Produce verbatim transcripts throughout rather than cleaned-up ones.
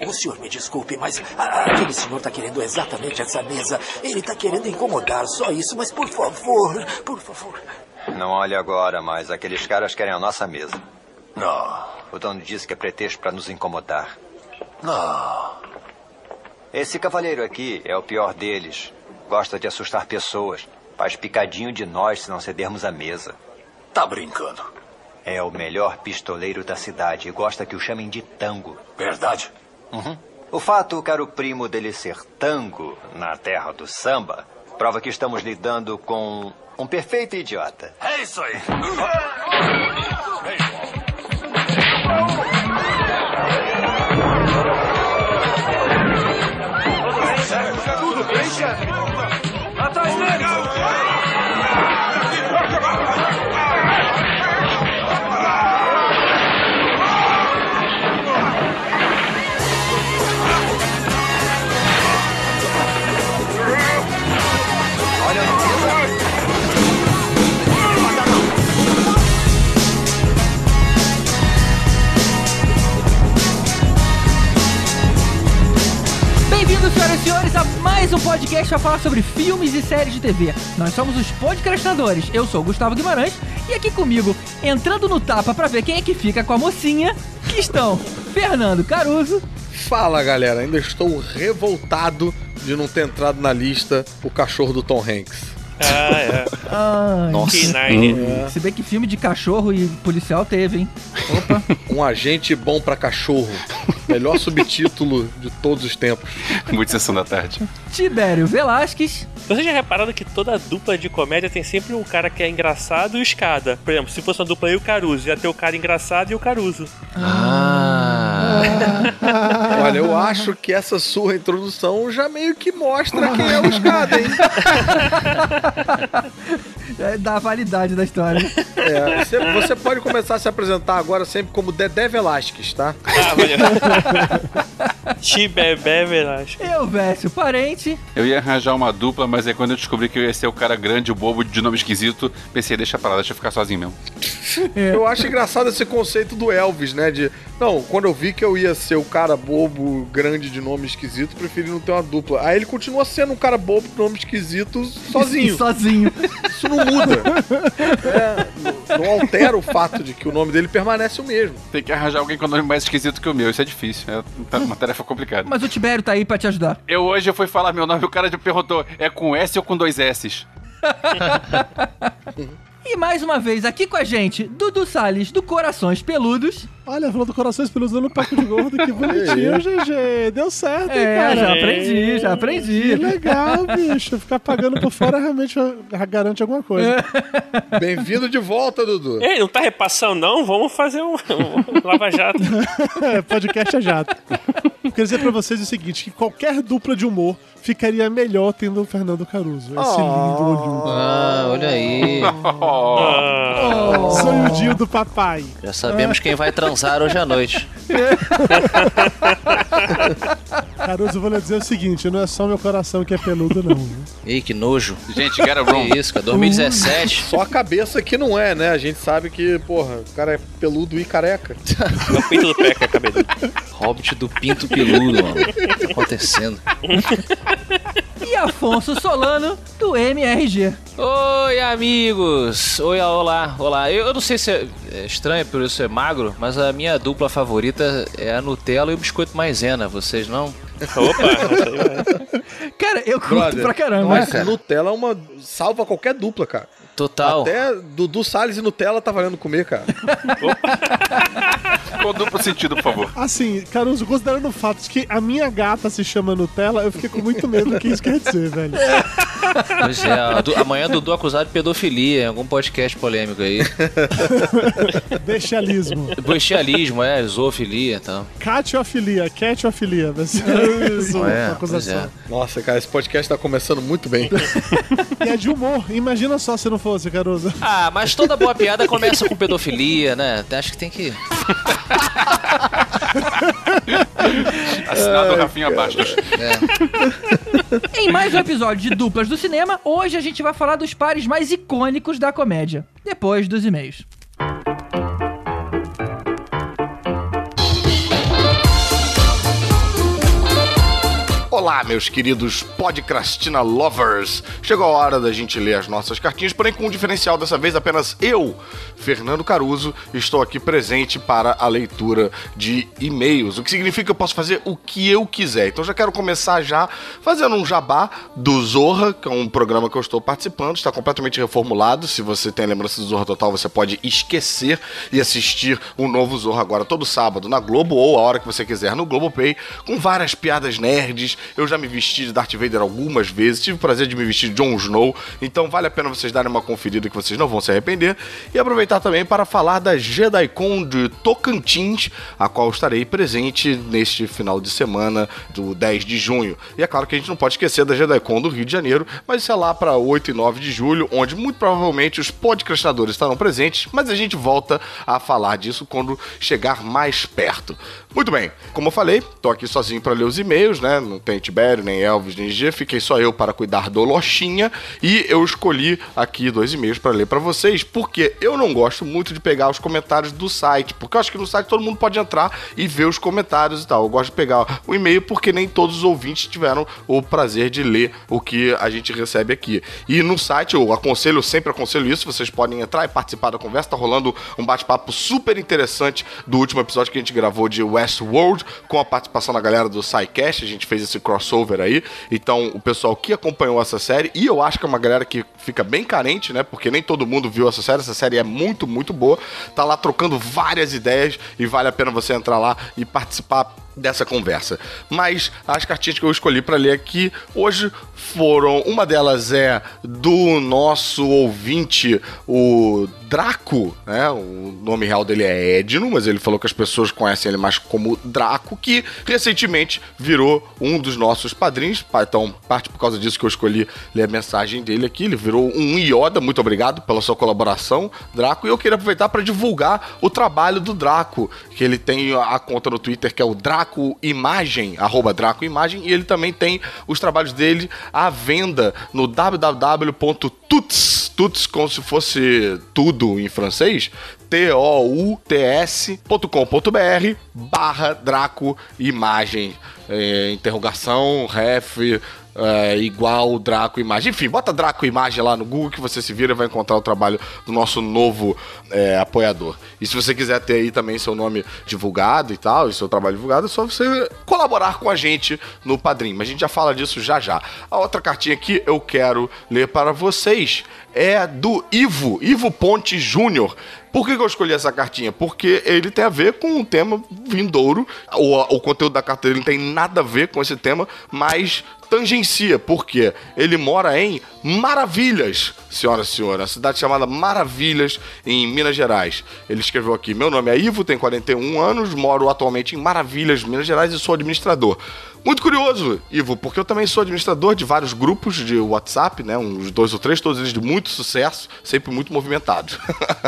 O senhor me desculpe, mas a- aquele senhor tá querendo exatamente essa mesa. Ele tá querendo incomodar, só isso. Mas por favor, por favor. Não olhe agora, mas aqueles caras querem a nossa mesa. Não, O dono disse que é pretexto para nos incomodar. não. Esse cavalheiro aqui é o pior deles. Gosta de assustar pessoas. Faz picadinho de nós se não cedermos a mesa. Tá brincando. É o melhor pistoleiro da cidade e gosta que o chamem de Tango. Verdade? Uhum. O fato, caro primo, dele ser Tango na terra do samba prova que estamos lidando com um perfeito idiota. É isso aí. Tudo bem, chefe? Atrás dele! Olha a mesa. Bem-vindos, senhoras e senhores, a mais um podcast a falar sobre filmes e séries de T V. Nós somos os podcastinadores. Eu sou o Gustavo Guimarães e aqui comigo, entrando no tapa pra ver quem é que fica com a mocinha, que estão Fernando Caruso. Fala, galera, ainda estou revoltado de não ter entrado na lista o cachorro do Tom Hanks. Ah, é. Ai, Nossa. K nove. É. Se bem que filme de cachorro e policial teve, hein? Opa. Um agente bom pra cachorro. Melhor subtítulo de todos os tempos. Muito Sessão da Tarde. Tibério Velasquez. Vocês já repararam que toda dupla de comédia tem sempre um cara que é engraçado e o escada? Por exemplo, se fosse uma dupla aí o Caruso, ia ter o cara engraçado e o Caruso. Ah. Olha, eu acho que essa sua introdução já meio que mostra quem é o escada, hein? É da validade da história. É, você, você pode começar a se apresentar agora sempre como Dedé Velasquez, tá? Ah, valeu. Tibebé Velasco. Eu, Vécio Parente. Eu ia arranjar uma dupla, mas aí quando eu descobri que eu ia ser o cara grande, o bobo, de nome esquisito, pensei, deixa pra lá, deixa eu ficar sozinho mesmo. Eu acho engraçado esse conceito do Elvis, né? De, não, quando eu vi que eu ia ser o cara bobo, grande, de nome esquisito, preferi não ter uma dupla. Aí ele continua sendo um cara bobo, de nome esquisito, sozinho. Sozinho. Isso não muda. É, não, não altera o fato de que o nome dele permanece o mesmo. Tem que arranjar alguém com nome mais esquisito que o meu, isso é difícil, é uma tarefa complicada. Mas o Tibério tá aí pra te ajudar. Eu hoje eu fui falar meu nome, o cara me perguntou, é com S ou com dois S's? E mais uma vez aqui com a gente, Dudu Salles, do Corações Peludos. Olha, falou do Corações Peludos dando papo de gordo, que bonitinho, G G. Deu certo, hein, É, cara? já aprendi, já aprendi. Que legal, bicho. Ficar pagando por fora realmente garante alguma coisa. Bem-vindo de volta, Dudu. Ei, não tá repassando não? Vamos fazer um, um lava-jato. É, podcast é jato. Quero dizer pra vocês o seguinte, que qualquer dupla de humor ficaria melhor tendo o Fernando Caruso. Esse Oh. lindo olhudo. Ah, olha aí. Ah, Sonhodinho do papai. Já sabemos quem vai transar hoje à noite. Caruso, eu vou lhe dizer o seguinte, não é só meu coração que é peludo, não. Viu? Ih, que nojo. Gente, get a room. Que isso, cara. dois mil e dezessete. Só a cabeça que não é, né? A gente sabe que, porra, o cara é peludo e careca. é o pinto do pé que é cabelo. Hobbit do pinto peludo, mano. O que tá acontecendo? E Afonso Solano, do M R G. Oi, amigos. Oi, olá, olá. Eu, eu não sei se é, é estranho por eu ser magro, mas a minha dupla favorita é a Nutella e o biscoito maisena. Vocês não? Opa, isso aí vai. Cara, eu curto Brother, pra caramba. Mas cara. Nutella é uma... salva qualquer dupla, cara. Total. Até Dudu Salles e Nutella tá valendo comer, cara. Com duplo sentido, por favor. Assim, Caruso, considerando o fato de que a minha gata se chama Nutella, eu fiquei com muito medo do que isso quer dizer, velho. Pois é, a Du- amanhã Dudu acusado de pedofilia em algum podcast polêmico aí. Bestialismo. Bestialismo, é, zoofilia e tal. Catiofilia, catiofilia. Vai ser isso, É, uma pois acusação. é. Nossa, cara, esse podcast tá começando muito bem. E é de humor. Imagina só se não fosse, Caruso. Ah, mas toda boa piada começa com pedofilia, né? Acho que tem que... Assinado Rafinha Bastos. Em mais um episódio de Duplas do Cinema, hoje a gente vai falar dos pares mais icônicos da comédia. Depois dos e-mails. Olá, meus queridos Podcrastina Lovers! Chegou a hora da gente ler as nossas cartinhas, porém com um diferencial, dessa vez apenas eu, Fernando Caruso, estou aqui presente para a leitura de e-mails, o que significa que eu posso fazer o que eu quiser. Então já quero começar já fazendo um jabá do Zorra, que é um programa que eu estou participando, está completamente reformulado. Se você tem lembrança do Zorra Total, você pode esquecer e assistir o novo Zorra agora todo sábado na Globo ou a hora que você quiser no Globoplay, com várias piadas nerds. Eu já me vesti de Darth Vader algumas vezes, tive o prazer de me vestir de Jon Snow, então vale a pena vocês darem uma conferida que vocês não vão se arrepender. E aproveitar também para falar da JediCon de Tocantins, a qual estarei presente neste final de semana do dez de junho. E é claro que a gente não pode esquecer da JediCon do Rio de Janeiro, mas isso é lá para oito e nove de julho, onde muito provavelmente os podcastinadores estarão presentes, mas a gente volta a falar disso quando chegar mais perto. Muito bem, como eu falei, tô aqui sozinho para ler os e-mails, né? Não tem Tibério, nem Elvis, nem G, fiquei só eu para cuidar do Lochinha, e eu escolhi aqui dois e-mails para ler para vocês, porque eu não gosto muito de pegar os comentários do site, porque eu acho que no site todo mundo pode entrar e ver os comentários e tal. Eu gosto de pegar o e-mail porque nem todos os ouvintes tiveram o prazer de ler o que a gente recebe aqui. E no site eu aconselho, eu sempre aconselho isso, vocês podem entrar e participar da conversa. Tá rolando um bate-papo super interessante do último episódio que a gente gravou de Westworld, com a participação da galera do SciCast. A gente fez esse crossover aí, então o pessoal que acompanhou essa série, e eu acho que é uma galera que fica bem carente, né, porque nem todo mundo viu essa série, essa série é muito, muito boa, tá lá trocando várias ideias e vale a pena você entrar lá e participar dessa conversa. Mas as cartinhas que eu escolhi para ler aqui hoje foram, uma delas é do nosso ouvinte, o Draco, né? O nome real dele é Edno, mas ele falou que as pessoas conhecem ele mais como Draco, que recentemente virou um dos nossos padrinhos. Então, parte por causa disso que eu escolhi ler a mensagem dele aqui. Ele virou um Yoda. Muito obrigado pela sua colaboração, Draco. E eu queria aproveitar para divulgar o trabalho do Draco, que ele tem a conta no Twitter que é o Draco Imagem, arroba Draco Imagem, e ele também tem os trabalhos dele à venda no w w w ponto tuts, tuts como se fosse tudo em francês, T O U T S ponto com ponto B R barra Draco Imagem, é, interrogação, ref, é, igual Draco Imagem. Enfim, bota Draco Imagem lá no Google que você se vira e vai encontrar o trabalho do nosso novo é, apoiador. E se você quiser ter aí também seu nome divulgado e tal, e seu trabalho divulgado, é só você colaborar com a gente no Padrim. Mas a gente já fala disso já já. A outra cartinha que eu quero ler para vocês é do Ivo, Ivo Ponte Júnior. Por que que eu escolhi essa cartinha? Porque ele tem a ver com um tema vindouro. O, o conteúdo da carta dele não tem nada a ver com esse tema, mas tangencia, porque ele mora em Maravilhas, senhoras e senhores, uma cidade chamada Maravilhas, em Minas Gerais. Ele escreveu aqui: meu nome é Ivo, tenho quarenta e um anos, moro atualmente em Maravilhas, Minas Gerais, e sou administrador. Muito curioso, Ivo, porque eu também sou administrador de vários grupos de WhatsApp, né, uns dois ou três, todos eles de muito sucesso, sempre muito movimentados.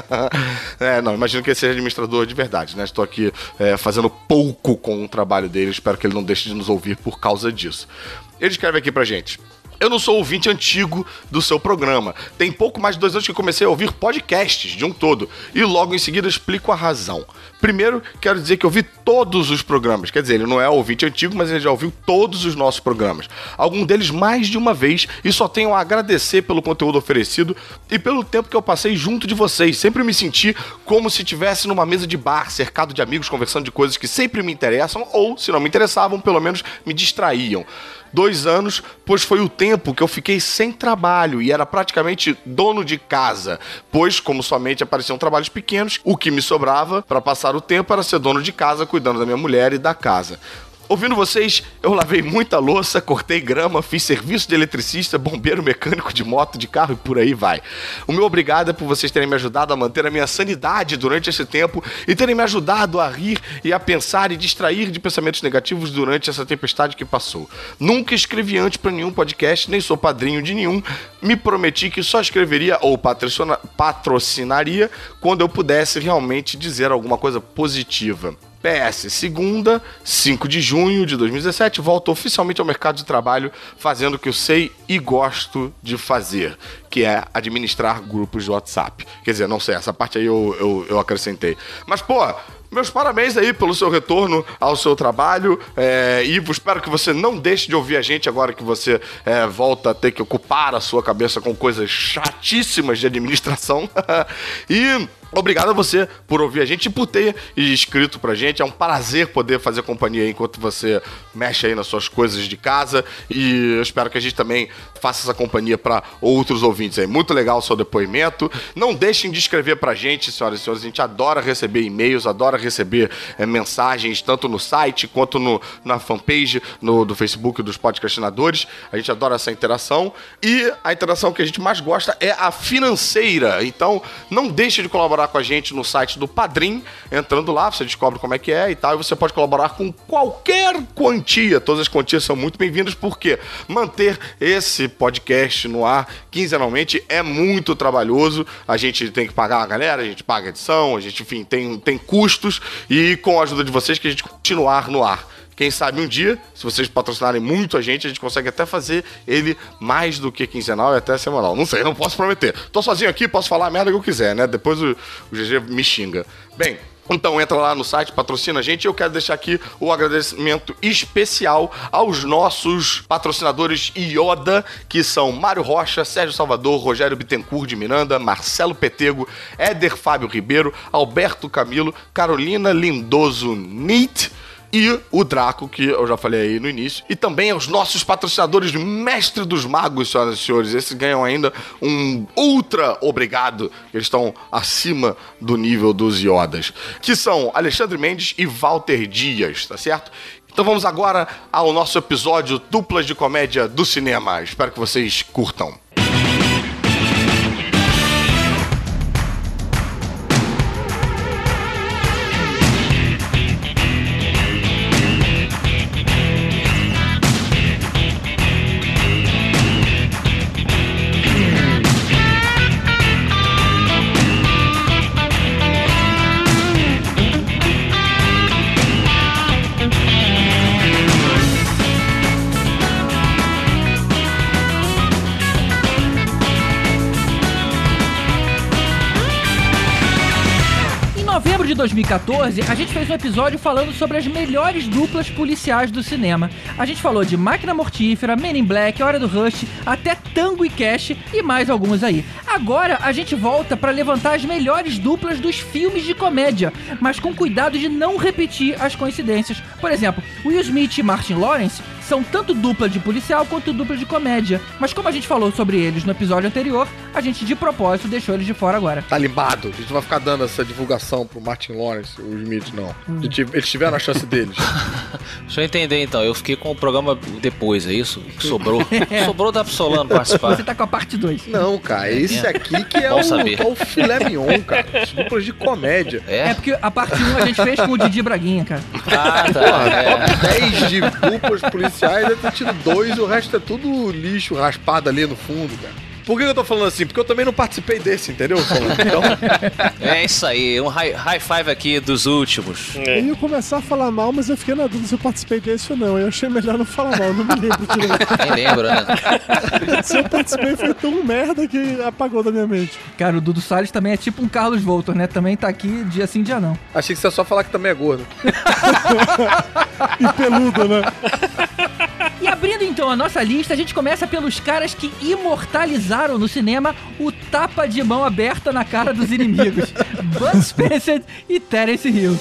É, não, imagino que ele seja administrador de verdade, né? Estou aqui é, fazendo pouco com o trabalho dele, espero que ele não deixe de nos ouvir por causa disso. Ele escreve aqui pra gente: eu não sou ouvinte antigo do seu programa. Tem pouco mais de dois anos que comecei a ouvir podcasts de um todo. E logo em seguida explico a razão. Primeiro, quero dizer que eu ouvi todos os programas. Quer dizer, ele não é ouvinte antigo, mas ele já ouviu todos os nossos programas. Algum deles mais de uma vez. E só tenho a agradecer pelo conteúdo oferecido e pelo tempo que eu passei junto de vocês. Sempre me senti como se estivesse numa mesa de bar, cercado de amigos, conversando de coisas que sempre me interessam. Ou, se não me interessavam, pelo menos me distraíam. Dois anos, pois foi o tempo que eu fiquei sem trabalho e era praticamente dono de casa, pois, como somente apareciam trabalhos pequenos, o que me sobrava para passar o tempo era ser dono de casa, cuidando da minha mulher e da casa. Ouvindo vocês, eu lavei muita louça, cortei grama, fiz serviço de eletricista, bombeiro, mecânico de moto, de carro e por aí vai. O meu obrigado é por vocês terem me ajudado a manter a minha sanidade durante esse tempo e terem me ajudado a rir e a pensar e distrair de pensamentos negativos durante essa tempestade que passou. Nunca escrevi antes para nenhum podcast, nem sou padrinho de nenhum. Me prometi que só escreveria ou patrocinaria quando eu pudesse realmente dizer alguma coisa positiva. P S, segunda, cinco de junho de dois mil e dezessete, volto oficialmente ao mercado de trabalho fazendo o que eu sei e gosto de fazer, que é administrar grupos de WhatsApp. Quer dizer, não sei, essa parte aí eu, eu, eu acrescentei. Mas, pô, meus parabéns aí pelo seu retorno ao seu trabalho. É, Ivo, espero que você não deixe de ouvir a gente agora que você é, volta a ter que ocupar a sua cabeça com coisas chatíssimas de administração. E obrigado a você por ouvir a gente e por ter escrito pra gente. É um prazer poder fazer companhia aí enquanto você mexe aí nas suas coisas de casa. E eu espero que a gente também faça essa companhia pra outros ouvintes aí. Muito legal o seu depoimento. Não deixem de escrever pra gente, senhoras e senhores. A gente adora receber e-mails, adora receber é, mensagens, tanto no site quanto no, na fanpage no, do Facebook dos podcastinadores. A gente adora essa interação. E a interação que a gente mais gosta é a financeira. Então, não deixe de colaborar com a gente no site do Padrim, entrando lá, você descobre como é que é e tal, e você pode colaborar com qualquer quantia, todas as quantias são muito bem-vindas, porque manter esse podcast no ar quinzenalmente é muito trabalhoso, a gente tem que pagar a galera, a gente paga a edição, a gente, enfim, tem, tem custos, e com a ajuda de vocês que a gente continuar no ar. Quem sabe um dia, se vocês patrocinarem muito a gente, a gente consegue até fazer ele mais do que quinzenal e até semanal. Não sei, não posso prometer. Tô sozinho aqui, posso falar a merda que eu quiser, né? Depois o, o G G me xinga. Bem, então entra lá no site, patrocina a gente. Eu quero deixar aqui o agradecimento especial aos nossos patrocinadores Ioda, que são Mário Rocha, Sérgio Salvador, Rogério Bittencourt de Miranda, Marcelo Petego, Éder Fábio Ribeiro, Alberto Camilo, Carolina Lindoso Nit, e o Draco, que eu já falei aí no início. E também aos nossos patrocinadores Mestre dos Magos, senhoras e senhores. Esses ganham ainda um ultra obrigado. Eles estão acima do nível dos Iodas. Que são Alexandre Mendes e Walter Dias, tá certo? Então vamos agora ao nosso episódio Duplas de Comédia do Cinema. Espero que vocês curtam. de dois mil e catorze, a gente fez um episódio falando sobre as melhores duplas policiais do cinema. A gente falou de Máquina Mortífera, Men in Black, Hora do Rush, até Tango e Cash e mais alguns aí. Agora a gente volta pra levantar as melhores duplas dos filmes de comédia, mas com cuidado de não repetir as coincidências. Por exemplo, Will Smith e Martin Lawrence são tanto dupla de policial quanto dupla de comédia. Mas como a gente falou sobre eles no episódio anterior, a gente de propósito deixou eles de fora agora. Tá limbado. A gente não vai ficar dando essa divulgação pro Martin Lawrence e o Smith, não. Hum. Eles tiveram a chance deles. Deixa eu entender então. Eu fiquei com o programa depois, é isso? Sobrou. É. Sobrou da Absolano participar. Você tá com a parte dois. Não, cara. Esse aqui que é o, é o filé mignon, cara. As duplas de comédia. É? É porque a parte um a gente fez com o Didi Braguinha, cara. Ah, tá. Porra, é. Top dez de duplas policiais. Deve ter tido dois, o resto é tudo lixo raspado ali no fundo, cara. Por que eu tô falando assim? Porque eu também não participei desse, entendeu? Então... É isso aí, um high, high five aqui dos últimos. É. Eu ia começar a falar mal, mas eu fiquei na dúvida se eu participei desse ou não. Eu achei melhor não falar mal, não me lembro. Nem lembro, né? Se eu participei foi tão merda que apagou da minha mente. Cara, o Dudu Salles também é tipo um Carlos Voltor, né? Também tá aqui dia sim, dia não. Achei que você ia só falar que também é gordo. E peludo, né? E abrindo então a nossa lista, a gente começa pelos caras que imortalizaram no cinema o tapa de mão aberta na cara dos inimigos. Bud Spencer e Terence Hill.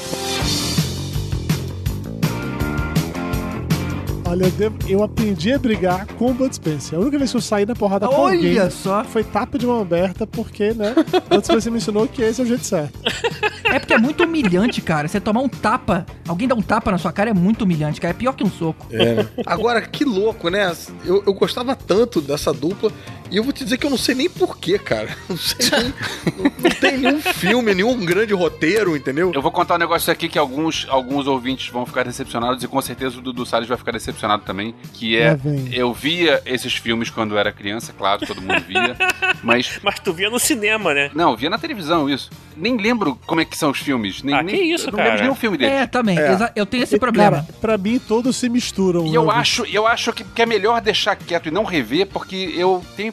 Olha, eu, devo, eu aprendi a brigar com o Bud Spencer. A única vez que eu saí na porrada com Olha alguém só. foi tapa de mão aberta, porque, né, Bud Spencer me ensinou que esse é o jeito certo. É porque é muito humilhante, cara. Você tomar um tapa, alguém dá um tapa na sua cara é muito humilhante, cara. É pior que um soco. É, né? Agora, que louco, né? Eu, eu gostava tanto dessa dupla e eu vou te dizer que eu não sei nem porquê, cara. Não sei nem... não, não tem nenhum filme, nenhum grande roteiro, entendeu? Eu vou contar um negócio aqui que alguns, alguns ouvintes vão ficar decepcionados e com certeza o Dudu Salles vai ficar decepcionado também, que é, eu via esses filmes quando eu era criança, claro, todo mundo via, mas... Mas tu via no cinema, né? Não, via na televisão, isso. Nem lembro como é que são os filmes. Nem, ah, nem, que isso, não cara? lembro de nenhum filme deles. É, também. É. Eu tenho esse e, problema. Cara, pra mim, todos se misturam. E eu acho, eu acho que, que é melhor deixar quieto e não rever, porque eu tenho a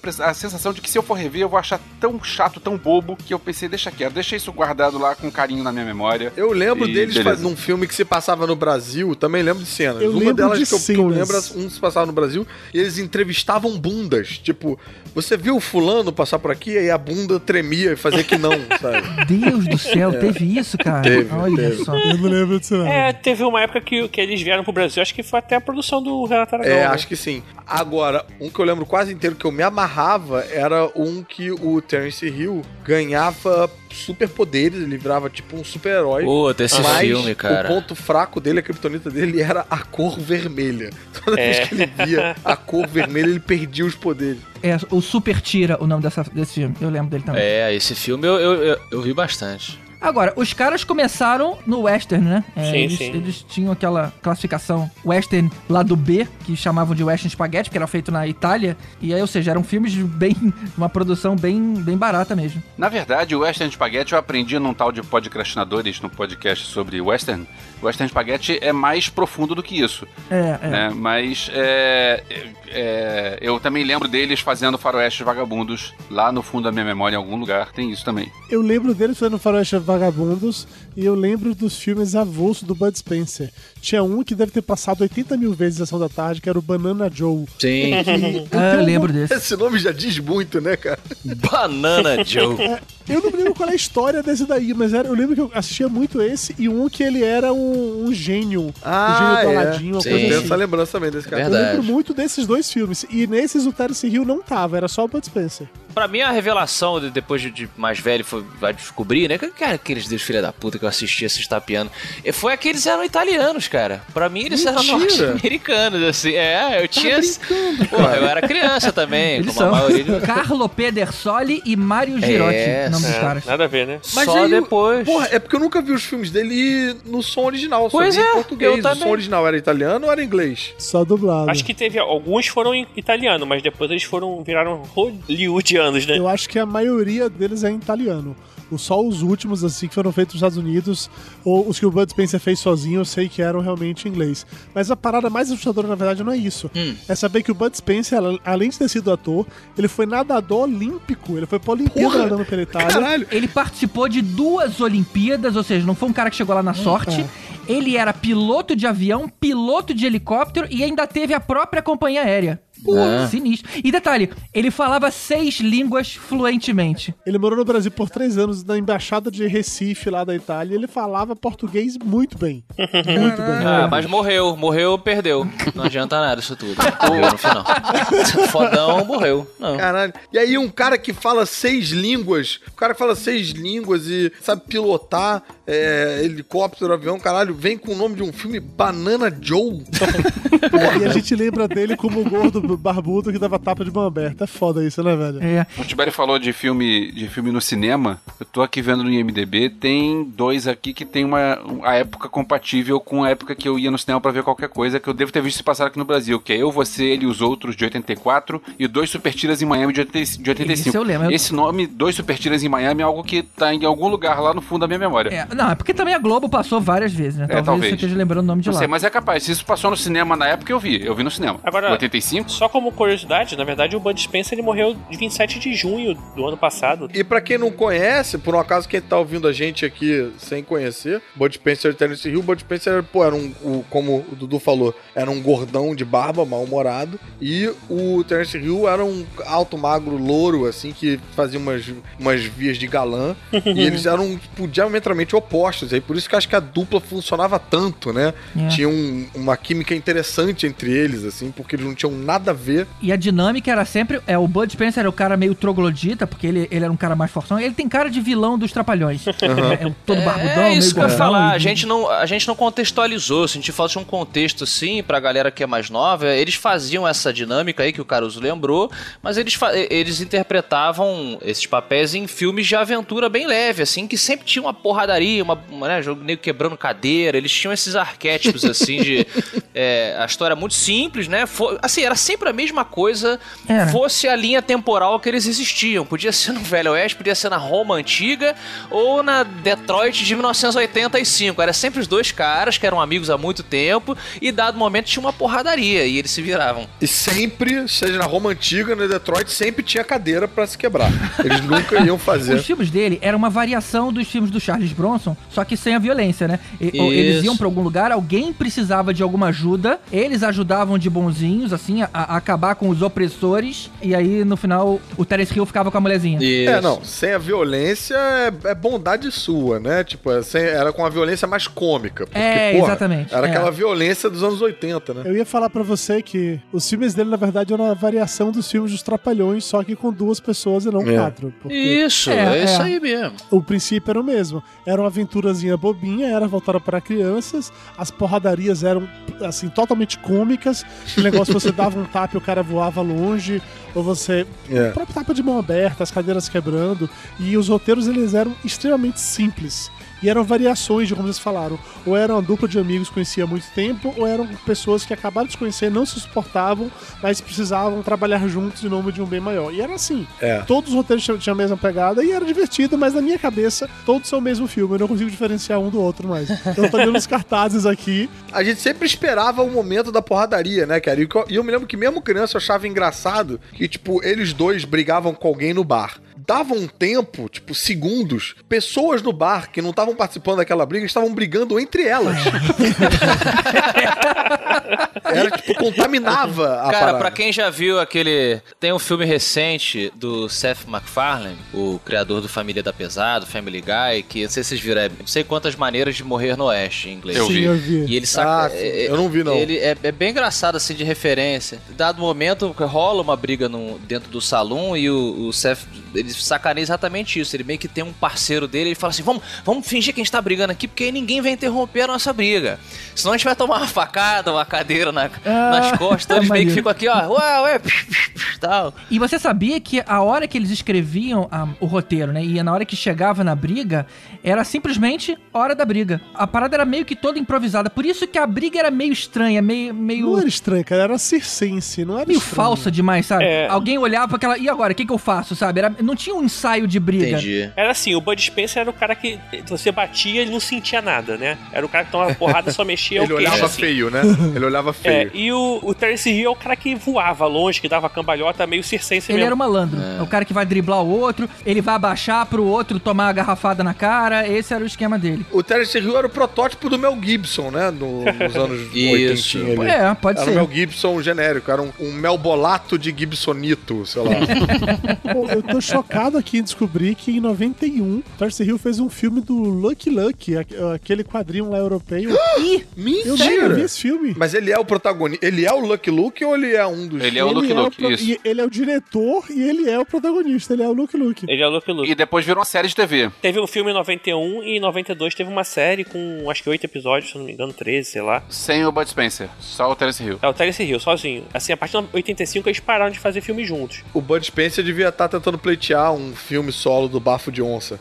a sensação de que se eu for rever, eu vou achar tão chato, tão bobo, que eu pensei, deixa quieto, deixa isso guardado lá com carinho na minha memória. Eu lembro e deles fazendo um filme que se passava no Brasil, também lembro de cenas. Eu Uma delas de que eu, cenas. que eu lembro, um se passava no Brasil, e eles entrevistavam bundas. Tipo, você viu o fulano passar por aqui, aí a bunda tremia e fazia que não, sabe? Deus do céu, é. teve isso, cara? Teve, Olha teve. só. Eu não lembro disso, não. É, teve uma época que, que eles vieram pro Brasil, acho que foi até a produção do Renato Aragão. É, né? acho que sim. Agora, um que eu lembro quase inteiro que eu me amarrava era um que o Terence Hill ganhava superpoderes, ele virava tipo um super-herói. Puta, esse mas filme, cara. O ponto fraco dele, a criptonita dele, era a cor vermelha. Toda É. vez que ele via a cor vermelha, ele perdia os poderes. É, o Super Tira, o nome dessa, desse filme. Eu lembro dele também. É, esse filme eu, eu, eu, eu vi bastante. Agora, os caras começaram no western, né? É, Sim, eles, sim. eles tinham aquela classificação western lado B, que chamavam de western spaghetti, porque era feito na Itália. E aí, ou seja, eram filmes de bem, uma produção bem, bem barata mesmo. Na verdade, o Western Spaghetti eu aprendi num tal de podcastinadores, num podcast sobre Western. O Western Spaghetti é mais profundo do que isso. É, é. Né? Mas é, é, eu também lembro deles fazendo faroestes vagabundos lá no fundo da minha memória, em algum lugar. Tem isso também. Eu lembro deles fazendo Faroeste Vagabundos e eu lembro dos filmes avulsos do Bud Spencer. Tinha um que deve ter passado oitenta mil vezes a Sessão da Tarde, que era o Banana Joe. Sim. Ah, eu lembro desse. Esse nome já diz muito, né, cara? Banana Joe. É, eu não me lembro qual é a história desse daí, mas era, eu lembro que eu assistia muito esse e um que ele era um, um gênio. Ah, o gênio do é. Aladdin, uma Sim. coisa Eu tenho assim. essa lembrança também desse cara. Eu Verdade. lembro muito desses dois filmes. E nesses o Terence Hill não tava, era só o Bud Spencer. Pra mim, a revelação, de- depois de, de mais velho, foi, vai descobrir, né? Que, cara, aqueles deus filha da puta que eu assistia se estapeando. E foi aqueles eram italianos, cara. Pra mim, eles eram Mentira. norte-americanos, assim. É, eu tinha. brincando, Porra, eu era criança também, Eles como a são maioria de... Carlo Pedersoli e Mário Girotti, É, o nome dos É, caras. nada a ver, né? Mas Só aí, depois. Porra, é porque eu nunca vi os filmes dele no som original, só Pois vi é, em eu português. O também. som original era italiano ou era inglês? Só dublado. Acho que teve. Alguns foram em italiano, mas depois eles foram. Viraram hollywoodianos, né? Eu acho que a maioria deles é em italiano. O- Só os últimos, assim, que foram feitos nos Estados Unidos, ou os que o Bud Spencer fez sozinho, eu sei que eram realmente em inglês. Mas a parada mais assustadora, na verdade, não é isso. Hum. É saber que o Bud Spencer, al- além de ter sido ator, ele foi nadador olímpico. Ele foi pra Olimpíada Porra! nadando pela Itália. Caralho! Ele participou de duas Olimpíadas, ou seja, não foi um cara que chegou lá na sorte. Ele era piloto de avião, piloto de helicóptero e ainda teve a própria companhia aérea. Pô, Ah. sinistro. E detalhe, ele falava seis línguas fluentemente. Ele morou no Brasil por três anos, na embaixada de Recife, lá da Itália, e ele falava português muito bem. Muito bem. Ah, mas morreu, morreu, perdeu. Não adianta nada isso tudo. Morreu no final. Fodão, morreu. Não. Caralho. E aí um cara que fala seis línguas, o cara que fala seis línguas e sabe pilotar é, helicóptero, avião, caralho, vem com o nome de um filme, Banana Joe. E a gente lembra dele como o gordo barbudo que dava tapa de mão aberta. É foda isso, né, velho? É. O Tibério falou de filme, de filme no cinema. Eu tô aqui vendo no I M D B. Tem dois aqui que tem uma a época compatível com a época que eu ia no cinema pra ver qualquer coisa, que eu devo ter visto se passar aqui no Brasil, que é Eu, Você, Ele e os Outros, de oitenta e quatro, e Dois Super Tiras em Miami, de oitenta de oitenta e cinco. Esse eu lembro. Esse nome, Dois Super Tiras em Miami, é algo que tá em algum lugar lá no fundo da minha memória. É, não, é porque também a Globo passou várias vezes, né? É, Talvez, talvez. você esteja lembrando o nome de Não lá. sei, mas é capaz. Se isso passou no cinema na época, eu vi. Eu vi no cinema. Agora- oitenta e cinco? Só como curiosidade, na verdade, o Bud Spencer ele morreu de vinte e sete de junho do ano passado. E pra quem não conhece, por um acaso quem tá ouvindo a gente aqui sem conhecer, Bud Spencer e Terence Hill, Bud Spencer, pô, era um, o, como o Dudu falou, era um gordão de barba, mal-humorado, e o Terence Hill era um alto, magro, louro, assim, que fazia umas, umas vias de galã, e eles eram, tipo, diametralmente opostos, aí por isso que eu acho que a dupla funcionava tanto, né? É. Tinha um- uma química interessante entre eles, assim, porque eles não tinham nada a ver. E a dinâmica era sempre... É, o Bud Spencer era o cara meio troglodita, porque ele, ele era um cara mais fortão. Ele tem cara de vilão dos Trapalhões. É, é todo barbudão, É isso que eu ia meio falar. gordão, A gente não, a gente não contextualizou. Se a gente falta de um contexto assim, pra galera que é mais nova, eles faziam essa dinâmica aí que o Caruso lembrou, mas eles, fa- eles interpretavam esses papéis em filmes de aventura bem leve, assim, que sempre tinha uma porradaria, uma, uma né, jogo meio quebrando cadeira. Eles tinham esses arquétipos, assim, de. É, a história muito simples, né? Foi, assim, era sempre sempre a mesma coisa, Era. fosse a linha temporal que eles existiam. Podia ser no Velho Oeste, podia ser na Roma Antiga ou na Detroit de mil novecentos e oitenta e cinco. Era sempre os dois caras que eram amigos há muito tempo e dado momento tinha uma porradaria e eles se viravam. E sempre, seja na Roma Antiga, na Detroit, sempre tinha cadeira pra se quebrar. Eles nunca iam fazer. Os filmes dele eram uma variação dos filmes do Charles Bronson, só que sem a violência, né? E- Eles iam pra algum lugar, alguém precisava de alguma ajuda, eles ajudavam de bonzinhos, assim, a, a acabar com os opressores, e aí, no final, o Terence Hill ficava com a mulherzinha. Isso. É, não, sem a violência é, é bondade sua, né? Tipo, é sem- era com a violência mais cômica. Porque, É, porra, exatamente, Era é. aquela violência dos anos oitenta, né? Eu ia falar pra você que os filmes dele, na verdade, eram uma variação dos filmes dos Trapalhões, só que com duas pessoas e não É. quatro. Porque Isso, É, é, isso é. aí mesmo. o princípio era o mesmo. Era uma aventurazinha bobinha, era voltada para crianças, as porradarias eram, assim, totalmente cômicas. O negócio, você dava um tapa e o cara voava longe, ou você... É. O próprio tapa de mão aberta, as cadeiras quebrando. E os roteiros, eles eram extremamente simples. E eram variações de como vocês falaram. Ou era uma dupla de amigos que conhecia há muito tempo, ou eram pessoas que acabaram de se conhecer, não se suportavam, mas precisavam trabalhar juntos em nome de um bem maior. E era assim. É. Todos os roteiros tinham, tinham a mesma pegada e era divertido, mas na minha cabeça, todos são o mesmo filme. Eu não consigo diferenciar um do outro mais. Eu tô olhando os cartazes aqui. A gente sempre esperava o momento da porradaria, né, cara? E eu- E eu me lembro que mesmo criança eu achava engraçado que, tipo, eles dois brigavam com alguém no bar. Dava um tempo, tipo, segundos, pessoas no bar que não estavam participando daquela briga estavam brigando entre elas. Era, tipo, contaminava a Cara, parada. pra quem já viu aquele... Tem um filme recente do Seth MacFarlane, o criador do Família da Pesada, Family Guy, que não sei se vocês viram, é não sei quantas maneiras de morrer no Oeste, em inglês. Eu Sim, vi. eu vi. E ele saca... Ah, sim. é- Eu não vi, não. Ele é, é bem engraçado, assim, de referência. Dado momento, rola uma briga no, dentro do salão e o, o Seth, ele sacaneia exatamente isso. Ele meio que tem um parceiro dele, ele fala assim, vamos, vamos fingir que a gente tá brigando aqui, porque aí ninguém vai interromper a nossa briga. Senão a gente vai tomar uma facada, uma cadeira na, Ah, nas costas. Então eles meio que maneiro. ficam aqui, ó, ué, ué, psh, psh, psh, tal. E você sabia que a hora que eles escreviam a- o roteiro, né? E na hora que chegava na briga, era simplesmente hora da briga. A parada era meio que toda improvisada. Por isso que a briga era meio estranha, meio, meio, Não era estranho, cara. Era circense, não era meio estranho. falsa demais, sabe? É. Alguém olhava pra aquela. E agora, o que, que eu faço, sabe? Era, não tinha um ensaio de briga. Entendi. Era assim, o Bud Spencer era o cara que você batia e ele não sentia nada, né? Era o cara que tomava porrada e só mexia Ele o queixo, olhava assim. feio, né? Ele olhava É, feio. e o, o Terence Hill é o cara que voava longe, que dava cambalhota, meio circense Ele mesmo. era o malandro. É. O cara que vai driblar o outro, ele vai abaixar pro outro tomar a garrafada na cara. Esse era o esquema dele. O Terence Hill era o protótipo do Mel Gibson, né? No- nos anos Isso. oitenta. ali. É, pode Era ser. o Mel Gibson genérico, era um, um Mel Bolato de Gibsonito, sei lá. Pô, eu tô chocado aqui em descobrir que em noventa e um, Terence Hill fez um filme do Lucky Lucky, aque- aquele quadrinho lá europeu. Ih, Eu vi, eu vi esse filme. Mas ele é o protagonista. Ele é o Lucky Luke ou ele é um dos. Ele é o Luke Ele Luke, pro- isso. e ele é o diretor e ele é o protagonista, ele é o Luke Luke. Ele é o Luke Luke. E depois virou uma série de T V. Teve um filme em noventa e um e em noventa e dois teve uma série com acho que oito episódios, se eu não me engano, treze, sei lá. Sem o Bud Spencer. Só o Terence Hill. É o Terence Hill, sozinho. Assim, a partir de oitenta e cinco eles pararam de fazer filme juntos. O Bud Spencer devia estar tentando pleitear um filme solo do Bafo de Onça.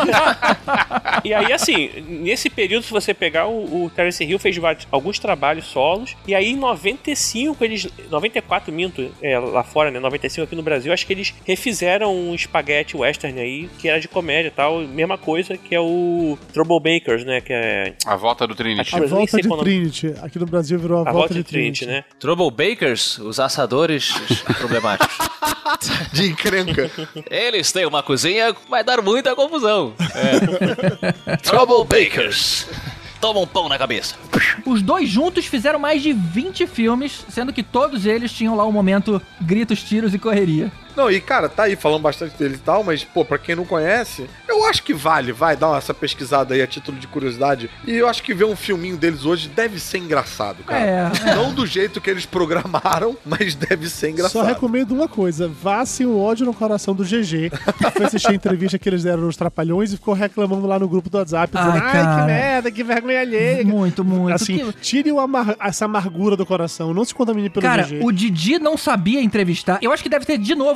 E aí, assim, nesse período, se você pegar, o, o Terence Hill fez vários- alguns trabalhos solos. E aí, em noventa e cinco, eles. noventa e quatro, minto, é, lá fora, né? noventa e cinco aqui no Brasil, acho que eles refizeram um spaghetti western aí, que era de comédia e tal. Mesma coisa que é o Troublebakers, né? Que é. A volta do Trinity. Aqui- A Mas eu nem volta sei de qual o nome. Trinity. Aqui no Brasil virou a, A volta, volta de de Trinity, né? Troublebakers, os assadores problemáticos. De encrenca. Eles têm uma cozinha que vai dar muita confusão. É. Troublebakers. Toma um pão na cabeça. Os dois juntos fizeram mais de vinte filmes, sendo que todos eles tinham lá o momento gritos, tiros e correria. Não, e cara, tá aí falando bastante dele e tal, mas, pô, pra quem não conhece, eu acho que vale, vai dar essa pesquisada aí a título de curiosidade. E eu acho que ver um filminho deles hoje deve ser engraçado, cara. É, Não do jeito que eles programaram, mas deve ser engraçado. Só recomendo uma coisa: vá sem o ódio no coração do G G, que foi assistir a entrevista que eles deram nos Trapalhões e ficou reclamando lá no grupo do WhatsApp, dizendo, Ai, ai, cara. que merda, que vergonha alheia. Muito, muito. Assim, Que- tire o amar- essa amargura do coração, não se contamine pelo Cara, G G. o Didi não sabia entrevistar. Eu acho que deve ter, de novo,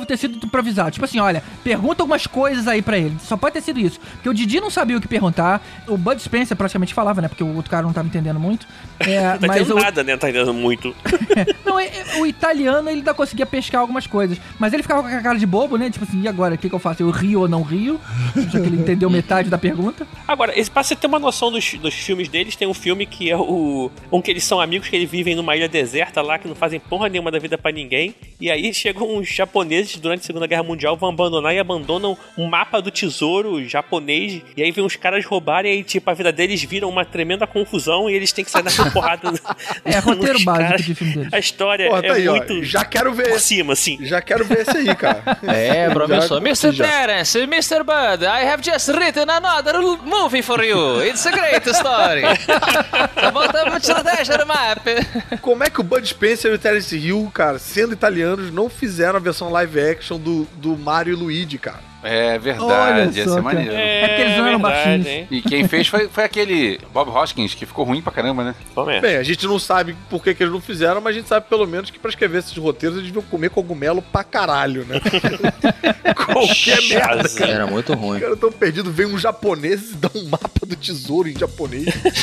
ter sido improvisado. Tipo assim, olha, pergunta algumas coisas aí pra ele. Só pode ter sido isso. Porque o Didi não sabia o que perguntar. O Bud Spencer praticamente falava, né? Porque o outro cara não tava entendendo muito. É, não tá mas entendendo o... nada, né? Não tá entendendo muito. Não, é, o italiano, ele ainda conseguia pescar algumas coisas. Mas ele ficava com a cara de bobo, né? Tipo assim, e agora? O que, que eu faço? Eu rio ou não rio? Já que ele entendeu metade da pergunta. Agora, esse, pra você ter uma noção dos, dos filmes deles, tem um filme que é o... Um que eles são amigos, que eles vivem numa ilha deserta lá, que não fazem porra nenhuma da vida pra ninguém. E aí chegam uns japoneses durante a Segunda Guerra Mundial, vão abandonar e abandonam um mapa do tesouro japonês. E aí vem uns caras roubarem e aí, tipo, a vida deles vira uma tremenda confusão e eles têm que sair dessa porrada. É, roteiro básico caras. de filme deles. A história Porra, tá é aí, muito... ó. Já quero ver. Por cima, assim. Já quero ver esse aí, cara. É, professor. Já- mister já. Terence, mister Bud, I have just written another movie for you. It's a great story. About a treasure map. Como é que o Bud Spencer e o Terence Hill, cara, sendo italianos, não fizeram a versão live action do, do Mario e Luigi, cara? É verdade, Olha ia só, ser cara. maneiro. É porque eles não eram baixinhos. hein? E quem fez foi, foi aquele Bob Hoskins, que ficou ruim pra caramba, né? Pô, mesmo. Bem, a gente não sabe por que, que eles não fizeram, mas a gente sabe pelo menos que pra escrever esses roteiros eles deviam comer cogumelo pra caralho, né? Qualquer merda, Chaza. cara. Era muito Os ruim. caras tão perdidos, vem um japonês e dá um mapa do tesouro em japonês.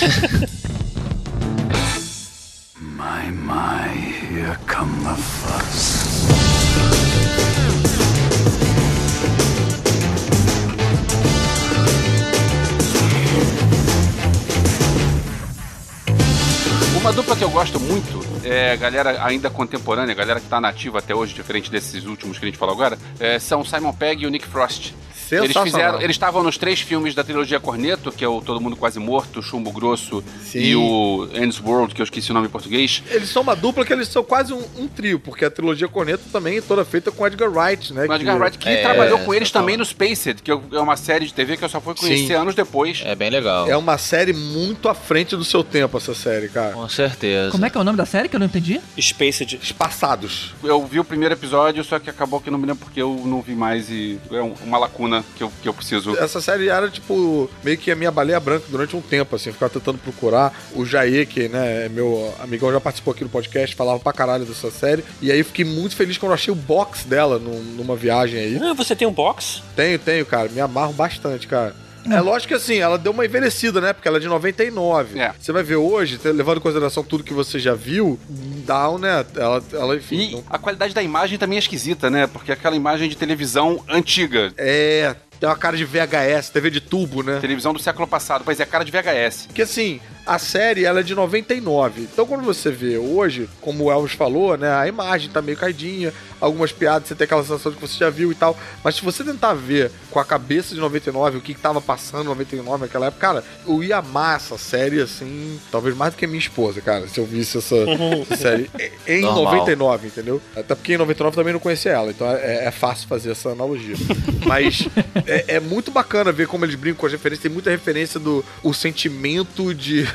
My, my, here come the fuss. Uma dupla que eu gosto muito é a galera ainda contemporânea, a galera que tá nativa até hoje, diferente desses últimos que a gente falou agora, é, são o Simon Pegg e o Nick Frost. Eles Sensacional. fizeram, eles estavam nos três filmes da trilogia Cornetto, que é o Todo Mundo Quase Morto, Chumbo Grosso Sim. e o End's World, que eu esqueci o nome em português. Eles são uma dupla que eles são quase um, um trio, porque a trilogia Cornetto também é toda feita com Edgar Wright, né? O Edgar que- Wright, que É, trabalhou com eles total. também no Spaced, que é uma série de T V que eu só fui conhecer Sim. anos depois. É bem legal. É uma série muito à frente do seu tempo, essa série, cara. Com certeza. Como é que é o nome da série que eu não entendi? Spaced. Espaçados. Eu vi o primeiro episódio, só que acabou que eu não me lembro porque eu não vi mais e é um- uma lacuna que eu, que eu preciso. Essa série era, tipo, meio que a minha baleia branca durante um tempo, assim. Eu ficava tentando procurar. O Jair, que, né, é meu amigão, já participou aqui no podcast, falava pra caralho dessa série. E aí eu fiquei muito feliz quando eu achei o box dela num- numa viagem aí. Ah, você tem um box? Tenho, tenho, cara. Me amarro bastante, cara. É lógico que assim, ela deu uma envelhecida, né? Porque ela é de noventa e nove. É. Você vai ver hoje, te- levando em consideração tudo que você já viu, down, né? Ela, ela enfim. E não- a qualidade da imagem também é esquisita, né? Porque aquela imagem de televisão antiga, É. Tem uma cara de V H S, T V de tubo, né? televisão do século passado, pois é, a cara de V H S. Porque assim, a série ela é de noventa e nove. Então quando você vê hoje, como o Elvis falou, né, a imagem tá meio caidinha, algumas piadas você tem aquela sensação de que você já viu e tal. Mas se você tentar ver com a cabeça de noventa e nove, o que, que tava passando em noventa e nove naquela época, cara, eu ia amar essa série assim, talvez mais do que a minha esposa, cara, se eu visse essa, essa série em Normal. noventa e nove, entendeu? Até porque em noventa e nove também não conhecia ela, então é, é fácil fazer essa analogia. Mas é, é muito bacana ver como eles brincam com as referências. Tem muita referência do o sentimento de,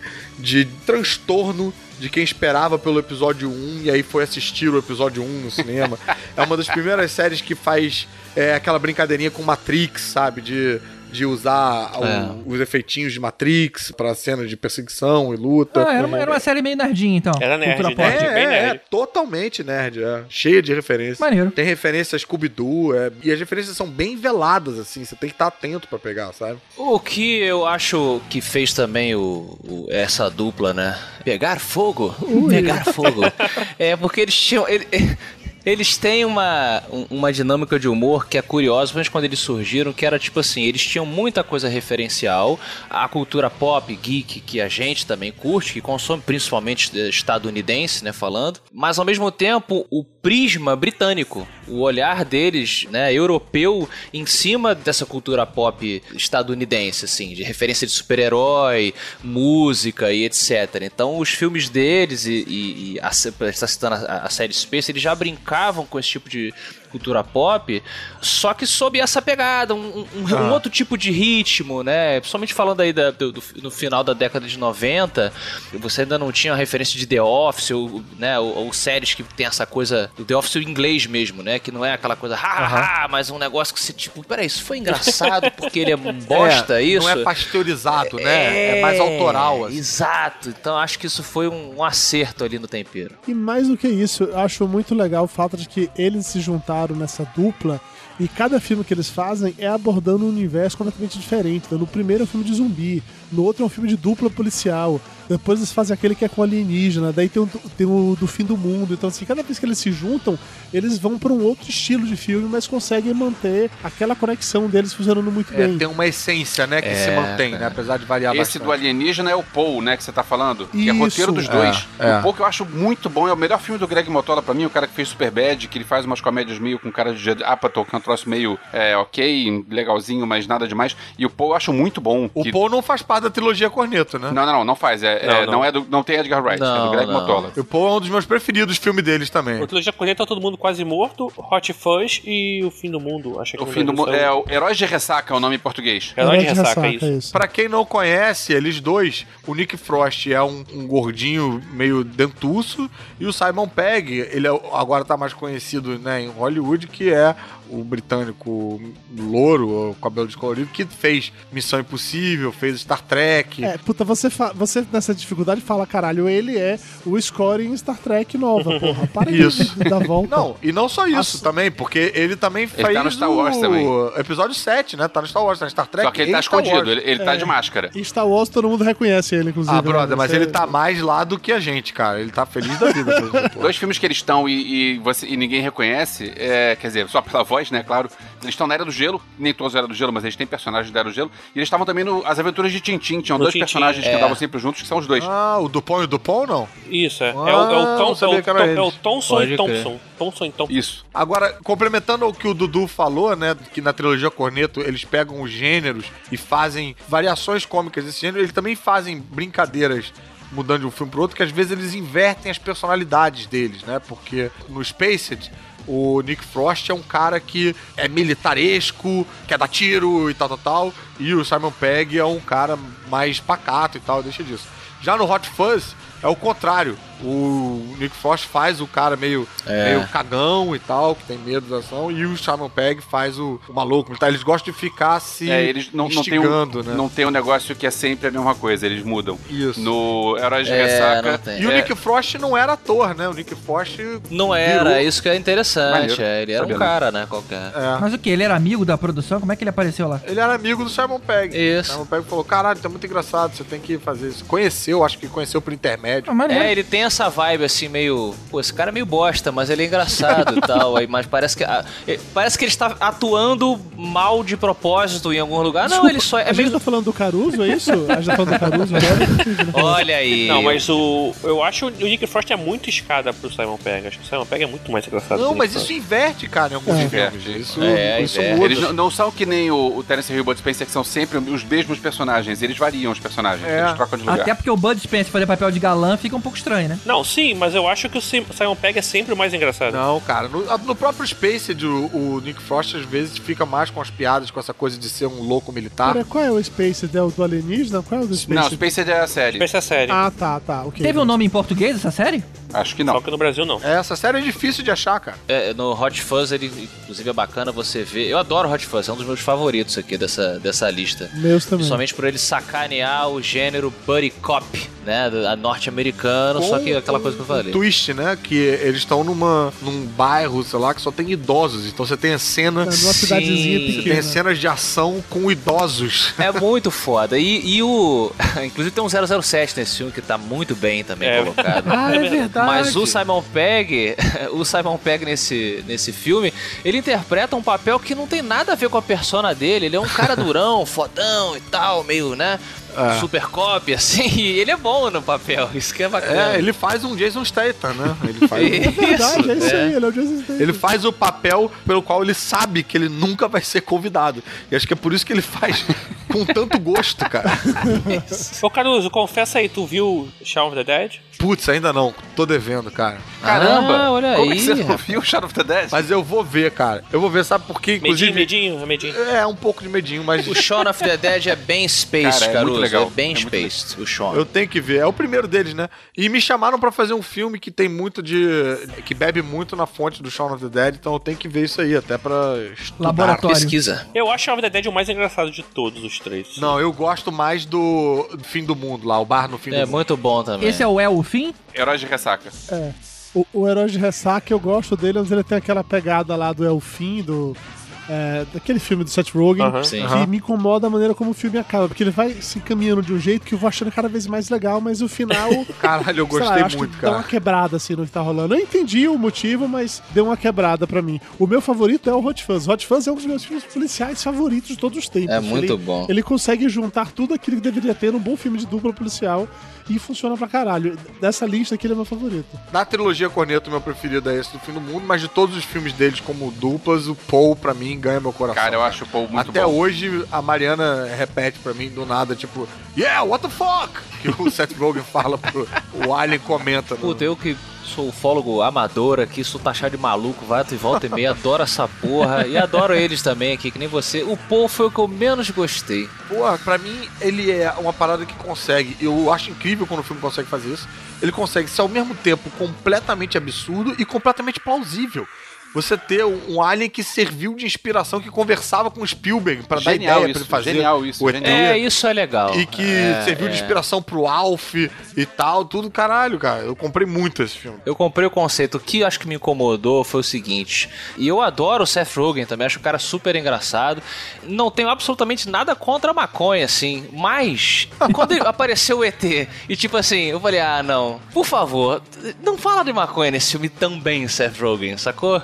de transtorno de quem esperava pelo episódio um e aí foi assistir o episódio um no cinema. É uma das primeiras séries que faz é, aquela brincadeirinha com Matrix, sabe? De, de usar o- É. os efeitinhos de Matrix pra cena de perseguição e luta. Ah, era uma, era uma série meio nerdinha, então. Era nerd, Cultura né? pop. É, bem é, nerd. é, totalmente nerd, é. Cheia de referências. Maneiro. Tem referência a Scooby-Doo, é, e as referências são bem veladas, assim, você tem que estar atento pra pegar, sabe? O que eu acho que fez também o, o- essa dupla, né? Pegar fogo. Pegar fogo. É porque eles tinham. ele- Eles têm uma, um- uma dinâmica de humor que é curiosa, mas quando eles surgiram, que era tipo assim, eles tinham muita coisa referencial, a cultura pop, geek, que a gente também curte, que consome principalmente estadunidense, né, falando, mas ao mesmo tempo o prisma britânico, o olhar deles, né, europeu, em cima dessa cultura pop estadunidense, assim, de referência de super-herói, música e etcétera. Então os filmes deles e, e, e a, está citando a, a série Space, eles já brincavam com esse tipo de cultura pop, só que sob essa pegada, um, um, um Ah. outro tipo de ritmo, né? Principalmente falando aí da, do, do- no final da década de noventa, você ainda não tinha a referência de The Office, ou, né, ou, ou séries que tem essa coisa do The Office em inglês mesmo, né? Que não é aquela coisa, ha, ha, ha, mas um negócio que você, tipo, peraí, isso foi engraçado porque ele é um bosta, É, isso? Não é pasteurizado, né? É mais autoral, assim. Exato. Então acho que isso foi um, um acerto ali no tempero. E mais do que isso, eu acho muito legal o fato de que eles se juntaram trabalharam nessa dupla. E cada filme que eles fazem é abordando um universo completamente diferente. Então, no primeiro é um filme de zumbi, no outro é um filme de dupla policial, depois eles fazem aquele que é com alienígena, daí tem o, tem o do fim do mundo. Então, assim, cada vez que eles se juntam, eles vão para um outro estilo de filme, mas conseguem manter aquela conexão deles funcionando muito É, bem. tem uma essência, né, que É, se mantém, cara. né, apesar de variar Esse bastante. do alienígena é o Paul, né, que você tá falando. Que é Isso. roteiro dos dois. É, é. O Paul que eu acho muito bom, é o melhor filme do Greg Mottola pra mim, o cara que fez Superbad, que ele faz umas comédias meio com cara de Judd Apatow, que é um troço meio é, ok, legalzinho, mas nada demais. E o Paul eu acho muito bom. O que... Paul não faz parte da trilogia Corneto, né? Não, não, não, não faz. É, Não, é, não. não. é do, não tem Edgar Wright, é do Não, Greg não. Mottola. O Paul é um dos meus preferidos filmes deles também. O Trilogia Corneta, Todo Mundo Quase Morto, Hot Fuzz e O Fim do Mundo. Acho que O fim do mundo. Brasil É saiu. o Heróis de Ressaca, é o nome em português. Herói de Herói Ressaca, isso. Pra quem não conhece, eles dois, o Nick Frost é um, um gordinho meio dentuço e o Simon Pegg, ele é- agora tá mais conhecido, né, em Hollywood, que é o britânico louro, o cabelo descolorido, que fez Missão Impossível, fez Star Trek. É, puta, você, fa- você nessa dificuldade fala, caralho, ele é o Score em Star Trek nova, porra. Para Isso. de dar volta. Não, e não só isso Nossa. também, porque ele também fez tá no Star Wars o também. episódio sete, né? Tá no Star Wars, tá no Star Trek. Só que ele e tá Star escondido, Wars. ele, ele tá de máscara. Em Star Wars todo mundo reconhece ele, inclusive. Ah, brother, né? mas Você- ele tá mais lá do que a gente, cara. Ele tá feliz da vida. com essa porra. Dois filmes que eles estão e, e, você, e ninguém reconhece, é, quer dizer, só pela voz, né, claro. Eles estão na Era do Gelo, nem todos eram do Gelo, mas eles têm personagens da Era do Gelo. E eles estavam também no As Aventuras de Tintin, tinham No dois Tintin, personagens que é. andavam sempre juntos, que são os dois. Ah, o Dupont e o Dupont, não? Isso, é. é, o, Ah, é o, Tom, não sabia é o, que era Tom- eles. é o Thomson Pode e crer. Thompson. Thomson e Thompson. Isso. Agora, complementando o que o Dudu falou, né, que na trilogia Corneto eles pegam os gêneros e fazem variações cômicas desse gênero, eles também fazem brincadeiras mudando de um filme pro outro, que às vezes eles invertem as personalidades deles, né, porque no Spaced o Nick Frost é um cara que é militaresco, quer dar tiro e tal, tal, tal, e o Simon Pegg é um cara mais pacato e tal, deixa disso. Já no Hot Fuzz é o contrário. O Nick Frost faz o cara meio, É. meio cagão e tal, que tem medo da ação, e o Simon Pegg faz o, o maluco. Tá? Eles gostam de ficar se É, eles não, não, tem um, instigando, né? não tem um negócio que é sempre a mesma coisa, eles mudam. Isso. No Heróis de É, Ressaca. não tem. E o é, Nick Frost não era ator, né? O Nick Frost Não era, virou- isso que é interessante. Maneiro. é, ele era Sabia um não. cara, né, qualquer. É. Mas o que? Ele era amigo da produção? Como é que ele apareceu lá? Ele era amigo do Simon Pegg. Isso. O Simon Pegg falou, caralho, tá muito engraçado, você tem que fazer isso. Conheceu, acho que conheceu por intermédio. Ah, maneiro. É, ele tem essa vibe assim, meio. Pô, esse cara é meio bosta, mas ele é engraçado e tal. Aí, mas parece que. ah, eh, parece que ele está atuando mal de propósito em algum lugar. Não, Desculpa, ele só é a gente meio. tá falando do Caruso, é isso? A gente tá falando do Caruso agora? Olha aí. Não, mas o. Eu acho o Nick Frost é muito escada pro Simon Pegg. Acho que o Simon Pegg é muito mais engraçado. que Não, o mas Nick isso inverte, cara, em alguns É. filmes. Isso, É, isso inverte. muda. Eles não, não são que nem o, o Terence Hill e o Bud Spencer, que são sempre os mesmos personagens. Eles variam os personagens, É. eles trocam de lugar. Até porque o Bud Spencer fazer papel de galã fica um pouco estranho, né? Não, sim, mas eu acho que o Sim- Simon Pegg é sempre o mais engraçado. Não, cara, no, no próprio Spaced, o, o Nick Frost às vezes fica mais com as piadas, com essa coisa de ser um louco militar. Pera, qual é o Space? É o do alienígena? Qual é o do Space? Não, Spaced é a série. Essa é série. Ah, tá, tá, ok. Teve um nome em português essa série? Acho que Só não. que no Brasil não. Essa série é difícil de achar, cara. É, no Hot Fuzz, ele, inclusive, é bacana você ver. Eu adoro Hot Fuzz, é um dos meus favoritos aqui dessa, dessa lista. Meus também. Principalmente por ele sacanear o gênero buddy cop, né? da- Norte-americano, só que aquela coisa que eu falei. Um twist, né? Que eles estão numa num bairro, sei lá, que só tem idosos. Então você tem a cena. É, numa Sim. cidadezinha Você tem pequena. as cenas de ação com idosos. É muito foda. E, e o. Inclusive tem um zero zero sete nesse filme que tá muito bem também É. colocado. Ah, é verdade. Mas o Simon Pegg, o Simon Pegg nesse, nesse filme, ele interpreta um papel que não tem nada a ver com a persona dele. Ele é um cara durão, fodão e tal, meio, né? É. Super cop, assim. E ele é bom no papel. Isso que é bacana. É, ele faz um Jason Statham, né? Ele faz, É verdade, é isso é. aí, ele é o Jason Statham. ele faz o papel pelo qual ele sabe que ele nunca vai ser convidado. E acho que é por isso que ele faz com tanto gosto, cara. Ô Caruso, confessa aí, tu viu Shaun of the Dead? Putz, ainda não. Tô devendo, cara. Caramba! Ah, olha Como aí. é que você não viu Shaun of the Dead? Mas eu vou ver, cara. Eu vou ver, sabe por quê? Inclusive. Medinho, medinho, é medinho. É, um pouco de medinho, mas. O Shaun of the Dead é bem spaced, Cara, é Caruso. muito legal. É bem É muito spaced, o Shaun. Eu tenho que ver. É o primeiro deles, né? E me chamaram pra fazer um filme que tem muito de. que bebe muito na fonte do Shaun of the Dead, então eu tenho que ver isso aí, até pra estudar. Laboratório. Pesquisa. Eu acho Shaun of the Dead o mais engraçado de todos os três. Não, eu gosto mais do Fim do Mundo lá, o bar no Fim É do Mundo. muito bom também. Esse é o É o Fim? Heróis de Ressaca. É. O, o Herói de Ressaca, eu gosto dele, mas ele tem aquela pegada lá do Elfim, do... É, daquele filme do Seth Rogen, Uhum. que Sim. me incomoda a maneira como o filme acaba, porque ele vai se encaminhando de um jeito que eu vou achando cada vez mais legal, mas o final... Caralho, eu sei gostei lá, eu acho muito, que cara. dá uma quebrada assim no que tá rolando. Eu entendi o motivo, mas deu uma quebrada pra mim. O meu favorito é o Hot Fuzz. Hot Fuzz é um dos meus filmes policiais favoritos de todos os tempos. É muito ele, bom. Ele consegue juntar tudo aquilo que deveria ter num bom filme de dupla policial e funciona pra caralho. Dessa lista aqui, ele é meu favorito. Da trilogia Corneto, meu preferido é esse do Fim do Mundo, mas de todos os filmes deles como duplas, o Paul, pra mim, ganha meu coração. Cara, eu acho o Paul muito Até bom. hoje, a Mariana repete pra mim do nada, tipo, yeah, what the fuck? Que o Seth Rogen fala pro... O Alien comenta. No... Puta, eu que sou ufólogo amador aqui, sou taxado de maluco, vai e volta e meia, adoro essa porra. E adoro eles também aqui, que nem você. O Paul foi o que eu menos gostei. Porra, pra mim, ele é uma parada que consegue. Eu acho incrível quando o filme consegue fazer isso. Ele consegue ser ao mesmo tempo completamente absurdo e completamente plausível. Você ter um alien que serviu de inspiração, que conversava com o Spielberg pra dar Genial ideia isso, pra ele fazer. genial isso, o E T. genial. É, isso é legal. E que É, serviu de é. inspiração pro Alf e tal, tudo caralho, cara. Eu comprei muito esse filme. Eu comprei o conceito. O que acho que me incomodou foi o seguinte. E eu adoro o Seth Rogen também, acho o cara super engraçado. Não tenho absolutamente nada contra a maconha, assim. Mas, quando ele apareceu o E T, e tipo assim, eu falei, ah, não, por favor, não fala de maconha nesse filme também, Seth Rogen, sacou?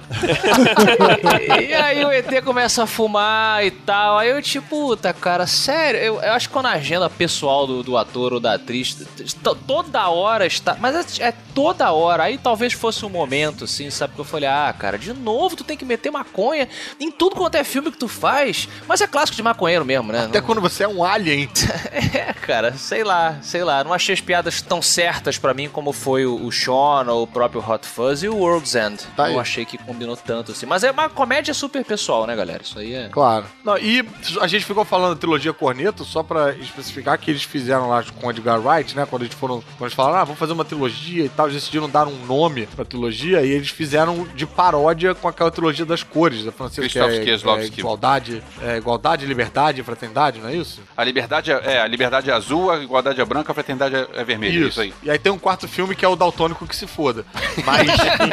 E aí o E T começa a fumar e tal. Aí eu, tipo, puta, cara, sério, eu, eu acho que quando a agenda pessoal do, do ator ou da atriz t- toda hora está. Mas é, é toda hora. Aí talvez fosse um momento, assim, sabe? Que eu falei, ah, cara, de novo tu tem que meter maconha em tudo quanto é filme que tu faz. Mas é clássico de maconheiro mesmo, né? Até Não... quando você é um alien. É, cara, sei lá, sei lá. Não achei as piadas tão certas pra mim como foi o, o Sean ou o próprio Hot Fuzz e o World's End. Tá aí. Não achei que combinou tanto assim. Mas é uma comédia super pessoal, né, galera? Isso aí é... Claro. Não, e a gente ficou falando da trilogia Corneto, só pra especificar que eles fizeram lá com o Edgar Wright, né? Quando eles foram. Quando eles falaram, ah, vamos fazer uma trilogia e tal, eles decidiram dar um nome pra trilogia e eles fizeram de paródia com aquela trilogia das cores da francesa, que é, Krzysztof Kieslowski. é igualdade, é igualdade, liberdade e fraternidade, não é isso? A liberdade é, é, a liberdade é azul, a igualdade é branca, a fraternidade é, é vermelha. Isso. isso aí. E aí tem um quarto filme que é o daltônico que se foda. Mas.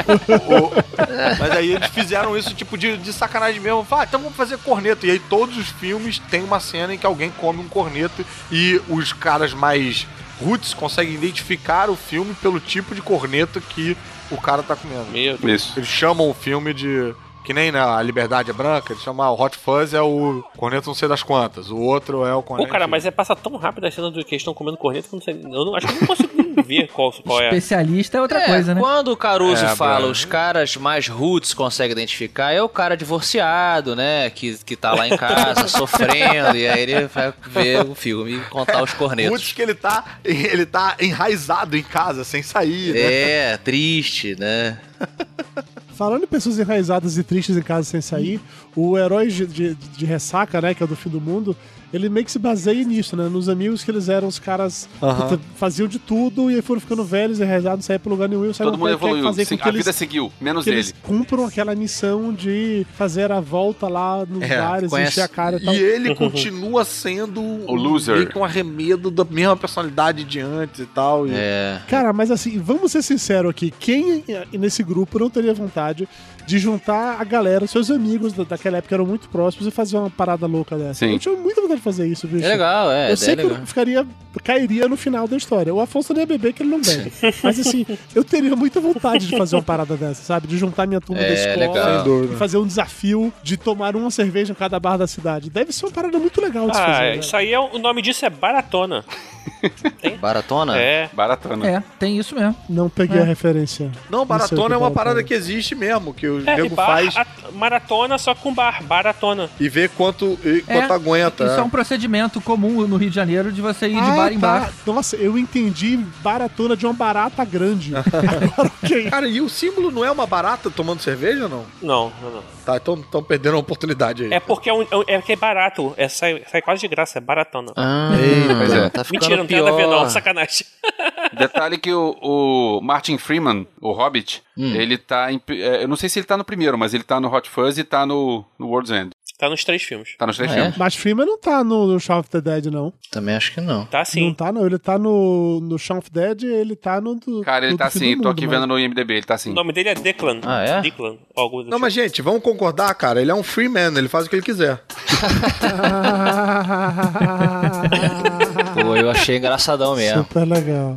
o, mas aí eles fizeram isso tipo de, de sacanagem mesmo. Falaram, ah, então vamos fazer corneto. E aí todos os filmes tem uma cena em que alguém come um corneto e os caras mais roots conseguem identificar o filme pelo tipo de corneto que o cara tá comendo. Meu Deus. Isso. Eles chamam o filme de... Que nem na Liberdade é Branca, eles chamam o Hot Fuzz é o corneto não sei das quantas. O outro é o corneto... Pô, cara, mas é, passa tão rápido a cena do que eles estão comendo corneto que eu não sei. Eu não, acho que eu não consigo nem ver qual, qual é. Especialista é outra É, coisa, né? quando o Caruso É, fala Brian. os caras mais roots consegue identificar, é o cara divorciado, né? Que, que tá lá em casa sofrendo, e aí ele vai ver o filme e contar os cornetos. Roots que ele tá, ele tá enraizado em casa, sem sair, né? É, triste, né? Falando em pessoas enraizadas e tristes em casa sem sair, o Herói de, de, de Ressaca, né, que é o do fim do mundo, ele meio que se baseia nisso, né? Nos amigos que eles eram os caras Aham. que faziam de tudo e aí foram ficando velhos, enraizados, não saíam pro lugar nenhum. Todo mundo evoluiu. Fazer Sim, com que a eles, vida seguiu, menos que ele. eles cumpram aquela missão de fazer a volta lá nos É, bares, conhece- encher a cara e tal. E ele continua sendo O loser. meio que um arremedo da mesma personalidade de antes e tal. E... É. Cara, mas assim, vamos ser sinceros aqui. Quem eh, nesse grupo não teria vontade de juntar a galera, seus amigos da- daquela época eram muito próximos e fazer uma parada louca dessa? Sim. Eu tinha muita vontade de fazer isso, bicho. É legal, é. Eu sei é que legal. eu ficaria, cairia no final da história. O Afonso nem ia beber, que ele não bebe. Mas assim, eu teria muita vontade de fazer uma parada dessa, sabe? De juntar minha turma É, da escola legal. e fazer um desafio de tomar uma cerveja em cada bar da cidade. Deve ser uma parada muito legal de se Ah, fazer. né? isso aí é o nome disso é baratona. Baratona? É. Baratona. É, tem isso mesmo. Não peguei É. a referência. Não, sei o baratona que é uma baratona. parada que existe mesmo, que o É, nego bar, faz a- maratona só com bar, baratona. e vê quanto, e quanto É, aguenta. Isso é. é um procedimento comum no Rio de Janeiro de você ir de Ah, bar em tá. bar. Nossa, eu entendi baratona de uma barata grande. Agora, ok. Cara, e o símbolo não é uma barata tomando cerveja, não? Não, não, não. Tá, então estão perdendo a oportunidade aí. É porque é, um, é, um- é que é barato. É, sai, sai quase de graça, é baratona. Ah, Pois é. tá ficando Mentira, não tem pior. nada a ver, não. Sacanagem. Detalhe que o, o Martin Freeman, o Hobbit, Hum. ele tá em, é, eu não sei se ele tá no primeiro, mas ele tá no Hot Fuzz e tá no, no World's End. Tá nos três filmes. Tá nos três Ah, filmes. é? Mas Freeman não tá no, no Shaun of the Dead, não. Também acho que não. Tá sim. Não tá, não. Ele tá no, no Shaun of the Dead, ele tá no do. Cara, ele do tá do fim assim, do tô mundo, aqui mas- vendo no I M D B, ele tá assim. O nome dele é Declan. Ah, é? Declan. Algo do Não, mas gente, vamos concordar, cara. Ele é um free man, ele faz o que ele quiser. Pô, eu achei engraçadão mesmo. Super legal.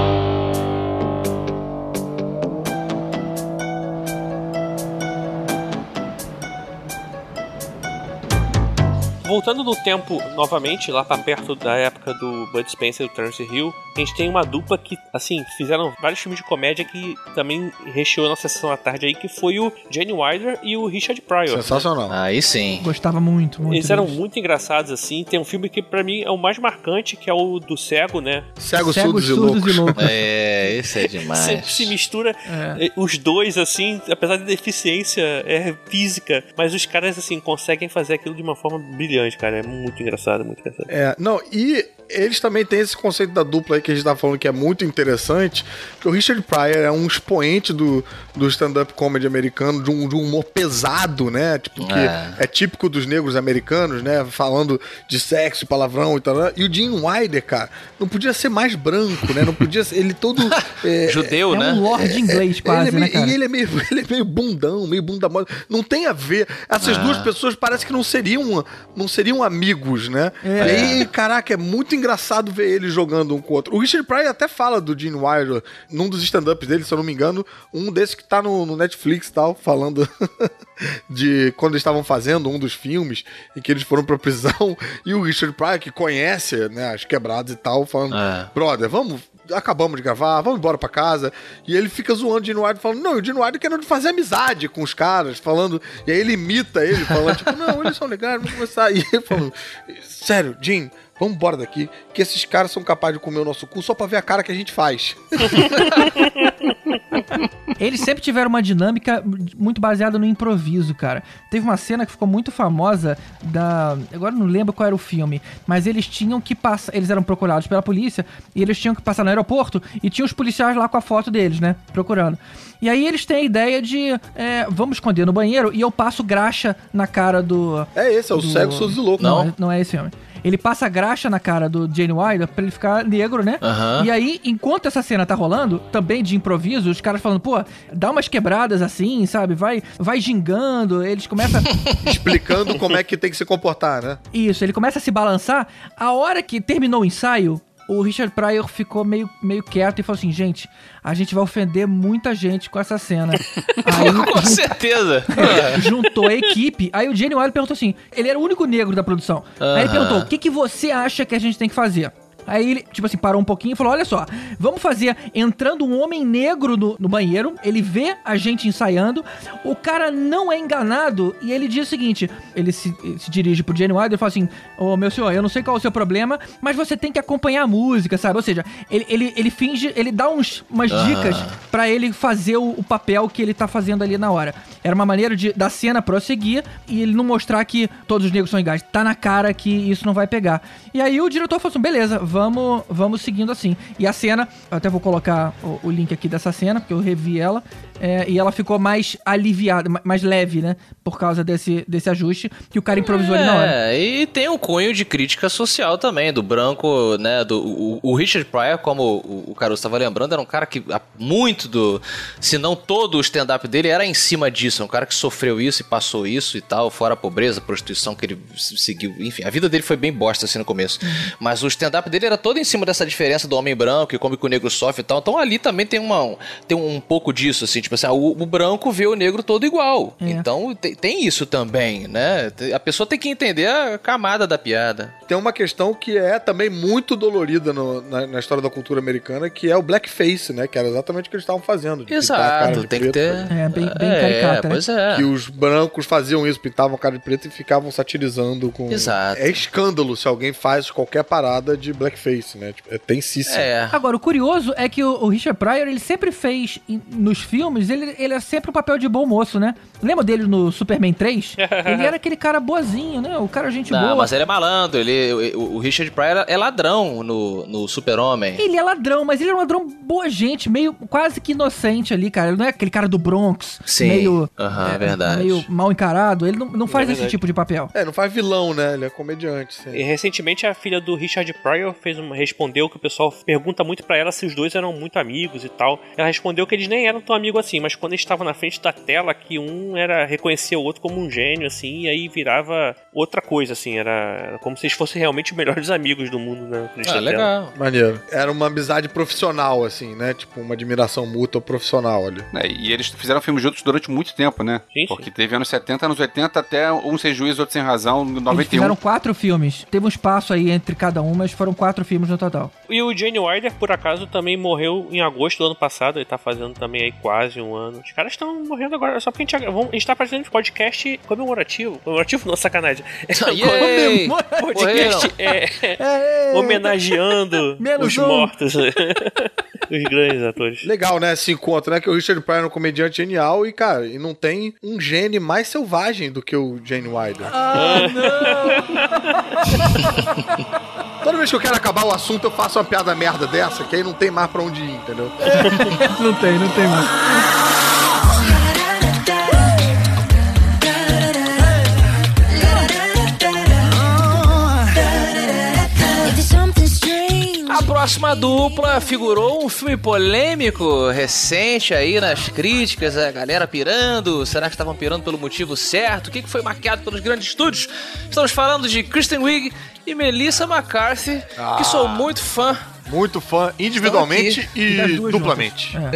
Voltando no tempo, novamente, lá pra perto da época do Bud Spencer e do Terence Hill, a gente tem uma dupla que, assim, fizeram vários filmes de comédia que também recheou a nossa sessão da tarde aí, que foi o Gene Wilder e o Richard Pryor. Sensacional. Aí sim. Gostava muito, muito. Eles eram deles. muito engraçados, assim. Tem um filme que, pra mim, é o mais marcante, que é o do Cego, né? Cegos, Cegos, surdos e surdos loucos. e loucos. É, esse é demais. Sempre se mistura É. eh, os dois, assim, apesar de deficiência é, física, mas os caras, assim, conseguem fazer aquilo de uma forma brilhante, cara. É muito engraçado, muito engraçado. É, não, e eles também têm esse conceito da dupla aí que a gente tá falando que é muito interessante, que o Richard Pryor é um expoente do, do stand-up comedy americano, de um, de um humor pesado, né? Tipo, que É. é. típico dos negros americanos, né? Falando de sexo, palavrão e tal. E o Gene Wilder, cara, não podia ser mais branco, né? Não podia ser. Ele todo. É, Judeu, É né? um lord inglês quase, ele é né, meio, cara? E ele é, meio, ele é meio bundão, meio bunda mole. Não tem a ver. Essas Ah. duas pessoas parece que não seriam, não seriam amigos, né? É. E aí, caraca, é muito engraçado ver eles jogando um com o outro. O Richard Pryor até fala do Gene Wilder num dos stand-ups dele, se eu não me engano, um desses que tá no, no Netflix e tal, falando de quando eles estavam fazendo um dos filmes em que eles foram pra prisão. E o Richard Pryor, que conhece, né, as quebradas e tal, falando: É. brother, vamos. Acabamos de gravar, vamos embora pra casa. E ele fica zoando o Gene Wilder, falando: não, o Gene Wilder querendo fazer amizade com os caras, falando. E aí ele imita ele, falando: tipo, não, eles são legais, vamos começar. E ele falando: sério, Gene, vamos embora daqui, que esses caras são capazes de comer o nosso cu só pra ver a cara que a gente faz. Eles sempre tiveram uma dinâmica muito baseada no improviso, cara. Teve uma cena que ficou muito famosa da... Agora eu não lembro qual era o filme, mas eles tinham que passar... Eles eram procurados pela polícia e eles tinham que passar no aeroporto e tinha os policiais lá com a foto deles, né? Procurando. E aí eles têm a ideia de... É, vamos esconder no banheiro e eu passo graxa na cara do... É esse, é o do... Cego, Surdos e Louco. Não, não é esse filme. Ele passa graxa na cara do Gene Wilder pra ele ficar negro, né? Aham. E aí, enquanto essa cena tá rolando, também de improviso, os caras falando, pô, dá umas quebradas assim, sabe? Vai, vai gingando, eles começam... Explicando como é que tem que se comportar, né? Isso, ele começa a se balançar. A hora que terminou o ensaio, o Richard Pryor ficou meio, meio quieto e falou assim, gente, a gente vai ofender muita gente com essa cena. Aí, Com certeza. juntou a equipe. Aí o Gene Wilder perguntou assim, ele era o único negro da produção. Aí ele Aham. perguntou, o que, que você acha que a gente tem que fazer? Aí ele, tipo assim, parou um pouquinho e falou, olha só, vamos fazer entrando um homem negro no, no banheiro, ele vê a gente ensaiando, o cara não é enganado e ele diz o seguinte, ele se, ele se dirige pro Gene Wilder e fala assim, ô meu senhor, eu não sei qual é o seu problema, mas você tem que acompanhar a música, sabe? Ou seja, ele, ele, ele finge, ele dá uns, umas Ah. dicas pra ele fazer o, o papel que ele tá fazendo ali na hora. Era uma maneira de, da cena prosseguir e ele não mostrar que todos os negros são iguais. Tá na cara que isso não vai pegar. E aí o diretor falou assim, beleza, vamos, vamos seguindo assim. E a cena, eu até vou colocar o, o link aqui dessa cena, porque eu revi ela, é, e ela ficou mais aliviada, ma- mais leve, né? Por causa desse, desse ajuste que o cara improvisou ali na hora. É, e tem um cunho de crítica social também, do branco, né, do, o, o Richard Pryor, como o, o Caruso estava lembrando, era um cara que, há muito do, se não todo o stand-up dele era em cima disso, um cara que sofreu isso e passou isso e tal, fora a pobreza, a prostituição que ele se- seguiu, enfim, a vida dele foi bem bosta assim no começo, mas o stand-up dele era todo em cima dessa diferença do homem branco e como que o negro sofre e tal, então ali também tem, uma, tem um pouco disso, assim, tipo assim, ah, o, o branco vê o negro todo igual, É. então tem, tem isso também, né, a pessoa tem que entender a camada da piada. Tem uma questão que é também muito dolorida no- na, na história da cultura americana, que é o blackface, né? Que era exatamente o que eles estavam fazendo. de pintar a cara Exato, de tem que preto. ter... É, bem, bem é, caricata, né? pois é. Que os brancos faziam isso, pintavam a cara de preto e ficavam satirizando com... Exato. É escândalo se alguém faz qualquer parada de blackface. blackface, né? Tipo, é tensíssimo. É. Agora, o curioso é que o, o Richard Pryor, ele sempre fez, em- nos filmes, ele, ele é sempre o papel de bom moço, né? Lembra dele no Superman três? Ele era aquele cara boazinho, né? O cara gente Não, boa. mas ele é malandro. Ele, o, o Richard Pryor é ladrão no, no Super-Homem. Ele é ladrão, mas ele é um ladrão boa gente, meio quase que inocente ali, cara. Ele não é aquele cara do Bronx, Sim. meio, Aham, é verdade. meio mal encarado. Ele não, não faz É esse verdade. tipo de papel. É, não faz vilão, né? Ele é comediante, sim. E recentemente a filha do Richard Pryor fez uma, respondeu que o pessoal pergunta muito pra ela se os dois eram muito amigos e tal. Ela respondeu que eles nem eram tão amigos assim, mas quando eles estavam na frente da tela, que um era reconhecer o outro como um gênio, assim, e aí virava outra coisa, assim, era, era como se eles fossem realmente os melhores amigos do mundo na frente Ah, da tela. legal. Maneiro. Era uma amizade profissional, assim, né? Tipo, uma admiração mútua profissional ali. É, e eles fizeram filmes juntos durante muito tempo, né? Sim, sim. Porque teve anos setenta, anos oitenta, até um sem juízo, outro sem razão, Eles noventa e um. fizeram quatro filmes. Teve um espaço aí entre cada um, mas foram quatro filmes no total. E o Gene Wilder, por acaso, também morreu em agosto do ano passado. Ele tá fazendo também aí quase um ano. Os caras estão morrendo agora, só porque a gente, vamos, a gente tá fazendo um podcast comemorativo. Comemorativo? Não, sacanagem. Yay! Podcast é, É, homenageando Menos os um. mortos. Os grandes atores. Legal, né? Esse encontro, né? Que o Richard Pryor é um comediante genial e, cara, e não tem um gene mais selvagem do que o Gene Wilder. Ah, Toda vez que eu quero acabar o assunto, eu faço uma piada merda dessa, que aí não tem mais pra onde ir, entendeu? não tem, não tem mais. A próxima dupla figurou um filme polêmico recente aí nas críticas, a galera pirando. Será que estavam pirando pelo motivo certo? O que que foi maquiado pelos grandes estúdios? Estamos falando de Kristen Wiig e Melissa McCarthy, que sou muito fã. Muito fã, individualmente E das e duas duplamente. juntas. É.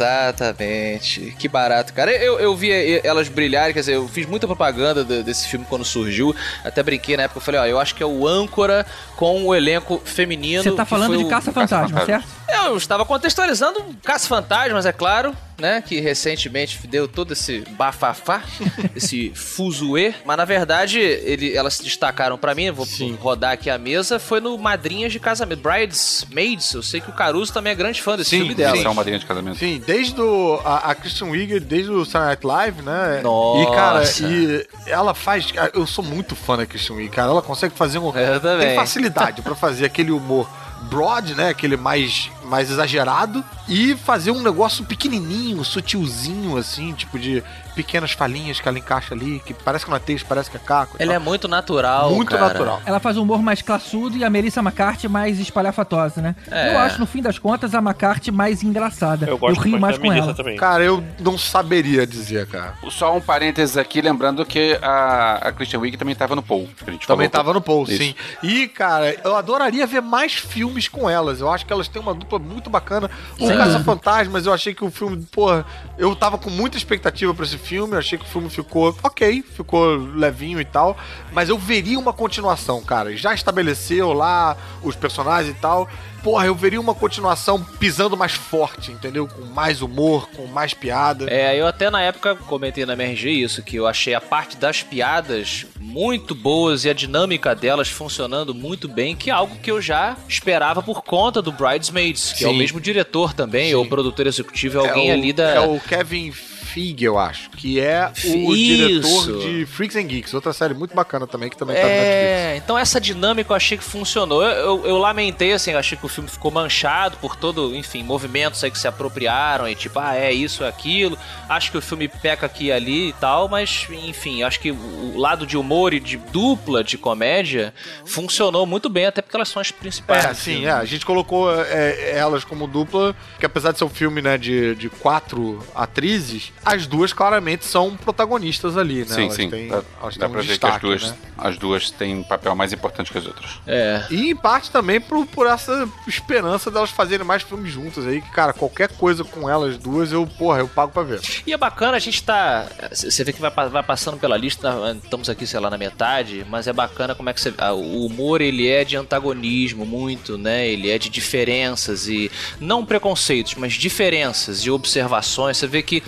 Exatamente. Que barato, cara. Eu, eu vi elas brilharem, quer dizer, eu fiz muita propaganda de- desse filme quando surgiu. Até brinquei na época, eu falei, ó, eu acho que é o âncora com o elenco feminino. Você tá que falando foi de o- Caça-Fantasma, Caça-Fantasma. certo? Eu estava contextualizando Caça-Fantasmas, é claro, né? Que recentemente deu todo esse bafafá, esse fuzuê. Mas na verdade, ele, elas se destacaram pra mim, eu vou Sim. rodar aqui a mesa, foi no Madrinhas de Casamento. Bridesmaids, eu sei que o Caruso também é grande fã desse Sim, filme sim. dela. Eles são madrinha de casamento. Sim, desde o, a, a Kristen Wiig, desde o Saturday Night Live, né? Nossa. E, cara, e ela faz... Eu sou muito fã da Kristen Wiig, cara. Ela consegue fazer um... Eu também. Tem facilidade pra fazer aquele humor broad, né? Aquele mais, mais exagerado. E fazer um negócio pequenininho, sutilzinho, assim, tipo de pequenas falinhas que ela encaixa ali, que parece que não é texto, parece que é caco. e Ela é tal. muito natural, Muito cara. natural. Ela faz um humor mais classudo e a Melissa McCarthy mais espalhafatosa, né? É. Eu acho, no fim das contas, a McCarthy mais engraçada. Eu gosto rio mais da com Melissa ela. também. Cara, eu não saberia dizer, cara. Só um parênteses aqui, lembrando que a, a Kristen Wiig também tava no Paul. que a gente Também falou. tava no Paul, Isso. sim. E, cara, eu adoraria ver mais filmes com elas. Eu acho que elas têm uma dupla muito bacana. O Sem Caça-Fantasmas, eu achei que o filme, porra, eu tava com muita expectativa pra esse filme. Eu achei que o filme ficou ok, ficou levinho e tal. Mas eu veria uma continuação, cara. Já estabeleceu lá os personagens e tal. Porra, eu veria uma continuação pisando mais forte, entendeu? Com mais humor, com mais piada. É, eu até na época comentei na M R G isso, que eu achei a parte das piadas muito boas e a dinâmica delas funcionando muito bem, que é algo que eu já esperava por conta do Bridesmaids, que é o Sim. mesmo diretor também, Sim. ou produtor executivo, é alguém o, ali da... É o Kevin Feige, eu acho, que é o Isso. diretor de Freaks and Geeks, outra série muito bacana também, que também tá no Netflix. É, então essa dinâmica eu achei que funcionou. Eu, eu, eu lamentei, assim, achei que o filme ficou manchado por todo, enfim, movimentos aí que se apropriaram e tipo, ah, é isso, é aquilo. Acho que o filme peca aqui e ali e tal, mas, enfim, acho que o, o lado de humor e de dupla, de comédia, funcionou muito bem, até porque elas são as principais. É, do sim, filme. é. A gente colocou é, elas como dupla, que apesar de ser um filme, né, de, de quatro atrizes, as duas claramente são protagonistas ali, né? Sim, elas sim. Têm, dá elas dá têm um pra ver destaque, que as duas, né? as duas têm um papel mais importante que as outras. É. E em parte também por, por essa esperança delas fazerem mais filmes juntas aí, que, cara, qualquer coisa com elas duas, eu, porra, eu pago pra ver. E é bacana, a gente tá. Você vê que vai, vai passando pela lista, estamos aqui, sei lá, na metade, mas é bacana como é que você. ah, O humor, ele é de antagonismo muito, né? Ele é de diferenças e. Não preconceitos, mas diferenças e observações. Você vê que as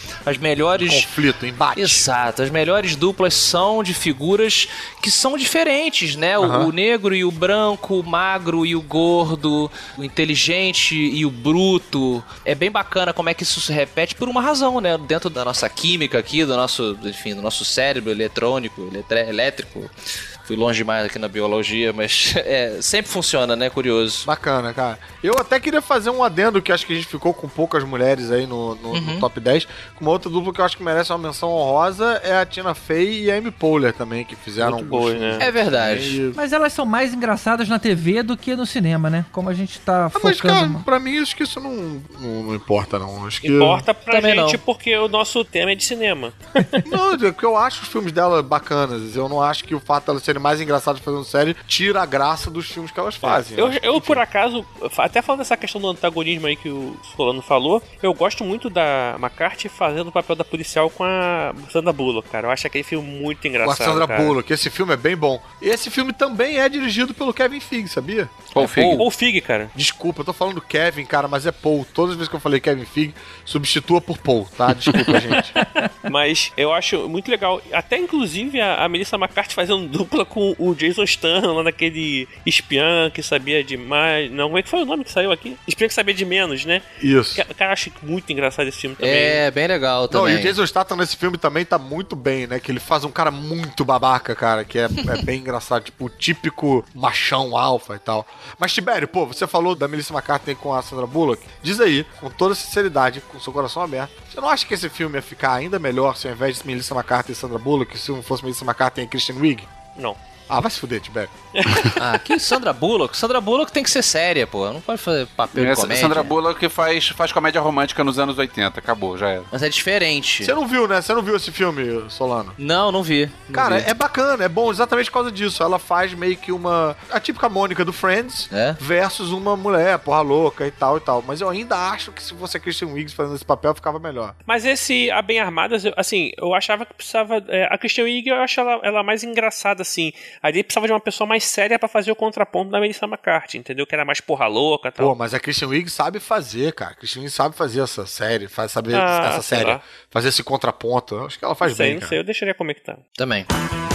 melhores... Conflito, embate. Exato, as melhores duplas são de figuras que são diferentes, né? O, Aham. o negro e o branco, o magro e o gordo, o inteligente e o bruto. É bem bacana como é que isso se repete por uma razão, né? Dentro da nossa química aqui, do nosso, enfim, do nosso cérebro eletrônico, eletré- elétrico. Fui longe demais aqui na biologia, mas é, sempre funciona, né? Curioso. Bacana, cara. Eu até queria fazer um adendo, que acho que a gente ficou com poucas mulheres aí no, no, Uhum. no top dez. Uma outra dupla que eu acho que merece uma menção honrosa é a Tina Fey e a Amy Poehler também, que fizeram Muito um boa, filmes né? É verdade. meio- Mas elas são mais engraçadas na T V do que no cinema, né? Como a gente tá Ah, mas, cara, focando... pra mim, acho que isso não, não, não importa, não. Acho que... Importa pra Também gente não. porque o nosso tema é de cinema. Não, é porque eu acho os filmes dela bacanas. Eu não acho que o fato de elas serem mais engraçadas fazendo série tira a graça dos filmes que elas fazem. Eu, Acho que, eu enfim. por acaso, até falando dessa questão do antagonismo aí que o Solano falou, eu gosto muito da McCarthy fazendo o papel da policial com a Sandra Bullock, cara. Eu acho aquele filme muito Com a engraçado. Sandra cara. Bullock. Esse filme é bem bom. E esse filme também é dirigido pelo Kevin Feige, sabia? Paul Feig. Paul Feig, cara. Desculpa, eu tô falando Kevin, cara, mas é Paul. Todas as vezes que eu falei Kevin Feige, substitua por Paul, tá? Desculpa, gente. Mas eu acho muito legal. Até inclusive a, a Melissa McCarthy fazendo dupla com o Jason Statham lá naquele espiã que sabia demais. Não, como é que foi o nome que saiu aqui? Espiã que sabia de menos, né? Isso. Ca- Cara, eu acho muito engraçado esse filme também. É, bem legal Não, também. e o Jason Statham nesse filme também tá muito bem, né? Que ele faz um cara muito babaca, cara, que é, é bem engraçado, tipo, o típico machão alfa e tal. Mas, Tibério, pô, você falou da Melissa McCarthy com a Sandra Bullock. Diz aí, com toda sinceridade, com seu coração aberto, você não acha que esse filme ia ficar ainda melhor se ao invés de Melissa McCarthy e Sandra Bullock, se não fosse Melissa McCarthy e Kristen Wiig? Não. Ah, vai se fuder, Tibério. Ah, que Sandra Bullock? Sandra Bullock tem que ser séria, pô. Não pode fazer papel de Essa comédia. Sandra Bullock faz, faz comédia romântica nos anos oitenta. Acabou, já era. Mas é diferente. Você não viu, né? Você não viu esse filme, Solano? Não, não vi. Não Cara, vi. é bacana, é bom exatamente por causa disso. Ela faz meio que uma... a típica Mônica do Friends É? versus uma mulher, porra louca e tal e tal. Mas eu ainda acho que se fosse a Kristen Wiig fazendo esse papel, ficava melhor. Mas esse A Bem Armadas, eu- assim, eu achava que precisava. É, a Kristen Wiig, eu acho ela, ela mais engraçada, assim. Aí precisava de uma pessoa mais séria pra fazer o contraponto da Melissa McCarthy, entendeu? Que era mais porra louca e tal. Pô, mas a Kristen Wiig sabe fazer, cara. A Kristen Wiig sabe fazer essa série, faz, sabe Ah, essa sei série, lá. fazer esse contraponto. Eu acho que ela faz não sei, bem, não cara. sei, eu deixaria como é que tá. Também.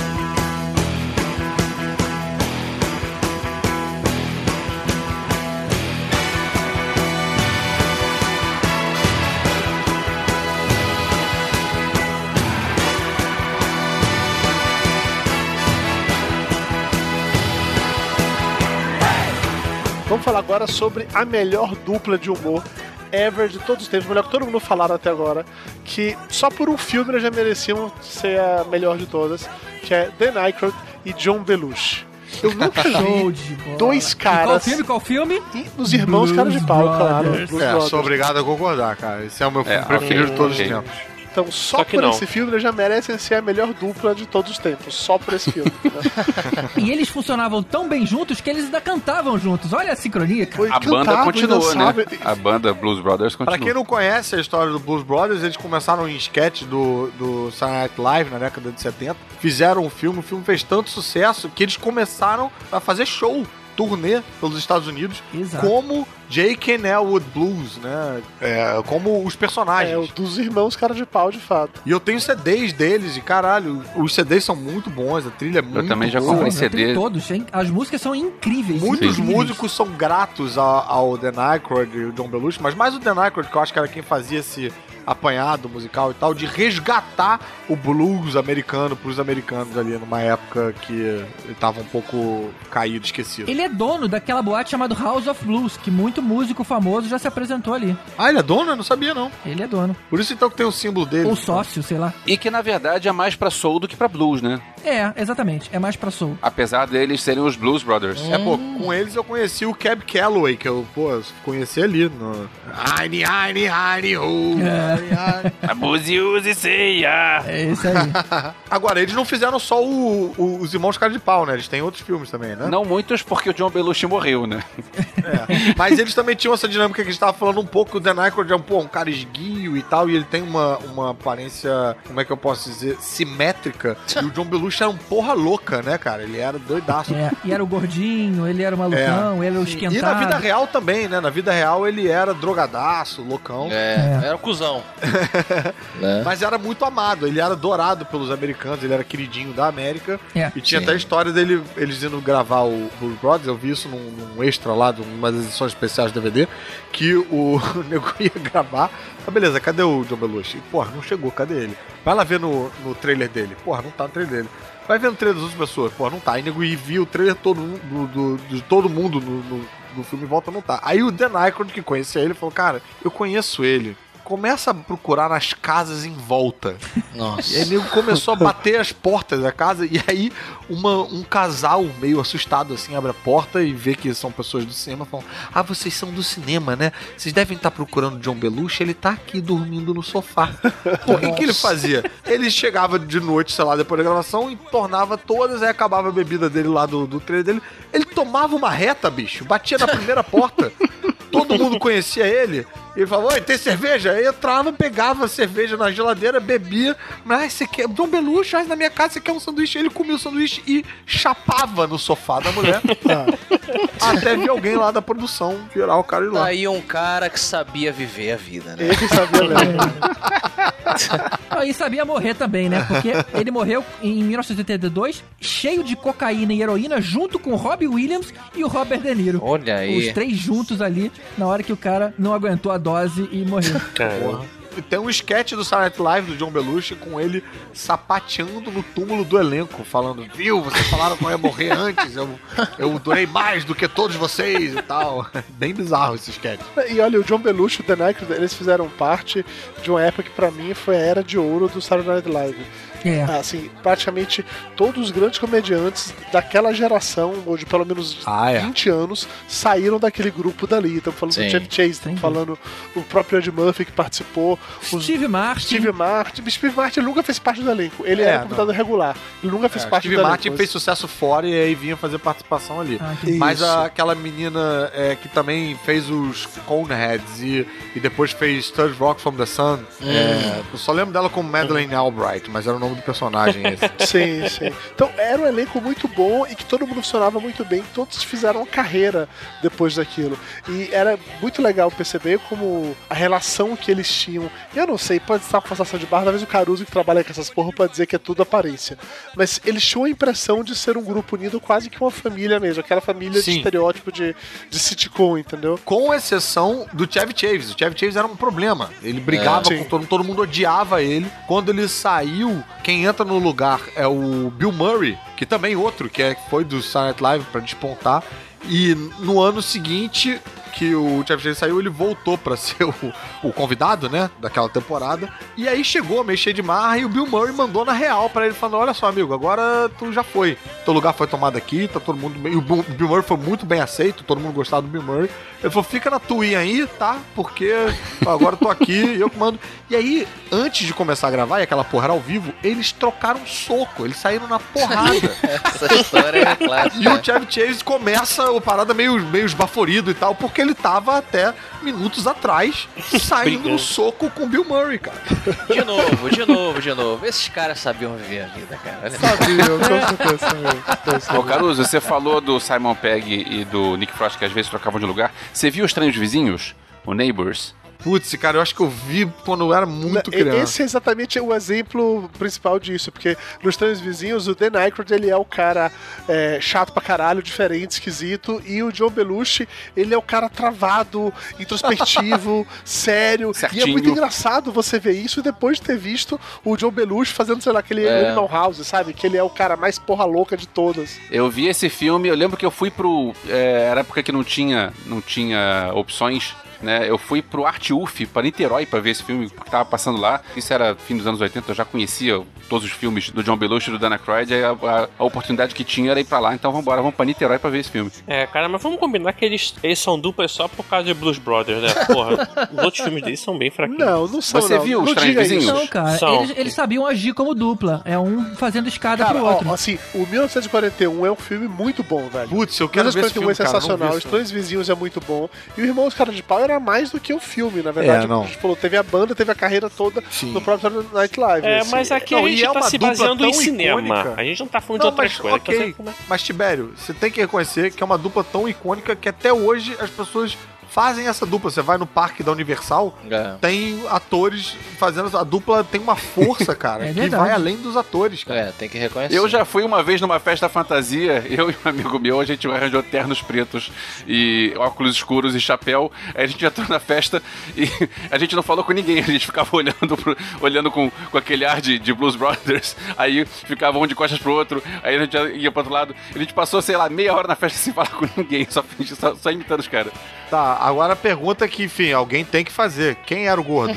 Vamos falar agora sobre a melhor dupla de humor ever de todos os tempos, melhor que todo mundo falaram até agora, que só por um filme eles já mereciam ser a melhor de todas, que é Dan Aykroyd e John Belushi. Eu nunca Show vi de bola. dois E qual caras filme? Qual filme? e os irmãos Cara de Pau, Blues claro. Brothers. Blues É, Brothers. sou obrigado a concordar, cara. Esse é o meu filme É, preferido ok, de todos ok. os tempos. Então, só, Só que por não. esse filme eles já merecem ser a melhor dupla de todos os tempos. Só por esse filme. Né? E eles funcionavam tão bem juntos que eles ainda cantavam juntos. Olha a sincronia, cara. Foi A banda cantava e continuou, né? dançava. A banda Blues Brothers Pra continuou. quem não conhece a história do Blues Brothers, eles começaram em sketch do, do Saturday Night Live na década de setenta. Fizeram um filme, o filme fez tanto sucesso que eles começaram a fazer show, turnê pelos Estados Unidos, Exato. como Jake and Elwood Blues, né? É, como os personagens. É, o dos irmãos Cara de Pau, de fato. E eu tenho C Ds deles, e caralho, os C Ds são muito bons, a trilha é muito também já boa. comprei Eu C D. tenho todos, hein? As músicas são incríveis. Muitos incríveis. músicos são gratos ao, ao Dan Aykroyd e o John Belushi, mas mais o Dan Aykroyd, que eu acho que era quem fazia esse apanhado musical e tal, de resgatar o blues americano pros americanos ali, numa época que ele tava um pouco caído, esquecido. Ele é dono daquela boate chamada House of Blues, que muito músico famoso já se apresentou ali. Ah, ele é dono? Eu não sabia, não. Ele é dono. Por isso então que tem o símbolo dele. Ou sócio, sei lá. E que na verdade é mais pra soul do que pra blues, né? É, exatamente. É mais pra soul. Apesar deles serem os Blues Brothers. É, pô, com eles eu conheci o Cab Calloway, que eu, pô, conheci ali no... Aine, aine, aine, oh, aine, aine. Abuse, use, ceia. É isso aí. Agora, eles não fizeram só o- o- os Irmãos Cara de Pau, né? Eles têm outros filmes também, né? Não muitos porque o John Belushi morreu, né? É. Mas eles também tinham essa dinâmica que a gente tava falando um pouco, que o Dan Aykroyd é um, pô, um cara esguio e tal, e ele tem uma, uma aparência, como é que eu posso dizer, simétrica, e o John Belushi Belushi era um porra louca, né, cara? Ele era doidaço. É, e era o gordinho, ele era o malucão, É. ele era o E esquentado. na vida real também, né? Na vida real ele era drogadaço, loucão. É, É. era o cuzão. né? Mas era muito amado, ele era adorado pelos americanos, ele era queridinho da América. É. E tinha Sim. até a história dele, eles indo gravar o Blues Brothers, eu vi isso num, num extra lá, de uma das edições especiais do D V D, que o nego ia gravar. Ah, beleza, cadê o John Belushi? Porra, não chegou, cadê ele? Vai lá ver no, no trailer dele. Porra, não tá no trailer dele. Vai ver no trailer das outras pessoas. Porra, não tá. Aí nego ia viu o trailer todo, do, do, de todo mundo no, no, no filme e volta, não tá. Aí o Dan Aykroyd, que conhecia ele, falou, cara, eu conheço ele. Começa a procurar nas casas em volta. Nossa. E aí nego começou a bater as portas da casa. E aí uma, um casal meio assustado assim abre a porta e vê que são pessoas do cinema. Falam, ah, vocês são do cinema, né? Vocês devem estar procurando John Belushi. Ele tá aqui dormindo no sofá. O que, que ele fazia? Ele chegava de noite, sei lá, depois da gravação e tornava todas. Aí acabava a bebida dele lá do, do trailer dele. Ele tomava uma reta, bicho. Batia na primeira porta. Todo mundo conhecia ele. Ele falava, oi, tem cerveja? Aí entrava, pegava a cerveja na geladeira, bebia. Mas você quer. John Belushi, na minha casa você quer um sanduíche? Ele comia o sanduíche e chapava no sofá da mulher. Até vi alguém lá da produção tirar o cara de lá. Aí um cara que sabia viver a vida, né? Ele sabia mesmo. Ah, e sabia morrer também, né? Porque ele morreu em mil novecentos e oitenta e dois, cheio de cocaína e heroína, junto com o Robbie Williams e o Robert De Niro. Olha aí. Os três juntos ali, na hora que o cara não aguentou a dose e morreu. Caramba. Tem um sketch do Saturday Night Live do John Belushi com ele sapateando no túmulo do elenco, falando, viu, vocês falaram que eu ia morrer antes, eu, eu durei mais do que todos vocês e tal. Bem bizarro esse sketch. E olha, o John Belushi e o Dan Aykroyd, eles fizeram parte de uma época que pra mim foi a era de ouro do Saturday Night Live. É. Assim, praticamente todos os grandes comediantes daquela geração, ou de pelo menos Ah, é. vinte anos, saíram daquele grupo dali. Estamos falando Sim. do Chevy Chase, estamos falando o próprio Ed Murphy que participou, os Steve Martin. Steve Martin. Steve Martin nunca fez parte do elenco. Ele É, era convidado regular. Ele nunca fez É, parte Steve do Martin elenco. fez sucesso fora e aí vinha fazer participação ali. Ah, entendi. Mas Isso. a- aquela menina é, que também fez os Coneheads e, e depois fez Third Rock from the Sun, é, eu só lembro dela como Madeleine Albright, mas era o nome do personagem esse. Sim, sim. Então era um elenco muito bom e que todo mundo funcionava muito bem. Todos fizeram uma carreira depois daquilo. E era muito legal perceber como a relação que eles tinham. Eu não sei, pode estar com forçação de barra, talvez o Caruso que trabalha com essas porra pode dizer que é tudo aparência. Mas eles tinham a impressão de ser um grupo unido, quase que uma família mesmo. Aquela família Sim. de estereótipo de, de sitcom, entendeu? Com exceção do Chevy Chase. O Chevy Chase era um problema. Ele brigava É. com todo mundo, todo mundo odiava ele. Quando ele saiu, quem entra no lugar é o Bill Murray, que também outro, que é, foi do Saturday Night Live pra despontar. E no ano seguinte que o Chevy Chase saiu, ele voltou pra ser o, o convidado, né, daquela temporada. E aí chegou, meio cheio de marra, e o Bill Murray mandou na real pra ele, falando, olha só, amigo, agora tu já foi. Teu lugar foi tomado aqui, tá todo mundo bem. E o Bill Murray foi muito bem aceito, todo mundo gostava do Bill Murray. Ele falou, fica na tua aí, tá? Porque agora eu tô aqui e eu que mando. E aí, antes de começar a gravar, e aquela porra era ao vivo, eles trocaram soco, eles saíram na porrada. Essa história é clássica. E o Chevy Chase começa a parada meio, meio esbaforido e tal, porque ele tava até minutos atrás saindo Brigando. no soco com o Bill Murray, cara. De novo, de novo, de novo. Esses caras sabiam viver a vida, cara. Olha. Sabia, com certeza. também. Ô, Caruso, você falou do Simon Pegg e do Nick Frost que às vezes trocavam de lugar. Você viu Estranhos Vizinhos? O Neighbors? Putz, cara, eu acho que eu vi quando eu era muito E- criança. Esse é exatamente o exemplo principal disso, porque nos Três Vizinhos, o Dan Aykroyd, ele é o cara é, chato pra caralho, diferente, esquisito, e o John Belushi, ele é o cara travado, introspectivo, sério, Certinho. e é muito engraçado você ver isso depois de ter visto o John Belushi fazendo, sei lá, aquele É. Animal House, sabe? Que ele é o cara mais porra louca de todas. Eu vi esse filme, eu lembro que eu fui pro... É, era época que não tinha, não tinha opções, né? Eu fui pro Arte U F, pra Niterói, pra ver esse filme, porque tava passando lá. Isso era fim dos anos oitenta, eu já conhecia todos os filmes do John Belushi e do Dan Aykroyd, e a, a, a oportunidade que tinha era ir pra lá, então vambora, vamos pra Niterói pra ver esse filme. É, cara, mas vamos combinar que eles, eles são duplas só por causa de Blues Brothers, né? Porra, os outros filmes deles são bem fraquinhos. Não, não são, Você não. viu não os Três diga Vizinhos? isso. Não, cara, São. eles, eles sabiam agir como dupla. É um fazendo escada Cara, pro outro. ó, assim, o mil novecentos e quarenta e um é um filme muito bom, velho. Putz, eu quero ver esse filme, mil novecentos e quarenta e um é cara, não sensacional, vi Os isso. Três Vizinhos é muito bom. E o Irmãos Cara de Pau era mais do que o filme, na verdade. É, não. A gente falou, teve a banda, teve a carreira toda Sim. no próprio Saturday Night Live. É, assim. mas aqui a Não, gente gente é tá uma se dupla baseando tão em cinema. icônica. A gente não tá falando Não, de outras mas, coisas. ok. Tá sendo- Mas, Tibério, você tem que reconhecer que é uma dupla tão icônica que até hoje as pessoas fazem essa dupla. Você vai no parque da Universal, É. tem atores fazendo... A dupla tem uma força, cara, É que verdade. vai além dos atores, cara. É, tem que reconhecer. Eu já fui uma vez numa festa fantasia, eu e um amigo meu, a gente arranjou ternos pretos e óculos escuros e chapéu. Aí a gente entrou na festa e a gente não falou com ninguém, a gente ficava olhando, pro, olhando com, com aquele ar de, de Blues Brothers, aí ficava um de costas pro outro, aí a gente ia pro outro lado. A gente passou, sei lá, meia hora na festa sem falar com ninguém, só, só, só imitando os caras. Tá, agora a pergunta é que, enfim, alguém tem que fazer. Quem era o gordo?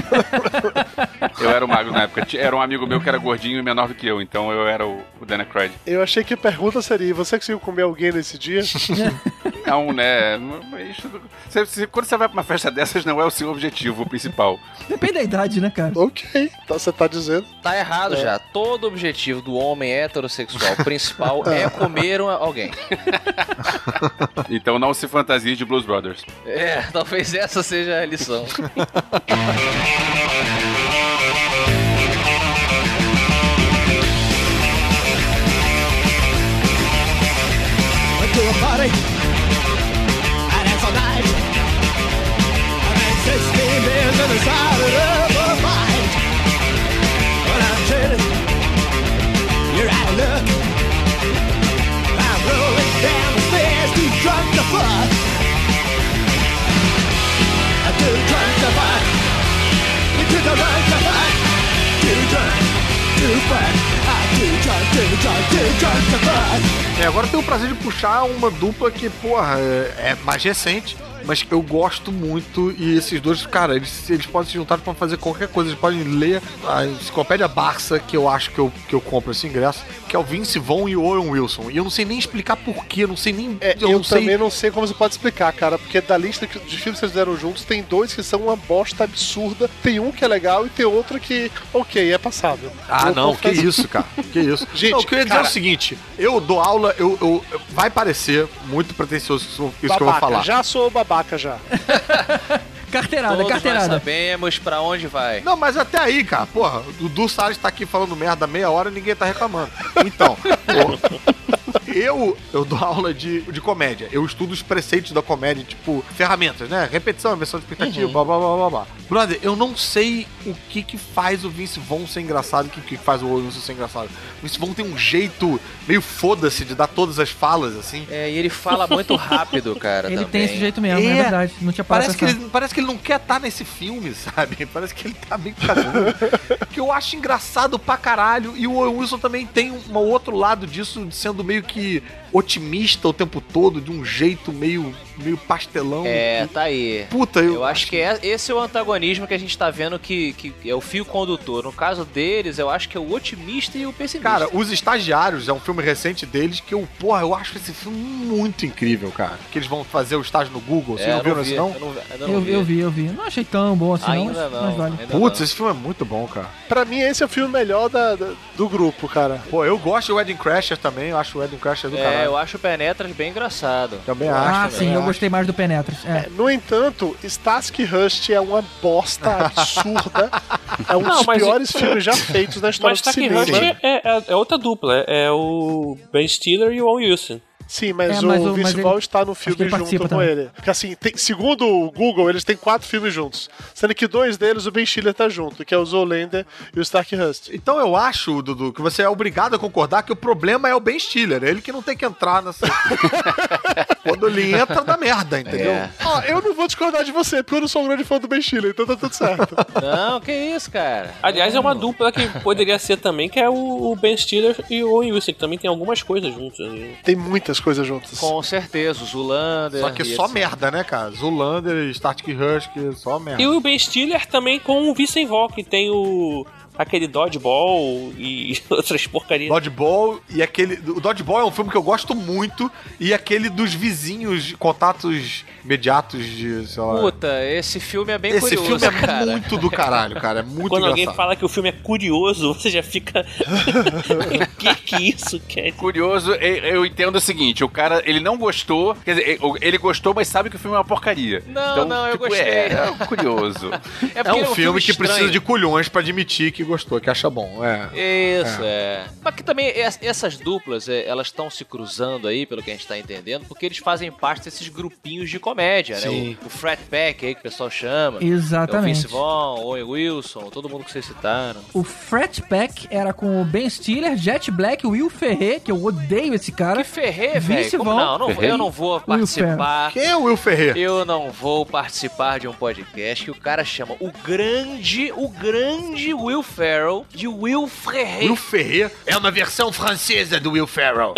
Eu era o magro na época, era um amigo meu que era gordinho e menor do que eu, então eu era o, o Dan Aykroyd. Eu achei que a pergunta seria: você conseguiu comer alguém nesse dia? Não, né? Mas, você- você- quando você vai pra uma festa dessas, não é o seu objetivo principal. Depende da idade, né, cara? Ok, então você tá dizendo. Tá errado É. já. Todo objetivo do homem heterossexual principal é comer um- alguém. Então não se fantasie de Blues Brothers. É, talvez essa seja a lição. Went to a party, and it's all night. I made sixteen beers and decided up a fight. But I'm telling you, you're out of luck. I'm rolling down the stairs, too drunk to fuck. I'm too drunk to fuck. You're too drunk to fuck. Too drunk to fuck. I'm too drunk, too drunk, too drunk to fuck. É, agora eu tenho o prazer de puxar uma dupla que, porra, é, é mais recente, mas que eu gosto muito. E esses dois, cara, eles, eles podem se juntar pra fazer qualquer coisa. Eles podem ler a enciclopédia Barça, que eu acho que eu, que eu compro esse ingresso, que é o Vince Vaughn e o Owen Wilson. E eu não sei nem explicar porquê, eu não sei nem... É, eu não sei... também não sei como você pode explicar, cara, porque da lista que- de filmes que eles fizeram juntos, tem dois que são uma bosta absurda. Tem um que é legal e tem outro que, ok, é passável. Ah, Eu não, que confesso- isso, cara. Que isso. Gente, não, o que eu ia dizer cara- é o seguinte: eu dou aula, eu, eu- vai parecer muito pretencioso isso, isso que eu vou Babaca, falar. já sou babaca já. Carteirada, Todos nós carteirada. sabemos pra onde vai. Não, mas até aí, cara, porra, o Dudu Salles tá aqui falando merda há meia hora e ninguém tá reclamando. Então, pô, eu, eu dou aula de, de comédia. Eu estudo os preceitos da comédia, tipo, ferramentas, né? Repetição, inversão de expectativa, blá, blá, blá, blá, blá. Brother, eu não sei o que que faz o Vince Vaughn ser engraçado e o que que faz o Owen Wilson ser engraçado. O Vince Vaughn tem um jeito meio foda-se de dar todas as falas, assim. É, e ele fala muito rápido, cara. Ele também. tem esse jeito mesmo, é, É, verdade. Não tinha parado Parece que, ele, parece que ele não quer estar nesse filme, sabe? Parece que ele tá meio cagando. Que eu acho engraçado pra caralho. E o Owen Wilson também tem um outro lado disso, de sendo meio que otimista o tempo todo, de um jeito meio, meio pastelão. É, tá aí. Puta, eu, Eu acho que é, esse é o antagonismo que a gente tá vendo que, que é o fio condutor. No caso deles, eu acho que é o otimista e o pessimista. Cara, Os Estagiários é um filme recente deles que eu, porra, eu acho esse filme muito incrível, cara. Que eles vão fazer o estágio no Google, vocês É, não eu viram vi, isso não? Eu, não, eu, não Eu, vi. eu vi, eu vi. Não achei tão bom assim, Ainda não, mas, não. mas vale. ainda Putz, não. esse filme é muito bom, cara. Pra mim, esse é o filme melhor da, da- do grupo, cara. Pô, eu gosto do Wedding Crashers também, eu acho o Wedding Crashers do É, caralho. eu acho o Penetras bem engraçado. Também Ah, acho. sim, também eu acho. gostei mais do Penetras. É. No entanto, Starsky Hutch é uma bosta absurda. É um Não, dos mas- piores filmes já feitos na história Mas do Taki cinema. Hutch é, é, é outra dupla. É, é o Ben Stiller e o Owen Wilson. Sim, mas É, mas o o- mas Vince ele- Vaughn está no acho filme que ele junto participa com também. ele. Porque assim, tem- segundo o Google, eles têm quatro filmes juntos. Sendo que dois deles o Ben Stiller tá junto, que é o Zoolander e o Stark Hutch. Então eu acho, Dudu, que você é obrigado a concordar que o problema é o Ben Stiller. É ele que não tem que entrar nessa. Quando ele entra, dá merda, entendeu? É. Ó, eu não vou discordar de você, porque eu não sou um grande fã do Ben Stiller, então tá tudo certo. Não, que isso, cara. Aliás, é uma dupla que poderia ser também, que é o o Ben Stiller e o Owen Wilson, que também tem algumas coisas juntos. né? Tem muitas coisas juntas. Com certeza, o Zoolander. Só que e só etcétera. merda, né, cara? Zoolander, Starsky Hutch, só merda. E o Ben Stiller também com o Vincent Vaughn, que tem o aquele Dodgeball e outras porcarias. Dodgeball e aquele. O Dodgeball é um filme que eu gosto muito. E aquele dos vizinhos, contatos imediatos de, sei lá. Puta, esse filme é bem Esse curioso, filme é cara. muito do caralho, cara. É muito Quando alguém engraçado. fala que o filme é curioso, você já fica. O que que isso quer? Curioso, eu eu entendo o seguinte, o cara, ele não gostou, quer dizer, ele gostou, mas sabe que o filme é uma porcaria. Não, não, eu gostei. É, é curioso. É, É porque um filme que estranho. precisa de culhões pra admitir que gostou, que acha bom. É. Isso, é. Mas que também es- essas duplas, é, elas estão se cruzando aí, pelo que a gente tá entendendo, porque eles fazem parte desses grupinhos de comédia, Sim. né? O, o Frat Pack aí, que o pessoal chama. Exatamente. É o Vince Vaughn, Owen Wilson, todo mundo que vocês citaram. O Frat Pack era com o Ben Stiller, Jet Black, Will Ferrell, que eu odeio esse cara. Que Ferrer, Vince velho. Como Vaughn. não, não, Ferrer? eu não vou participar. Quem é o Will Ferrer? Eu não vou participar de um podcast que o cara chama o grande, o grande Will Ferrell de Will Ferrer. Will Ferrer é uma versão francesa do Will Ferrell.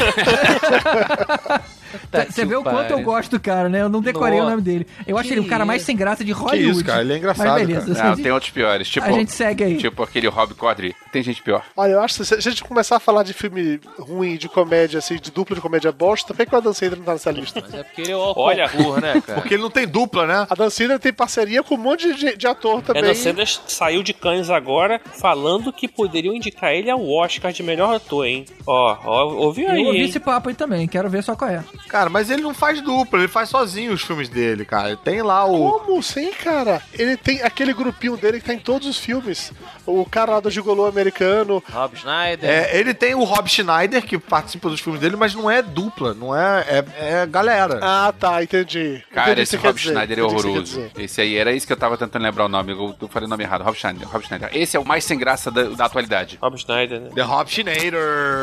Tá Você que vê o quanto pariu. eu gosto do cara, né? Eu não decorei Nossa. o nome dele. Eu acho Que ele o cara mais isso? sem graça de Hollywood. isso, cara? Ele é engraçado, Mas beleza, Não, a gente- tem outros piores. Tipo, a gente segue aí. tipo aquele Rob Corddry. Tem gente pior. Olha, eu acho que se a gente começar a falar de filme ruim, de comédia, assim, de dupla de comédia bosta, por que que o Adam Sandler não tá nessa lista? Mas é porque ele é o Olha. concurso, né, cara? Porque ele não tem dupla, né? A Dan Sandler tem parceria com um monte de, de ator também. Adam Sanders saiu de Cannes agora falando que poderiam indicar ele ao Oscar de melhor ator, hein? Ó, ó, ouviu aí, Eu ouvi hein? esse papo aí também, quero ver só qual é. Cara, mas ele não faz dupla, ele faz sozinho os filmes dele, cara. Tem lá o... Como? Sim, cara. Ele tem aquele grupinho dele que tá em todos os filmes. O cara lá do Gigolô americano. Rob Schneider. É, ele tem o Rob Schneider, que participa dos filmes dele, mas não é dupla, não é... É, é galera. Ah, tá, entendi. Cara, Entendi o esse que você Rob quer dizer, Schneider é entendi o que você quer horroroso. dizer. Esse aí, era isso que eu tava tentando lembrar o nome. Eu, eu falei o nome errado. Rob Schneider. Rob Schneider. Esse é o mais sem graça da, da atualidade. Rob Schneider, né? The Rob Schneider.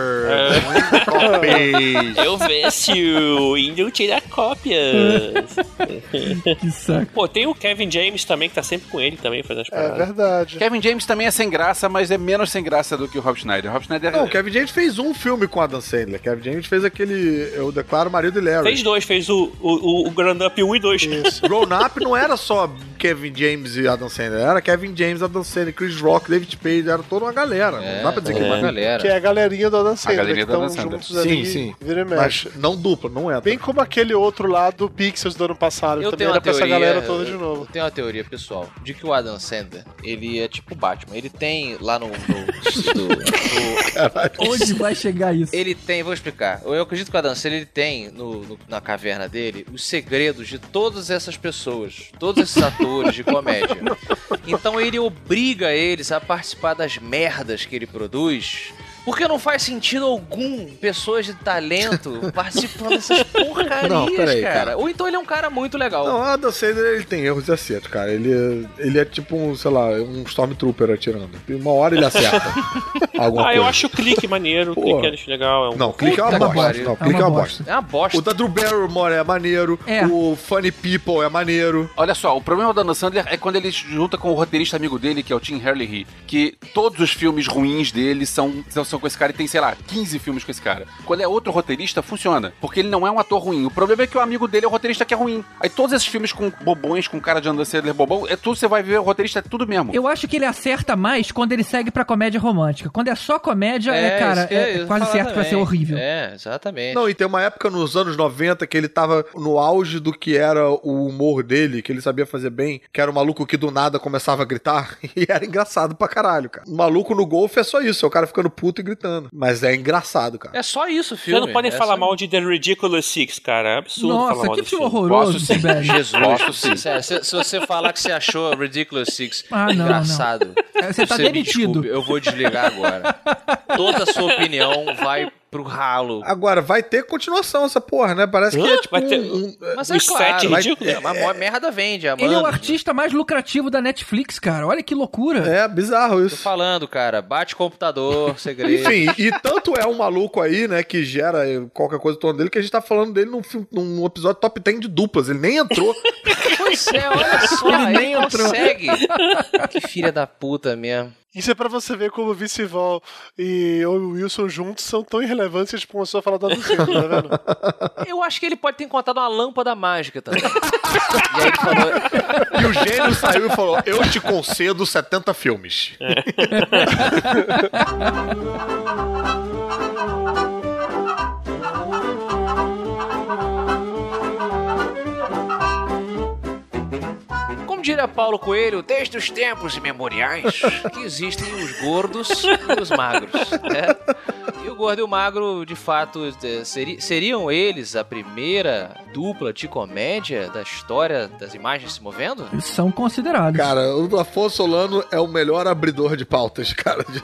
É. Copês. Eu vejo, indo tirar cópias. Que saco. Pô, tem o Kevin James também, que tá sempre com ele também, fazendo as É paradas. verdade. Kevin James também é sem graça, mas é menos sem graça do que o Rob Schneider. O Rob Schneider... Não, o Kevin James fez um filme com Adam Sandler. Kevin James fez aquele... Eu declaro marido de Larry. Fez dois, fez o, o, o Grand Up um e dois. Isso. Grown Up não era só Kevin James e Adam Sandler. Era Kevin James, Adam Sandler, Chris Rock, David Spade. Era toda uma galera. Não dá pra dizer que uma não. galera. Que é a galerinha do Adam Sandler. galerinha que do Adam tão Sandler. juntos ali, Sim, sim. vira e Mas mexe. não dupla, não é. Bem como aquele outro lá do Pixels do ano passado. Eu que também tenho era uma pra essa teoria, galera toda de eu- novo. Eu tenho uma teoria, pessoal, de que o Adam Sandler, ele é tipo o Batman. Ele tem lá no... no, no- no- Onde vai chegar isso? ele tem, vou explicar. Eu acredito que o Adam Sandler, ele tem no, no- na caverna dele os segredos de todas essas pessoas, todos esses atores de comédia. Então ele obriga eles a participar das merdas que ele produz. Porque não faz sentido algum pessoas de talento participando dessas porcarias, Não, peraí, cara. cara. Ou então ele é um cara muito legal. Não, o Adam Sandler, ele tem erros e acertos, cara. Ele é, ele é tipo um, sei lá, um Stormtrooper atirando. Uma hora ele acerta. Alguma Ah, eu coisa. acho o clique maneiro, o Pô. clique é legal. É um... Não, clique é uma Puta que bosta. pariu. Não, É clique é uma uma bosta. bosta. É uma bosta. O da Drew Barrymore é maneiro. É. O Funny People é maneiro. Olha só, o problema do Adam Sandler é quando ele junta com o roteirista amigo dele, que é o Tim Herlihy, que todos os filmes ruins dele são, são, são com esse cara e tem, sei lá, quinze filmes com esse cara. Quando é outro roteirista, funciona. Porque ele não é um ator ruim. O problema é que o amigo dele é o roteirista que é ruim. Aí todos esses filmes com bobões, com cara de Adam Sandler bobão, é tudo, você vai ver o roteirista, é tudo mesmo. Eu acho que ele acerta mais quando ele segue pra comédia romântica. Quando é só comédia, é, isso cara, que eu é, ia quase falar certo que vai ser também. horrível. É, exatamente. Não, e tem uma época nos anos noventa que ele tava no auge do que era o humor dele, que ele sabia fazer bem, que era o maluco que do nada começava a gritar, e era engraçado pra caralho, cara. O maluco no golfe é só isso, é o cara ficando puto e gritando. Mas é engraçado, cara. É só isso o filme. Vocês não podem é falar só... mal de The Ridiculous Six, cara. É absurdo falar Nossa, mal que desse filme filme. horroroso, Posso sim. velho. Jesus, Posso sim. Sério, se, se você falar que você achou Ridiculous Six Ah, não, engraçado, É, você tá me demitido. desculpe, eu vou desligar agora. Toda a sua opinião vai pro ralo. Agora, vai ter continuação essa porra, né? Parece que Hã? é tipo Vai ter- um... um- Mas Os é claro, sete vai- ridículos. é, uma mó- merda vende, Amanda. Ele é o artista mais lucrativo da Netflix, cara. Olha que loucura. É bizarro Tô isso. falando, cara, bate computador, segredo. Enfim, e tanto é um maluco aí, né, que gera qualquer coisa em torno dele, que a gente tá falando dele num, filme, num episódio top dez de duplas. Ele nem entrou. Pois é, olha só, Ele ele, nem entrou. consegue. Que filha da puta mesmo. Isso é pra você ver como o Vince Vaughn e o Wilson juntos são tão irrelevantes que a gente começou a falar do Adam Sandler, tá vendo? Eu acho que ele pode ter encontrado uma lâmpada mágica também. E aí ele falou... E o gênio saiu e falou, eu te concedo setenta filmes. Como diria Paulo Coelho, desde os tempos imemoriais que existem os gordos e os magros, né? E o Gordo e o Magro, de fato, seri- seriam eles a primeira dupla de comédia da história das imagens se movendo? Eles são considerados. Cara, o Afonso Solano é o melhor abridor de pautas, cara. De,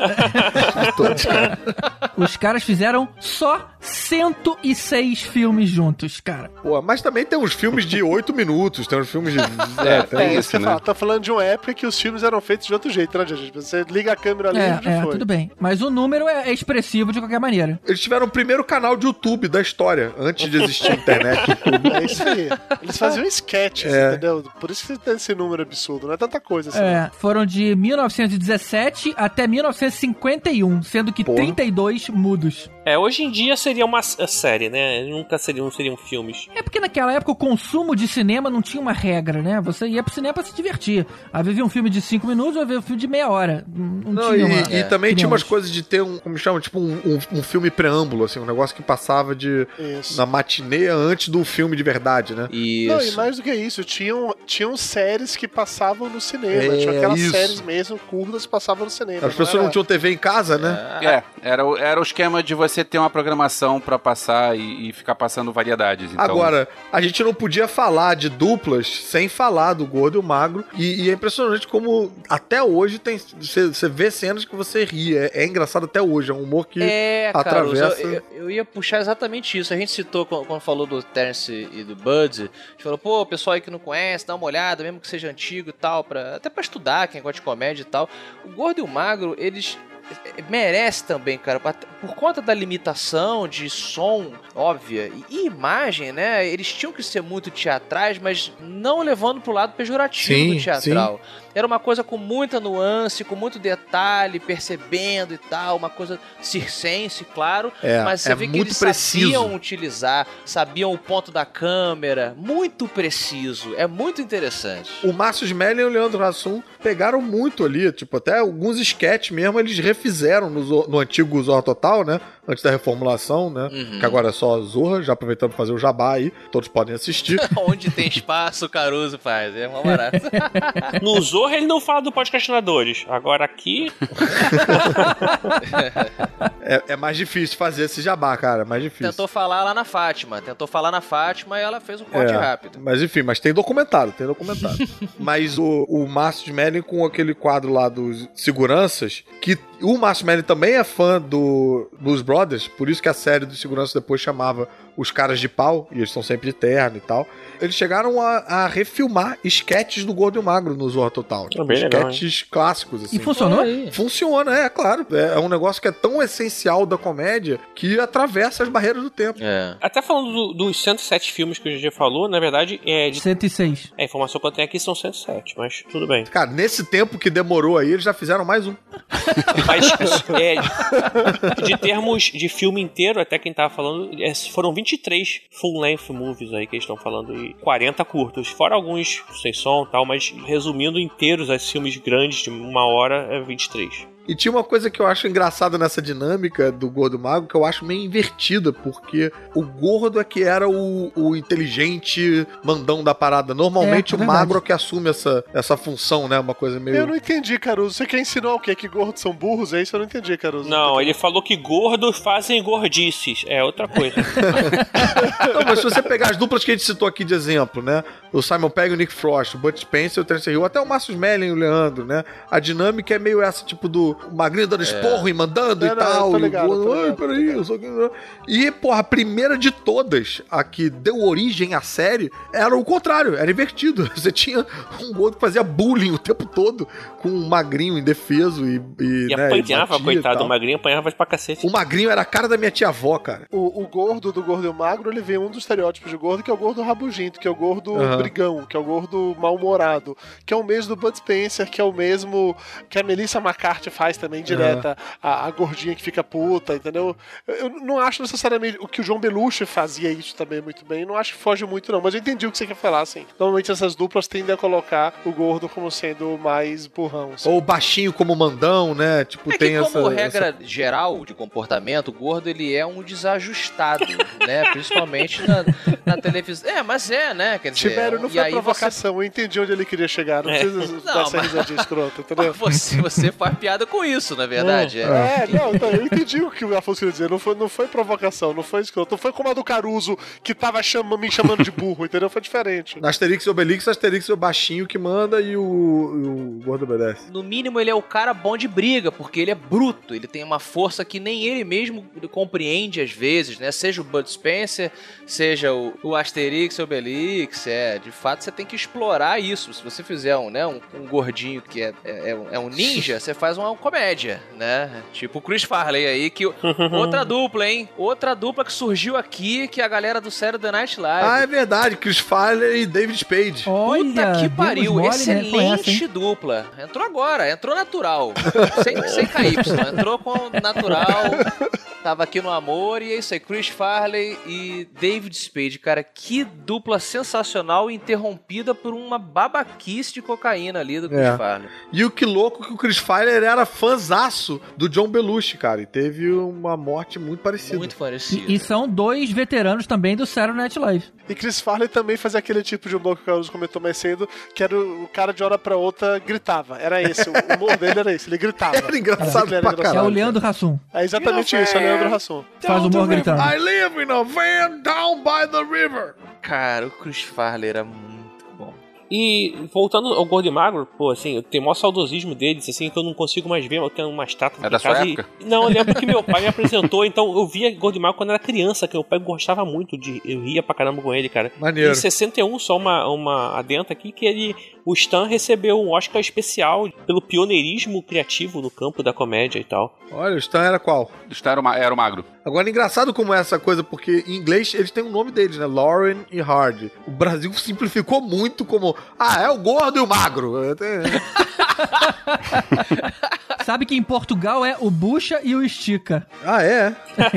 de todos, cara. Os caras fizeram só cento e seis filmes juntos, cara. Pô, mas também tem uns filmes de oito minutos, tem uns filmes de... É, tem tem É, isso, você né? fala, tá falando de uma época que os filmes eram feitos de outro jeito, né, gente? Você liga a câmera ali É, e já é, foi. tudo bem. Mas o número é, é expressivo de qualquer maneira. Eles tiveram o primeiro canal de YouTube da história, antes de existir internet. É isso aí. Eles faziam sketches, É. entendeu? Por isso que tem esse número absurdo, não é tanta coisa assim. É, foram de mil novecentos e dezessete até mil novecentos e cinquenta e um, sendo que Porra. trinta e dois mudos. É, hoje em dia seria uma s- série, né? Nunca seriam, seriam filmes. É porque naquela época o consumo de cinema não tinha uma regra, né? Você ia pro cinema pra se divertir. Às vezes via um filme de cinco minutos, às vezes um filme de meia hora. Não, não Não, tinha e, uma... e também tinha umas hoje. coisas de ter um, como chama, tipo um, um, um filme preâmbulo, assim, um negócio que passava de Isso. na matinê antes do filme de verdade, né? Isso. Não, e mais do que isso, tinham, tinham séries que passavam no cinema. É, tinha aquelas isso. séries mesmo, curtas, que passavam no cinema. As pessoas não era- tinham T V em casa, né? É, era, o- era o esquema de você ter uma programação pra passar e, e ficar passando variedades. Então, Agora, a gente não podia falar de duplas sem falar do Gordo e o Magro. E, e é impressionante como até hoje tem. Você você vê cenas que você ri. É, é engraçado até hoje. É um humor que É, Caruso, atravessa. eu, eu, eu ia puxar exatamente isso. A gente citou quando, quando falou do Terence e do Bud. A gente falou, pô, o pessoal aí que não conhece, dá uma olhada, mesmo que seja antigo e tal, pra, até pra estudar, quem gosta de comédia e tal. O Gordo e o Magro, eles merece também, cara, por conta da limitação de som óbvia e, e imagem, né? Eles tinham que ser muito teatrais, mas não levando pro lado pejorativo Sim, do teatral. Era uma coisa com muita nuance, com muito detalhe, percebendo e tal, uma coisa circense, claro, É, mas você é vê que muito eles preciso. sabiam utilizar, sabiam o ponto da câmera, muito preciso, é muito interessante. O Márcio Smelling e o Leandro Hassum pegaram muito ali, tipo, até alguns sketches mesmo eles refizeram no, Zo- no antigo Zorra Total, né? Antes da reformulação, né? Uhum. Que agora é só Zorra, já aproveitando pra fazer o jabá aí, todos podem assistir. Onde tem espaço, o Caruso faz, é uma barata. No Zorra ele não fala do podcastinadores. Agora aqui. é, é mais difícil fazer esse jabá, cara, é mais difícil. Tentou falar lá na Fátima, tentou falar na Fátima e ela fez um corte É, rápido. Mas enfim, mas tem documentado, tem documentado. Mas o, o Márcio Smelling com aquele quadro lá dos seguranças, que o Márcio Smelling também é fã do Blues Brothers, por isso que a série dos seguranças depois chamava Os Caras de Pau, e eles estão sempre de terno e tal. Eles chegaram a, a refilmar sketches do Gordo e o Magro no Zorra Total. É bem legal, sketches clássicos, assim. E funcionou? Funciona, é, claro. É, é um negócio que é tão essencial da comédia que atravessa as barreiras do tempo. É. Até falando do- dos cento e sete filmes que o G G falou, na verdade, é de... cento e seis. a informação que eu tenho aqui são cento e sete, mas tudo bem. Cara, nesse tempo que demorou aí, eles já fizeram mais um. Mas, é, de termos de filme inteiro, até quem tava falando, é, foram vinte e três full-length movies aí que eles estão falando, e quarenta curtos. Fora alguns sem som e tal, mas resumindo inteiros, os filmes grandes de uma hora, é vinte e três. E tinha uma coisa que eu acho engraçada nessa dinâmica do Gordo Mago, que eu acho meio invertida, porque o Gordo é que era o, o inteligente mandão da parada. Normalmente É, o verdade. Magro é que assume essa, essa função, né? Uma coisa meio... Eu não entendi, Caruso. Você quer ensinar o quê? Que gordos são burros? É isso? Eu não entendi, Caruso. Não, ele falou que gordos fazem gordices. É outra coisa. Não, mas se você pegar as duplas que a gente citou aqui de exemplo, né? O Simon Pegg, o Nick Frost, o Bud Spencer, o Terence Hill, até o Márcio Smelling e o Leandro, né? A dinâmica é meio essa, tipo, do magrinho dando esporro e mandando É, e não, eu tal. tô e ligado, o gordo, tô ai, ligado, peraí, eu sou... E, porra, a primeira de todas, a que deu origem à série, era o contrário, era invertido. Você tinha um gordo que fazia bullying o tempo todo com um magrinho indefeso e, e, E né, apanhava, batia e coitado, tal. o magrinho apanhava pra cacete. O magrinho era a cara da minha tia-avó, cara. O, o gordo do gordo e o magro, ele vem um dos estereótipos de gordo, que é o gordo rabugento, que é o gordo Aham. brigão, que é o gordo mal-humorado, que é o mesmo do Bud Spencer, que é o mesmo que a Melissa McCarthy faz também, direta, a, a gordinha que fica puta, entendeu? Eu, eu não acho necessariamente o que o João Belushi fazia isso também muito bem, não acho que foge muito não, mas eu entendi o que você quer falar, assim. Normalmente essas duplas tendem a colocar o gordo como sendo mais burrão, assim. Ou baixinho como mandão, né? Tipo, É tem que essa... como regra essa- geral de comportamento, o gordo ele é um desajustado, né? Principalmente na, na televisão. É, mas é, né? Quer dizer, Tibério, não e foi aí provocação, eu entendi onde ele queria chegar, não É. precisa dar Não, essa mas- risadinha escrota, entendeu? Você, você faz piada com com isso, na verdade. É, não, então, eu entendi o que o Afonso queria dizer. Não foi, não foi provocação, não foi escroto. Não foi como a do Caruso, que tava chama, me chamando de burro, entendeu? Foi diferente. Na Asterix e Obelix, Asterix é o baixinho que manda e o, o gordo obedece. No mínimo, ele é o cara bom de briga, porque ele é bruto. Ele tem uma força que nem ele mesmo compreende às vezes, né? Seja o Bud Spencer, seja o, o Asterix e Obelix. É, de fato, você tem que explorar isso. Se você fizer um, né, um, um gordinho que é, é, é um ninja, você faz uma comédia, né? Tipo o Chris Farley aí, que outra dupla, hein? Outra dupla que surgiu aqui, que é a galera do Saturday Night Live. Ah, é verdade. Chris Farley e David Spade. Olha, Puta que pariu, mole, excelente né, dupla. Entrou agora, entrou natural. sem, sem K Y, entrou com natural. Tava aqui no amor e é isso aí. Chris Farley e David Spade, cara, que dupla sensacional, interrompida por uma babaquice de cocaína ali do Chris É. Farley. E o que louco que o Chris Farley era fãzaço do John Belushi, cara. E teve uma morte muito parecida. Muito parecido. E, e são dois veteranos também do Saturday Night Live. E Chris Farley também fazia aquele tipo de humor que o Caruso comentou mais cedo, que era o, o cara de hora pra outra gritava. Era esse, o humor dele era esse, ele gritava. Era engraçado Ele pra engraçado. caralho. É o Leandro Hassum. É exatamente isso, é o Leandro Hassum. Faz Down humor the river. gritando. I live in a van down by the river. Cara, o Chris Farley era muito bom. E voltando ao Gordo e Magro, pô, assim, eu tenho o maior saudosismo deles, assim, que eu não consigo mais ver, eu tenho uma estátua É aqui da em sua casa e- época? Não, eu lembro que meu pai me apresentou, então eu via Gordo e Magro quando era criança, que meu pai gostava muito de... Eu ria pra caramba com ele, cara. Maneiro. Em sessenta e um, só uma, uma adenta aqui, que ele... O Stan recebeu um Oscar especial pelo pioneirismo criativo no campo da comédia e tal. Olha, o Stan era qual? O Stan era o, ma- era o magro. Agora, engraçado como é essa coisa, porque em inglês eles têm o nome deles, né? Lauren e Hard. O Brasil simplificou muito como, ah, é o gordo e o magro. É, é. Sabe que em Portugal é o Bucha e o Estica. Ah, é?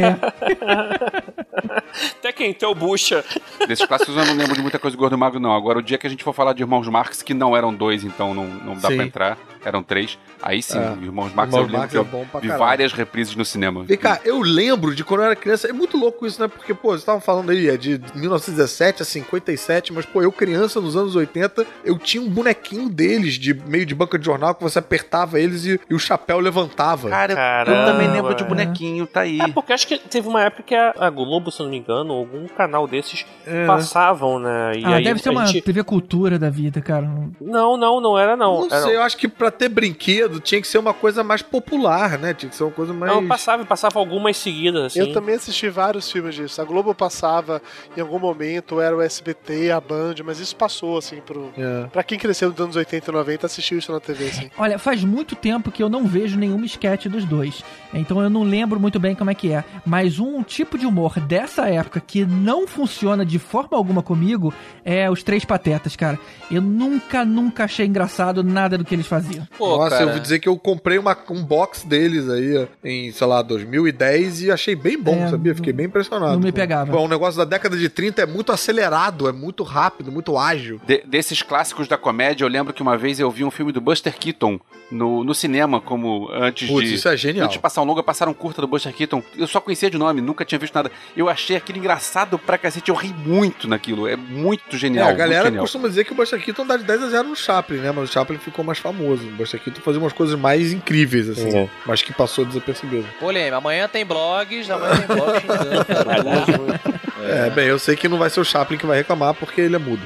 Até quem tem o Bucha. Desses clássicos eu não lembro de muita coisa do Gordo e Magro, não. Agora, o dia que a gente for falar de Irmãos Marx, que não eram dois, então não, não dá Sim. pra entrar, eram três. Aí sim, É. Irmãos Marx Irmãos eu lembro Marx que é eu bom pra vi caralho. várias reprises no cinema. Vem cá, eu lembro de quando eu era criança, é muito louco isso, né? Porque, pô, vocês estavam falando aí, é de mil novecentos e dezessete a cinquenta e sete, mas, pô, eu criança, nos anos oitenta, eu tinha um bonequinho deles, de meio de banca de jornal, que você apertava eles e, e o chapéu levantava. Cara, Caramba. eu também lembro de bonequinho, tá aí. É porque acho que teve uma época que a, a Globo, se eu não me engano, algum canal desses É. passavam, né? E Ah, aí deve ser a uma gente- T V Cultura da vida, cara. Não, não, não era não. Não Era- sei, eu acho que pra ter brinquedo tinha que ser uma coisa mais popular, né? Tinha que ser uma coisa mais... Não, passava, passava algumas seguidas, assim. Eu também assisti vários filmes disso. A Globo passava em algum momento, era o S B T, a Band, mas isso passou, assim, pro... É. Pra quem cresceu nos anos oitenta e noventa, assistiu isso na T V, assim. Olha, faz muito tempo que eu não vejo nenhum esquete dos dois. Então eu não lembro muito bem como é que é. Mas um tipo de humor dessa época que não funciona de forma alguma comigo é os Três Patetas, cara. Eu nunca, nunca achei engraçado nada do que eles faziam. Pô, Nossa, cara, eu vou dizer que eu comprei uma, um box deles aí em, sei lá, dois mil e dez e achei bem bom, É, sabia? Fiquei bem impressionado. não me pegava. Pô, um negócio da década de trinta é muito acelerado, é muito rápido, muito ágil. De- desses clássicos da comédia, eu lembro que uma vez eu vi um filme do Buster Keaton no, no cinema, como antes Putz, de... isso é genial. Antes de passar um longa, passaram um curta do Buster Keaton. Eu só conhecia de nome, nunca tinha visto nada. Eu achei aquilo engraçado pra cacete, eu ri muito naquilo. É muito genial, É, a muito galera genial. costuma dizer que o Buster Keaton dá de dez a zero no Chaplin, né? Mas o Chaplin ficou mais famoso. O Buster Keaton fazia umas coisas mais incríveis, assim, É. mas que passou desapercebido. polêmica. Amanhã tem blogs, amanhã tem blogs xingando, cara. É, bem, eu sei que não vai ser o Chaplin que vai reclamar porque ele é mudo.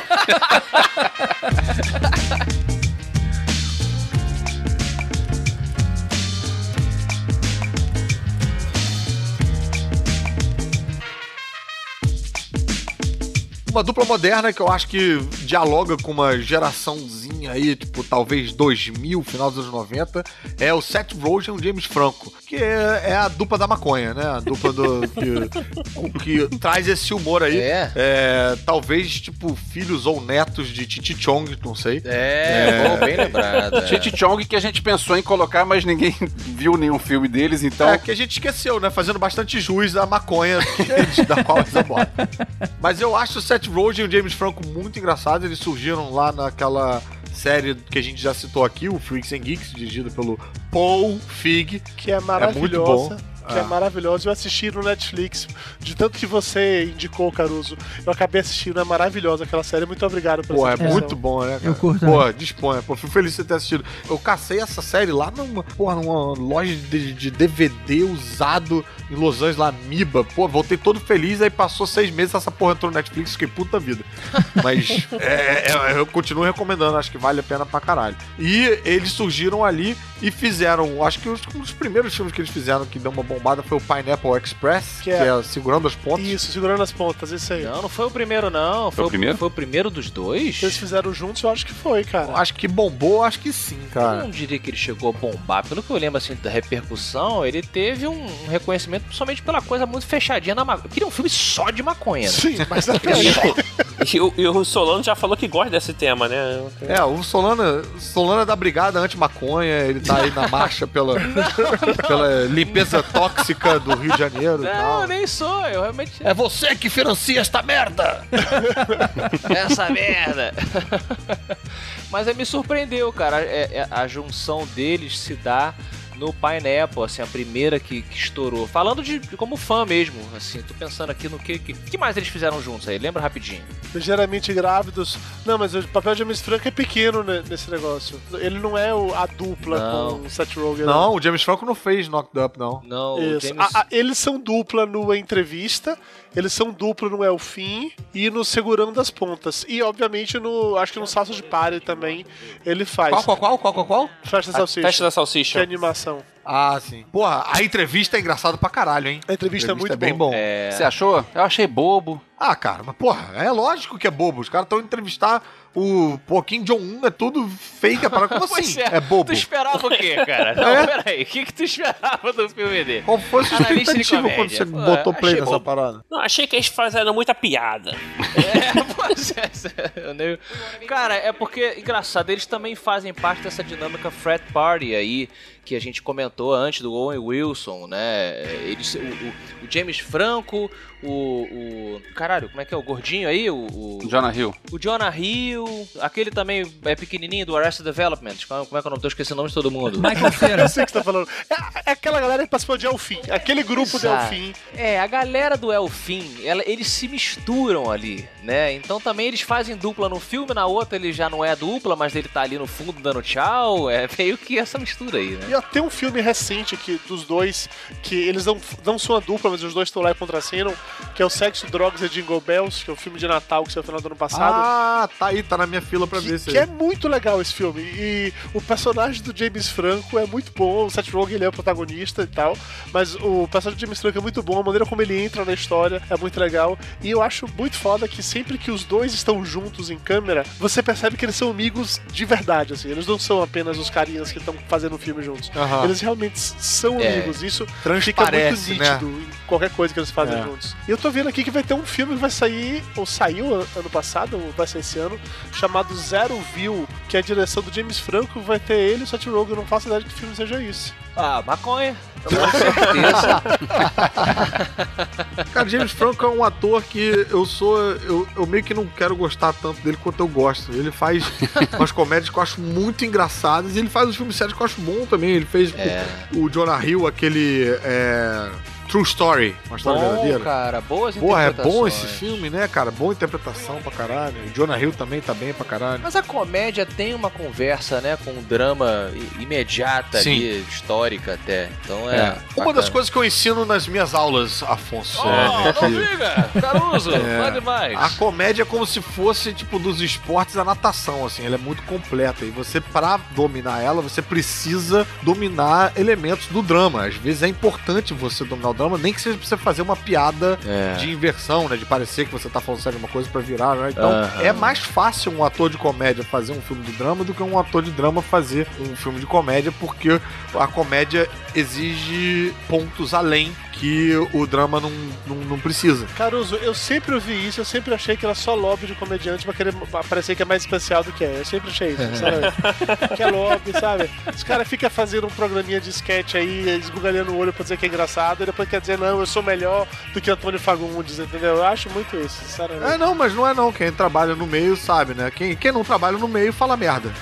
Uma dupla moderna que eu acho que dialoga com uma geraçãozinha aí, tipo, talvez dois mil, final dos anos noventa, é o Seth Rogen e o James Franco, que é, é a dupla da maconha, né? A dupla do, que, que traz esse humor aí. É. É, talvez, tipo, filhos ou netos de Titi Chong, não sei. É, bom, bem lembrado. é. Cheech Chong que a gente pensou em colocar, mas ninguém viu nenhum filme deles, então... É, que a gente esqueceu, né? Fazendo bastante jus à maconha que- da qual eles abordam. Mas eu acho o Seth Rogen e o James Franco muito engraçados. Eles surgiram lá naquela série que a gente já citou aqui, o Freaks and Geeks, dirigido pelo Paul Feig. Que é É muito maravilhosa. bom. que é maravilhosa. Eu assisti no Netflix, de tanto que você indicou, Caruso. Eu acabei assistindo, é maravilhosa aquela série. Muito obrigado pela Pô, é indicação. muito bom, né, cara? Eu curto, Pô, né? disponha. Pô, fico feliz de você ter assistido. Eu cacei essa série lá numa, porra, numa loja de, de D V D usado em Los Angeles, lá, Miba. Pô, voltei todo feliz, aí passou seis meses, essa porra entrou no Netflix, fiquei puta vida. Mas é, é, eu continuo recomendando, acho que vale a pena pra caralho. E eles surgiram ali e fizeram, acho que os, um dos primeiros filmes que eles fizeram que deu uma bombada foi o Pineapple Express, que Que é, é- Segurando as Pontas. Isso, segurando as pontas, isso aí. Não, não foi o primeiro, não. Foi, o primeiro? Foi o primeiro dos dois? Eles fizeram juntos, eu acho que foi, cara. Acho que bombou, acho que sim, Eu cara. não diria que ele chegou a bombar. Pelo que eu lembro assim da repercussão, ele teve um um reconhecimento principalmente pela coisa muito fechadinha na maconha. Eu queria um filme só de maconha, né? Sim, mas até E, o- e o Solano já falou que gosta desse tema, né? É, o Solana, Solana é da Brigada Anti-Maconha, ele tá aí na marcha pela, pela limpeza tóxica do Rio de Janeiro e Não, tal. eu nem sou, eu realmente. É você que financia esta merda! Essa merda! Mas aí me surpreendeu, cara. É, é, a junção deles se dá no Pineapple, assim, a primeira que, que estourou. Falando de, de como fã mesmo, assim, tô pensando aqui no que, que. que mais eles fizeram juntos aí? Lembra rapidinho? ligeiramente grávidos. Não, mas o papel de James Franco é pequeno né, nesse negócio. Ele não é o- a dupla Não. com o Seth Rogen. Não, o James Franco não fez Knocked Up, não. Não, o Isso. James. A- a- eles são dupla no Entrevista, eles são dupla no Elfim e no Segurando as Pontas. E, obviamente, no acho que no Salsa de Party também ele faz. Qual, qual, qual, qual, qual, qual? Festa da Salsicha. Festa da Que Salsicha. é animação. Ah, sim. Porra, a entrevista é engraçada pra caralho, hein? A entrevista é muito bem bom. bom. É... Você achou? Eu achei bobo. Ah, cara, mas porra, é lógico que é bobo. Os caras estão entrevistar o pô, Kim Jong-un, é tudo fake. Para como Pois assim? é, É bobo. Tu esperava o quê, cara? Não, É? peraí, o que, que tu esperava do filme dele? Qual foi a sua Analista de expectativa quando comédia. você Pô, botou play achei nessa bobo. parada? Não, achei que eles fizeram muita piada. É, pois é, eu nem- Cara, é porque, engraçado, eles também fazem parte dessa dinâmica frat party aí, que a gente comentou antes do Owen Wilson, né? Eles, o, o- o James Franco, o, o. Caralho, como é que é? O gordinho aí? O, o, Jonah Hill. o Jonah Hill, aquele também é pequenininho do Arrested Development. Como é que é o nome? Eu esqueci o nome de todo mundo. Michael Cera. Eu sei o que você tá falando. É, é aquela galera que participou de Elfim. Aquele grupo de Exato. Elfim. É, a galera do Elfim, ela- eles se misturam ali, né? Então também eles fazem dupla no filme, na outra ele já não é dupla, mas ele tá ali no fundo dando tchau. É meio que essa mistura aí, né? E ó, tem um filme recente que, dos dois, que eles não, não são a dupla, mas os dois estão lá e contracenam, que é o Sexo, Drogas e Jingle Bells, que é o filme de Natal que saiu no final do ano passado. Ah, tá aí, tá na minha fila pra ver Que, isso que aí. é muito legal esse filme. E o personagem do James Franco é muito bom. O Seth Rogen ele é o protagonista e tal. Mas o personagem do James Franco é muito bom. A maneira como ele entra na história é muito legal. E eu acho muito foda que sempre que os dois estão juntos em câmera, você percebe que eles são amigos de verdade. Assim. Eles não são apenas os carinhas que estão fazendo o filme juntos. Aham. Eles realmente são É. amigos. Isso fica muito Transparece, né? nítido em qualquer coisa que eles fazem É. juntos. E eu tô vendo aqui que vai ter um filme que vai sair, ou saiu an- ano passado, ou vai ser esse ano, chamado Zero View, que é a direção do James Franco, vai ter ele e o Seth Rogen. Eu não faço ideia de que filme seja isso. Ah, maconha. Com certeza. Cara, James Franco é um ator que eu sou. Eu, eu meio que não quero gostar tanto dele quanto eu gosto. Ele faz umas comédias que eu acho muito engraçadas e ele faz uns filmes sérios que eu acho bom também. Ele fez É. o, o Jonah Hill, aquele. É, True Story, uma história Bom, verdadeira. cara, boas Porra, é interpretações. bom esse filme, né, cara? Boa interpretação pra caralho. O Jonah Hill também tá bem pra caralho. Mas a comédia tem uma conversa, né, com um drama i- imediata Sim. ali, histórica até. Então é. É. Uma bacana. das coisas que eu ensino nas minhas aulas, Afonso, Oh, é que não diga! Caruso, É. vai demais. a comédia é como se fosse, tipo, dos esportes a natação, assim, ela é muito completa. E você, pra dominar ela, você precisa dominar elementos do drama. Às vezes é importante você dominar o drama, nem que seja pra você fazer uma piada É. de inversão, né? De parecer que você tá falando sério uma coisa pra virar, né? Então, Aham. é mais fácil um ator de comédia fazer um filme de drama do que um ator de drama fazer um filme de comédia, porque a comédia exige pontos além que o drama não, não, não precisa. Caruso, eu sempre ouvi isso, eu sempre achei que era só lobby de comediante pra querer parecer que é mais especial do que é. Eu sempre achei isso, sabe? Que é lobby, sabe? Os caras ficam fazendo um programinha de sketch aí, esbugalhando o olho pra dizer que é engraçado, e depois quer dizer, não, eu sou melhor do que Antônio Fagundes, entendeu? Eu acho muito isso, sinceramente. É, não, mas não é não. Quem trabalha no meio sabe, né? Quem, quem não trabalha no meio fala merda.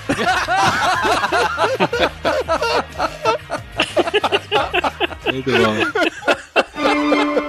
Muito bom.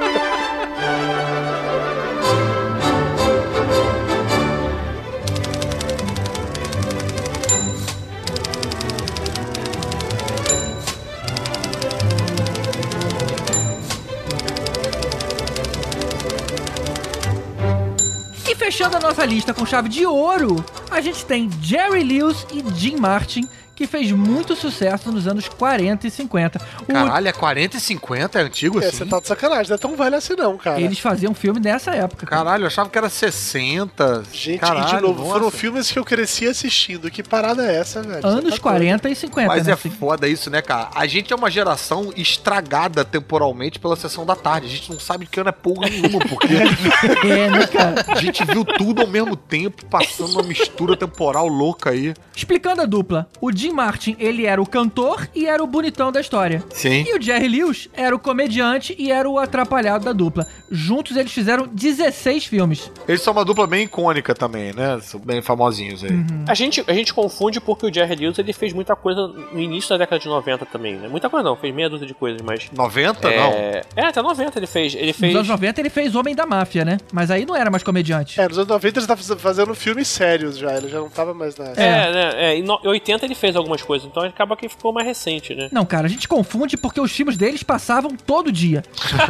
E fechando a nossa lista com chave de ouro, a gente tem Jerry Lewis e Jim Martin, que fez muito sucesso nos anos quarenta e cinquenta. O- Caralho, é quarenta e cinquenta? É antigo É, assim? você tá de sacanagem, não é tão velho assim não, cara. Eles faziam filme nessa época. Caralho, eu achava que era sessenta. Gente, Caralho, e de novo, nossa. foram filmes que eu cresci assistindo. Que parada é essa, velho? Você Anos tá quarenta e cinquenta. Mas né? é foda isso, né, cara? A gente é uma geração estragada temporalmente pela sessão da tarde. A gente não sabe que ano é porra nenhuma, porque É, né, cara? a gente viu tudo ao mesmo tempo, passando uma mistura temporal louca aí. Explicando a dupla, o Jim Martin, ele era o cantor e era o bonitão da história. Sim. E o Jerry Lewis era o comediante e era o atrapalhado da dupla. Juntos eles fizeram dezesseis filmes. Eles são uma dupla bem icônica também, né? São bem famosinhos aí. A gente, a gente confunde porque o Jerry Lewis ele fez muita coisa no início da década de noventa também, né? Muita coisa não, fez meia dúzia de coisas, mas... noventa, é... não? É, até noventa ele fez. Ele Nos fez... anos noventa ele fez Homem da Máfia, né? Mas aí não era mais comediante. É, nos anos noventa ele tá faz- fazendo filmes sérios já, ele já não tava mais nessa. É, né? É, em no- em oitenta ele fez algumas coisas, então acaba que ficou mais recente, né? Não, cara, a gente confunde porque os filmes deles passavam todo dia.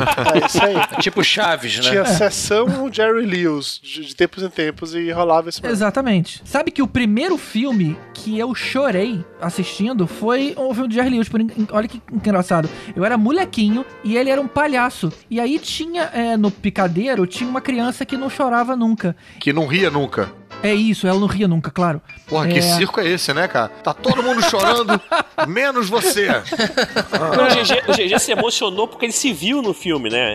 É isso aí. Tipo Chaves, né? Tinha sessão Jerry Lewis, de, de tempos em tempos, e rolava esse mesmo. Exatamente. Sabe que o primeiro filme que eu chorei assistindo foi o filme de Jerry Lewis. Por en- Olha que, que engraçado. Eu era molequinho e ele era um palhaço. E aí tinha, é, no picadeiro, tinha uma criança que não chorava nunca. Que não ria nunca. É isso, ela não ria nunca, claro. Porra, que É. circo é esse, né, cara? Tá todo mundo chorando, menos você. Não, o, G G, o G G se emocionou porque ele se viu no filme, né?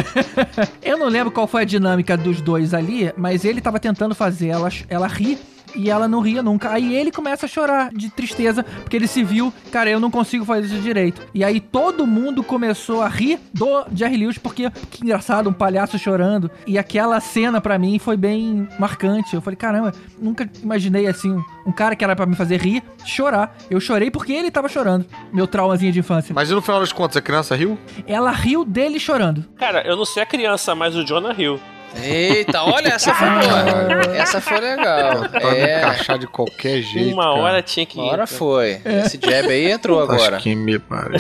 Eu não lembro qual foi a dinâmica dos dois ali, mas ele tava tentando fazer ela, ela rir e ela não ria nunca. Aí ele começa a chorar de tristeza, porque ele se viu, cara, eu não consigo fazer isso direito. E aí todo mundo começou a rir do Jerry Lewis, porque, que engraçado, um palhaço chorando. E aquela cena pra mim foi bem marcante. Eu falei, caramba, nunca imaginei assim, um cara que era pra me fazer rir, chorar. Eu chorei porque ele tava chorando. Meu traumazinho de infância. Mas e no final das contas, a criança riu? Ela riu dele chorando. Cara, eu não sei a criança, mas o Jonah riu. Eita, olha, essa foi boa. Essa foi legal. Tentando É, encaixar de qualquer jeito. Uma cara. hora tinha que ir. uma hora foi. Esse jab aí entrou agora. Acho que me pariu.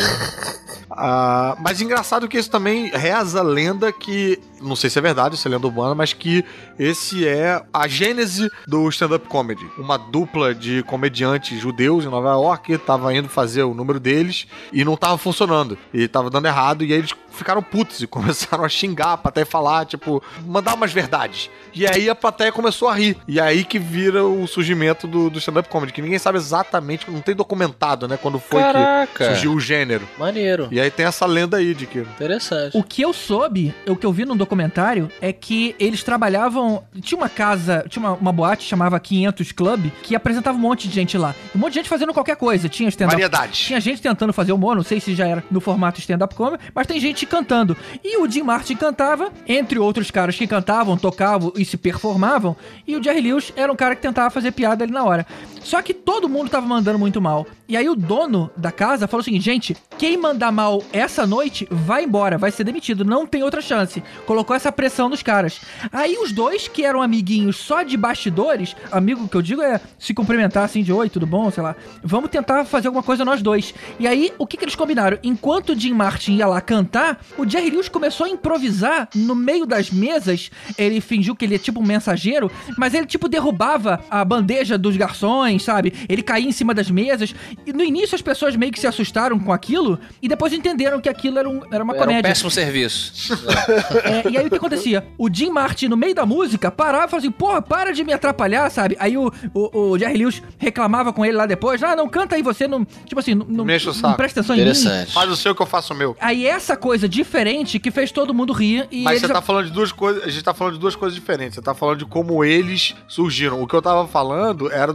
Ah, mas engraçado que isso também reza a lenda que, não sei se é verdade, se é lenda urbana, mas que esse é a gênese do stand-up comedy. Uma dupla de comediantes judeus em Nova York tava indo fazer o número deles e não tava funcionando. E tava dando errado e aí eles ficaram putos e começaram a xingar a plateia, falar, tipo, mandar umas verdades. E aí a plateia começou a rir. E aí que vira o surgimento do, do stand-up comedy, que ninguém sabe exatamente, não tem documentado, né, quando foi Caraca. que surgiu o gênero. Maneiro. E aí tem essa lenda aí de que... Interessante. O que eu soube, o que eu vi num documentário, é que eles trabalhavam... Tinha uma casa, tinha uma, uma boate, chamava quinhentos Club, que apresentava um monte de gente lá. Um monte de gente fazendo qualquer coisa. Tinha stand-up... Variedades. Tinha gente tentando fazer humor, não sei se já era no formato stand-up comedy, mas tem gente cantando. E o Jim Martin cantava, entre outros caras que cantavam, tocavam e se performavam, e o Jerry Lewis era um cara que tentava fazer piada ali na hora. Só que todo mundo tava mandando muito mal. E aí o dono da casa falou o seguinte, gente, quem mandar mal essa noite vai embora, vai ser demitido, não tem outra chance. Colocou essa pressão nos caras. Aí os dois, que eram amiguinhos só de bastidores, amigo que eu digo é se cumprimentar assim de oi, tudo bom, sei lá, vamos tentar fazer alguma coisa nós dois. E aí, o que que eles combinaram? Enquanto o Jim Martin ia lá cantar, o Jerry Lewis começou a improvisar no meio das mesas. Ele fingiu que ele é tipo um mensageiro, mas ele tipo derrubava a bandeja dos garçons, sabe? Ele caía em cima das mesas. E no início as pessoas meio que se assustaram com aquilo e depois entenderam que aquilo era, um, era uma Era um comédia. péssimo serviço. É, e aí o que acontecia? O Jim Martin, no meio da música, parava e falava assim, porra, para de me atrapalhar, sabe? Aí o, o, o Jerry Lewis reclamava com ele lá depois, ah, não, canta aí você, não, tipo assim, não, não, Me enche o não saco. presta atenção em mim. Interessante. Faz o seu que eu faço o meu. Aí essa coisa diferente que fez todo mundo rir e Mas eles... você tá falando de duas coisas. A gente tá falando de duas coisas diferentes. Você tá falando de como eles surgiram. O que eu tava falando era do surgimento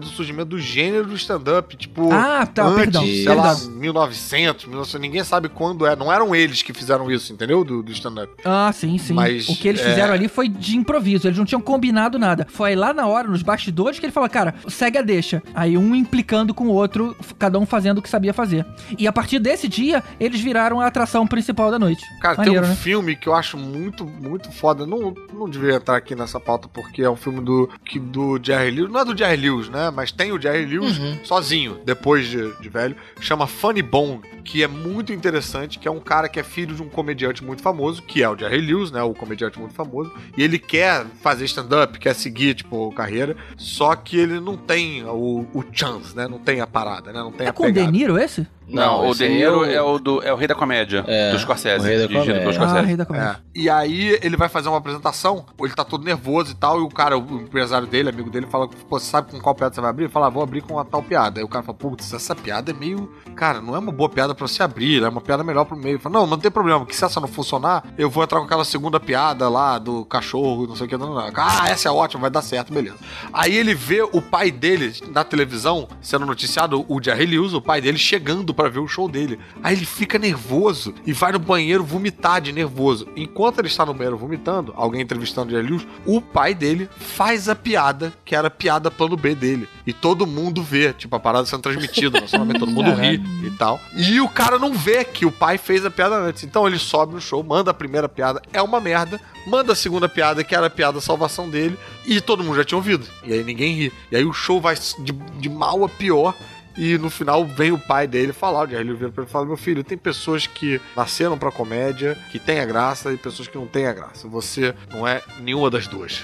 do gênero do stand-up, tipo, Ah, tá, antes, perdão, sei perdão. lá, mil e novecentos, mil e novecentos, ninguém sabe quando é. Não eram eles que fizeram isso, entendeu? Do, do stand-up. Ah, sim, sim. Mas, o que eles é- fizeram ali foi de improviso, eles não tinham combinado nada. Foi lá na hora, nos bastidores, que ele falou, cara, segue a deixa. Aí um implicando com o outro, cada um fazendo o que sabia fazer. E a partir desse dia, eles viraram a atração principal da noite. Cara, Maneiro, tem um né? filme que eu acho muito, muito foda. Não, não devia entrar aqui nessa pauta porque é um filme do, que, do Jerry Lewis. Não é do Jerry Lewis, né? Mas tem o Jerry Lewis sozinho, depois de, de velho. Chama Funny Bone, que é muito interessante, que é um cara que é filho de um comediante muito famoso, que é o Jerry Lewis, né? O comediante muito famoso. E ele quer fazer stand-up, quer seguir, tipo, carreira. Só que ele não tem o, o chance, né? Não tem a parada, né? Não tem É a com o De pegada. Niro esse? Não, o esse De aí Niro é é o- o, do, é o rei da comédia, É, do Scorsese, o rei da dirigido comédia. pelo Ah, Scorsese. rei da comédia. É. E aí ele vai fazer uma apresentação, ele tá todo nervoso e tal, e o cara, o empresário dele, amigo dele, fala, pô, você sabe com qual piada você vai abrir? Ele fala, ah, vou abrir com uma tal piada. Aí o cara fala, putz, essa piada é meio... Cara, não é uma boa piada pra você abrir, é uma piada melhor pro meio. Ele fala, não, mas não tem problema, porque se essa não funcionar, eu vou entrar com aquela segunda piada lá do cachorro, não sei o que, não, não. Ah, essa é ótima, vai dar certo, beleza. Aí ele vê o pai dele na televisão, sendo noticiado, o Jerry Lewis, o pai dele, chegando pra ver o show dele. Aí ele fica nervoso e vai no banheiro vomitar de nervoso. Enquanto ele está no banheiro vomitando, alguém entrevistando o Jerry Lewis, o pai dele faz a piada, que era a piada plano B dele. E todo mundo vê, tipo, a parada sendo transmitida, nacionalmente, todo mundo ri e tal. E o cara não vê que o pai fez a piada antes. Então ele sobe no show, manda a primeira piada, é uma merda, manda a segunda piada, que era a piada salvação dele, e todo mundo já tinha ouvido. E aí ninguém ri. E aí o show vai de, de mal a pior. E no final vem o pai dele falar, o Jerry Lewis vira pra ele e fala, meu filho, tem pessoas que nasceram pra comédia, que tem a graça, e pessoas que não têm a graça. Você não é nenhuma das duas.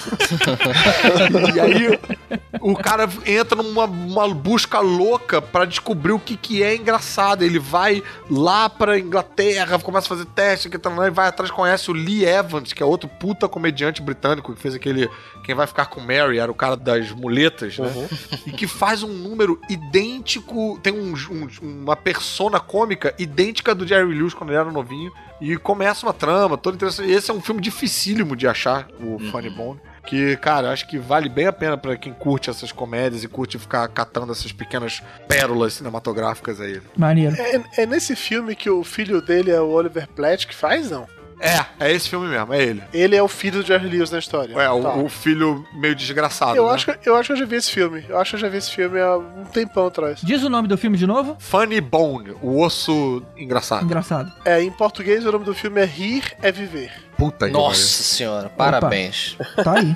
E aí o cara entra numa uma busca louca pra descobrir o que, que é engraçado. Ele vai lá pra Inglaterra, começa a fazer teste, que tá lá, e vai atrás, conhece o Lee Evans, que é outro puta comediante britânico, que fez aquele Quem Vai Ficar com Mary, era o cara das muletas, né? E que faz um número idêntico, tem um, um- uma persona cômica idêntica do Jerry Lewis quando ele era novinho, e começa uma trama toda interessante. Esse é um filme dificílimo de achar, o Funny Bone, que, cara, acho que vale bem a pena pra quem curte essas comédias e curte ficar catando essas pequenas pérolas cinematográficas aí. Maneiro. É, é nesse filme que o filho dele é o Oliver Platt que faz, não? É, é esse filme mesmo, é ele. Ele é o filho do Jerry Lewis na história. É, o, Tá. o filho meio desgraçado, Eu, né? acho que, eu acho que eu já vi esse filme. Eu acho que eu já vi esse filme há um tempão atrás. Diz o nome do filme de novo? Funny Bone, o osso engraçado. Engraçado. É, em português o nome do filme é Rir é Viver. Puta que Nossa pariu. senhora, parabéns. Tá aí.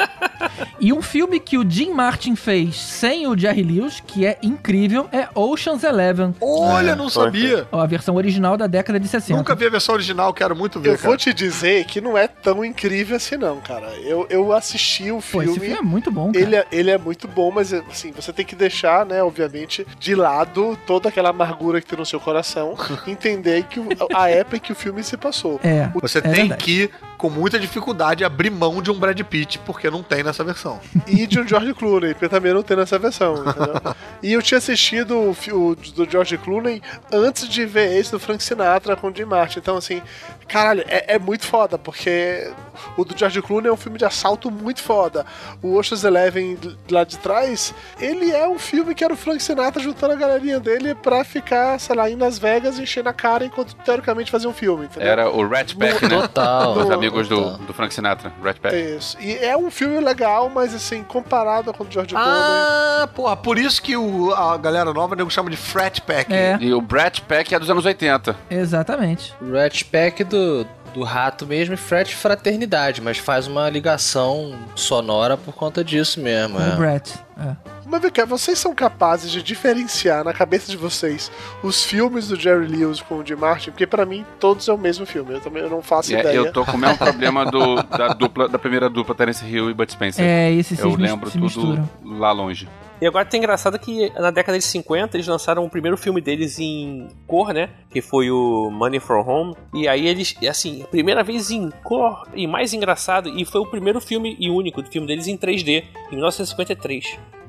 E um filme que o Jim Martin fez sem o Jerry Lewis, que é incrível, é Ocean's Eleven. Olha, não foi, sabia. Ó, a versão original da década de sessenta. Nunca vi a versão original, quero muito ver, Eu cara. vou te dizer que não é tão incrível assim não, cara. Eu, eu assisti o Pô, filme... esse filme é muito bom, cara. Ele é, ele é muito bom, mas assim, você tem que deixar, né, obviamente, de lado toda aquela amargura que tem no seu coração, entender que o- a época em que o filme se passou. É. Você é tem verdade. que, com muita dificuldade, abrir mão de um Brad Pitt, porque não tem nessa versão. E de um George Clooney, porque também não tem nessa versão, entendeu? E eu tinha assistido o, fi- o do George Clooney antes de ver esse do Frank Sinatra com o Jim Martin. Então, assim, caralho, é, é muito foda, porque o do George Clooney é um filme de assalto muito foda. O Ocean's Eleven lá de trás, ele é um filme que era o Frank Sinatra juntando a galerinha dele pra ficar, sei lá, em Las Vegas enchendo a cara enquanto teoricamente fazia um filme, entendeu? Era o Rat Pack, né? Total. Os No- amigos do, total. do Frank Sinatra, Rat Pack. Isso. E é um filme legal, mas assim, comparado com o George Clooney. Ah, porra, por isso que o, a galera nova, o nego chama de Frat Pack. É, E o Brat Pack é dos anos oitenta. exatamente. Rat Pack do, do rato mesmo e Frat Fraternidade, mas faz uma ligação sonora por conta disso mesmo. Com o É. Brett. É. Mas vem cá, vocês são capazes de diferenciar na cabeça de vocês os filmes do Jerry Lewis com o Jim Martin? Porque pra mim todos é o mesmo filme, eu também não faço E é- ideia. eu tô com o mesmo problema do, da, dupla, da primeira dupla, Terence Hill e Bud Spencer. É, esse eu se mis- lembro se tudo misturam. lá longe. E agora tem engraçado que na década de cinquenta eles lançaram o primeiro filme deles em cor, né? Que foi o Money from Home. E aí eles, assim, primeira vez em cor e mais engraçado. E foi o primeiro filme e único do filme deles em três D, em mil novecentos e cinquenta e três.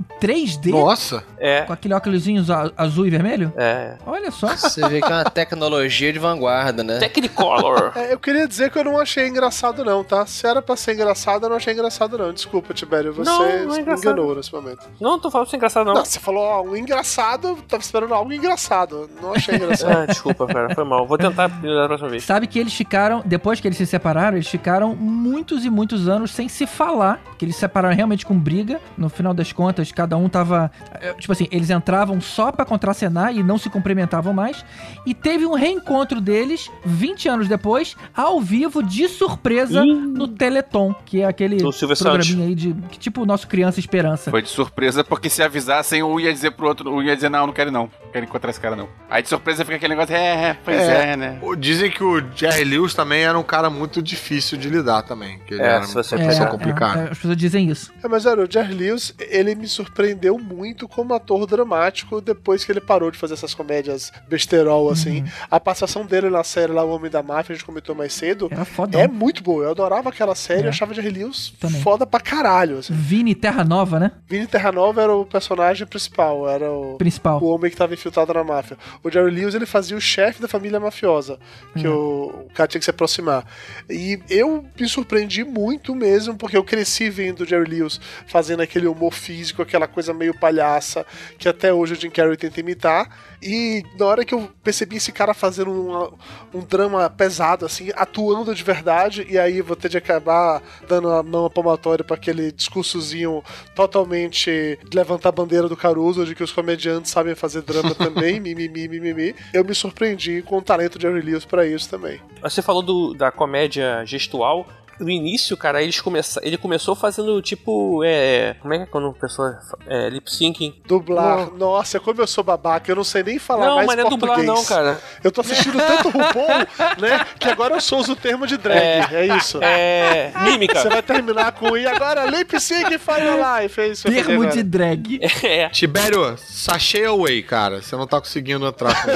três D? Nossa! É. Com aquele óculosinho a- azul e vermelho? É. Olha só. Você vê que é uma tecnologia de vanguarda, né? Technicolor. É, eu queria dizer que eu não achei engraçado, não, tá? Se era pra ser engraçado, eu não achei engraçado, não. Desculpa, Tibério, você Não, não é me engraçado. enganou nesse momento. Não, não tô falando isso engraçado, não. Não, você falou, ó, um engraçado, eu tava esperando algo engraçado. Não achei engraçado. Ah, desculpa, cara, foi mal. Vou tentar melhorar da próxima vez. Sabe que eles ficaram, depois que eles se separaram, eles ficaram muitos e muitos anos sem se falar, que eles se separaram realmente com briga. No final das contas, cada um tava, eh, tipo assim, eles entravam só pra contracenar e não se cumprimentavam mais. E teve um reencontro deles, vinte anos depois, ao vivo, de surpresa, Ih. no Teleton, que é aquele Do Silvio programinha aí de, que, tipo o nosso Criança Esperança. Foi de surpresa, porque se avisassem, um ia dizer pro outro, um ia dizer, não, não quero não, não quero encontrar esse cara não. Aí de surpresa fica aquele negócio, é, é pois é, É. né? Dizem que o Jerry Lewis também era um cara muito difícil de lidar também. Que ele É, era se você uma É, pessoa é, complicada. é, as pessoas dizem isso. É, mas olha, o Jerry Lewis, ele me surpreendeu muito como ator dramático depois que ele parou de fazer essas comédias besterol, assim. A participação dele na série lá, O Homem da Máfia, a gente comentou mais cedo, Era foda. é muito boa. Eu adorava aquela série, É. eu achava o Jerry Lewis Também. foda pra caralho, assim. Vini Terra Nova, né? Vini Terranova era o personagem principal, era o... Principal. o homem que estava infiltrado na máfia. O Jerry Lewis, ele fazia o chefe da família mafiosa, que o, o cara tinha que se aproximar. E eu me surpreendi muito mesmo, porque eu cresci vendo o Jerry Lewis fazendo aquele humor físico, aquela coisa meio palhaça, que até hoje o Jim Carrey tenta imitar. E na hora que eu percebi esse cara fazendo uma- um drama pesado, assim, atuando de verdade, e aí vou ter de acabar dando a mão palmatória para aquele discursozinho totalmente de levantar a bandeira do Caruso, de que os comediantes sabem fazer drama também, mimimi, mimimi. Eu me surpreendi com o talento de Jerry Lewis pra isso também. Você falou do, da comédia gestual. No início, cara, eles começa, ele começou fazendo tipo. É, como é que é quando a pessoa. É, lip syncing? Dublar. Nossa, como eu sou babaca, eu não sei nem falar Não, mais mas não é português. dublar, não, cara. Eu tô assistindo tanto RuPaul, né, que agora eu só uso o termo de drag, é, isso. É. Mímica. Você vai terminar com e agora lip sync final life, é isso. que eu vou Termo fazer de agora. drag. É. Tibério, sachê away, cara. Você não tá conseguindo entrar com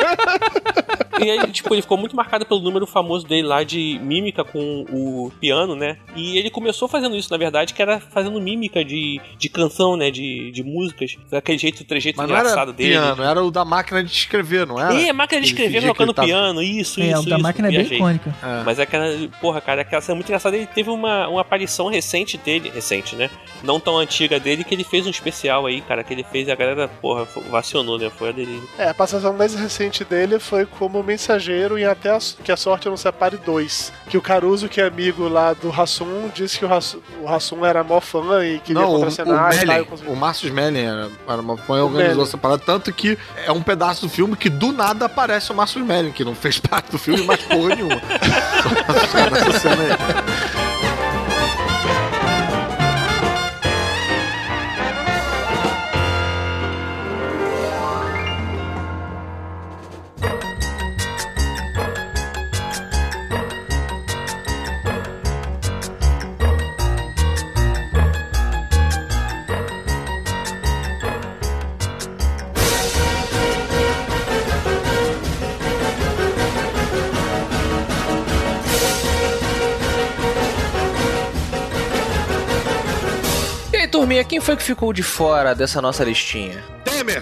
E ele, tipo, ele ficou muito marcado pelo número famoso dele lá de mímica com o piano, né? E ele começou fazendo isso, na verdade, que era fazendo mímica de, de canção, né? De, de músicas. Daquele jeito, trejeito Mas não engraçado era dele. piano, era o da máquina de escrever, não era? E a máquina de Ele escrever fingia que tocando ele tava- piano, isso, É, isso, o da isso. máquina é bem Viajei. icônica. É. Mas aquela, porra, cara, aquela cena muito engraçada. Ele teve uma, uma aparição recente dele, recente, né? Não tão antiga dele, que ele fez um especial aí, cara, que ele fez e a galera, porra, vacionou, né? Foi a dele. É, a participação mais recente dele foi como mensageiro em Até a, que a Sorte Não Separe dois. Que o Caruso, que é amigo lá do Hassum, disse que o Hassum, o Hassum era mó fã e queria Não, o, o contracenar e tal. Mellen, eu consegui- o Márcio Smelling era, era uma fã e organizou Mellen. essa parada. Tanto que é um pedaço do filme que do nada aparece o Márcio Smelling, que não fez parte do filme, mas porra nenhuma. Só nessa cena aí. E aí, turminha, quem foi que ficou de fora dessa nossa listinha? Temer!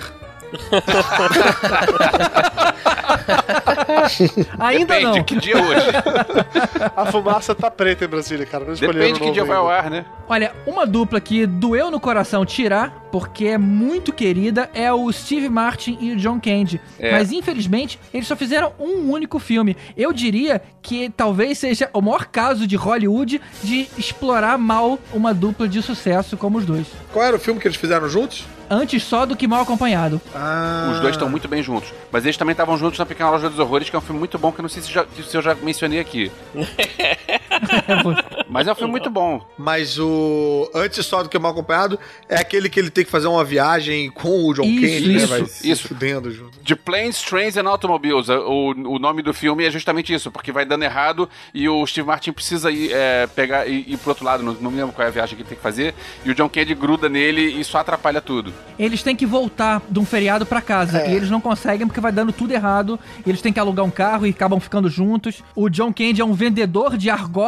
Ainda Depende, não. que dia é hoje? A fumaça tá preta em Brasília, cara. Não escolheram Depende o que novo dia vai ao ainda. ar, né? Olha, uma dupla que doeu no coração tirar, porque é muito querida, é o Steve Martin e o John Candy. É. Mas, infelizmente, eles só fizeram um único filme. Eu diria que talvez seja o maior caso de Hollywood de explorar mal uma dupla de sucesso como os dois. Qual era o filme que eles fizeram juntos? Antes só do que Mal Acompanhado. Ah, Os dois estão muito bem juntos. Mas eles também estavam juntos na Pequena Loja dos Horrores, que é um filme muito bom, que eu não sei se, já- se eu já mencionei aqui. Mas é um filme muito bom. Mas o Antes Só do Que Mal Acompanhado é aquele que ele tem que fazer uma viagem com o John Isso, Candy, né? isso, Vai se isso. fudendo junto. De Planes, Trains and Automobiles. O, o nome do filme é justamente isso, porque vai dando errado e o Steve Martin precisa ir, é, pegar e ir pro outro lado. Não, não me lembro qual é a viagem que ele tem que fazer. E o John Candy gruda nele e isso atrapalha tudo. Eles têm que voltar de um feriado pra casa. É. E eles não conseguem porque vai dando tudo errado. E eles têm que alugar um carro e acabam ficando juntos. O John Candy é um vendedor de argola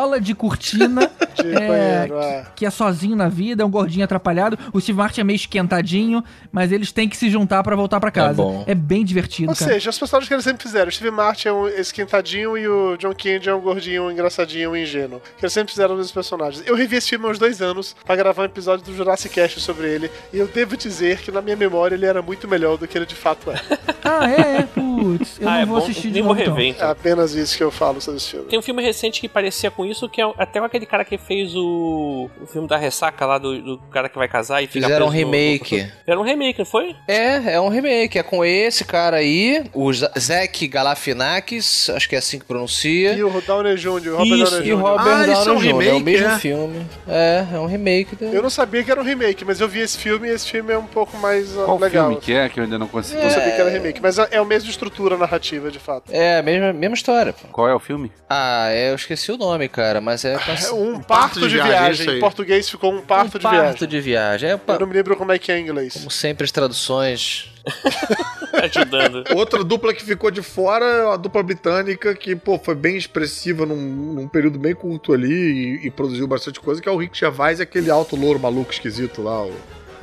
bola de cortina, De é, banheiro, é. que, que é sozinho na vida, é um gordinho atrapalhado. O Steve Martin é meio esquentadinho, mas eles têm que se juntar pra voltar pra casa. bom. É bem divertido, Ou cara. seja, os personagens que eles sempre fizeram. O Steve Martin é um esquentadinho e o John Candy é um gordinho, um engraçadinho, um ingênuo. Que eles sempre fizeram os personagens. Eu revi esse filme há uns dois anos pra gravar um episódio do Jurassic Cast sobre ele. E eu devo dizer que na minha memória ele era muito melhor do que ele de fato é. Ah, é, é, putz. Eu Ah, não é vou bom. assistir de Nem novo, vou então. rever, É então. apenas isso que eu falo sobre esse filme. Tem um filme recente que parecia com isso, que é até aquele cara que fez o, o filme da ressaca lá, do, do cara que vai casar e fica Fizeram um preso no- remake. no- Era um remake, não foi? É, é um remake. É com esse cara aí, o Z- Zac Galifianakis, acho que é assim que pronuncia. E o Downey Júnior, o Robert Isso, Downey E o Júnior. Robert Ah, isso é um Downey Júnior. É o remake, mesmo é? filme. É, é um remake. Do... Eu não sabia que era um remake, mas eu vi esse filme e esse filme é um pouco mais uh, Qual legal. filme que é que eu ainda não consigo? Eu não sabia que era remake, mas é a mesma estrutura narrativa, de fato. É, a mesma, mesma história. Pô. Qual é o filme? Ah, é, eu esqueci o nome, cara, mas é... É um parto de de viagem, viagem. isso aí. Em português ficou um parto um de parto viagem. de viagem. É, Eu não me lembro como é que é em inglês. como sempre, as traduções... Ajudando. Outra dupla que ficou de fora é a dupla britânica, que, pô, foi bem expressiva num, num período bem curto ali e, e produziu bastante coisa, que é o Rick Gervais e aquele alto louro maluco esquisito lá, o...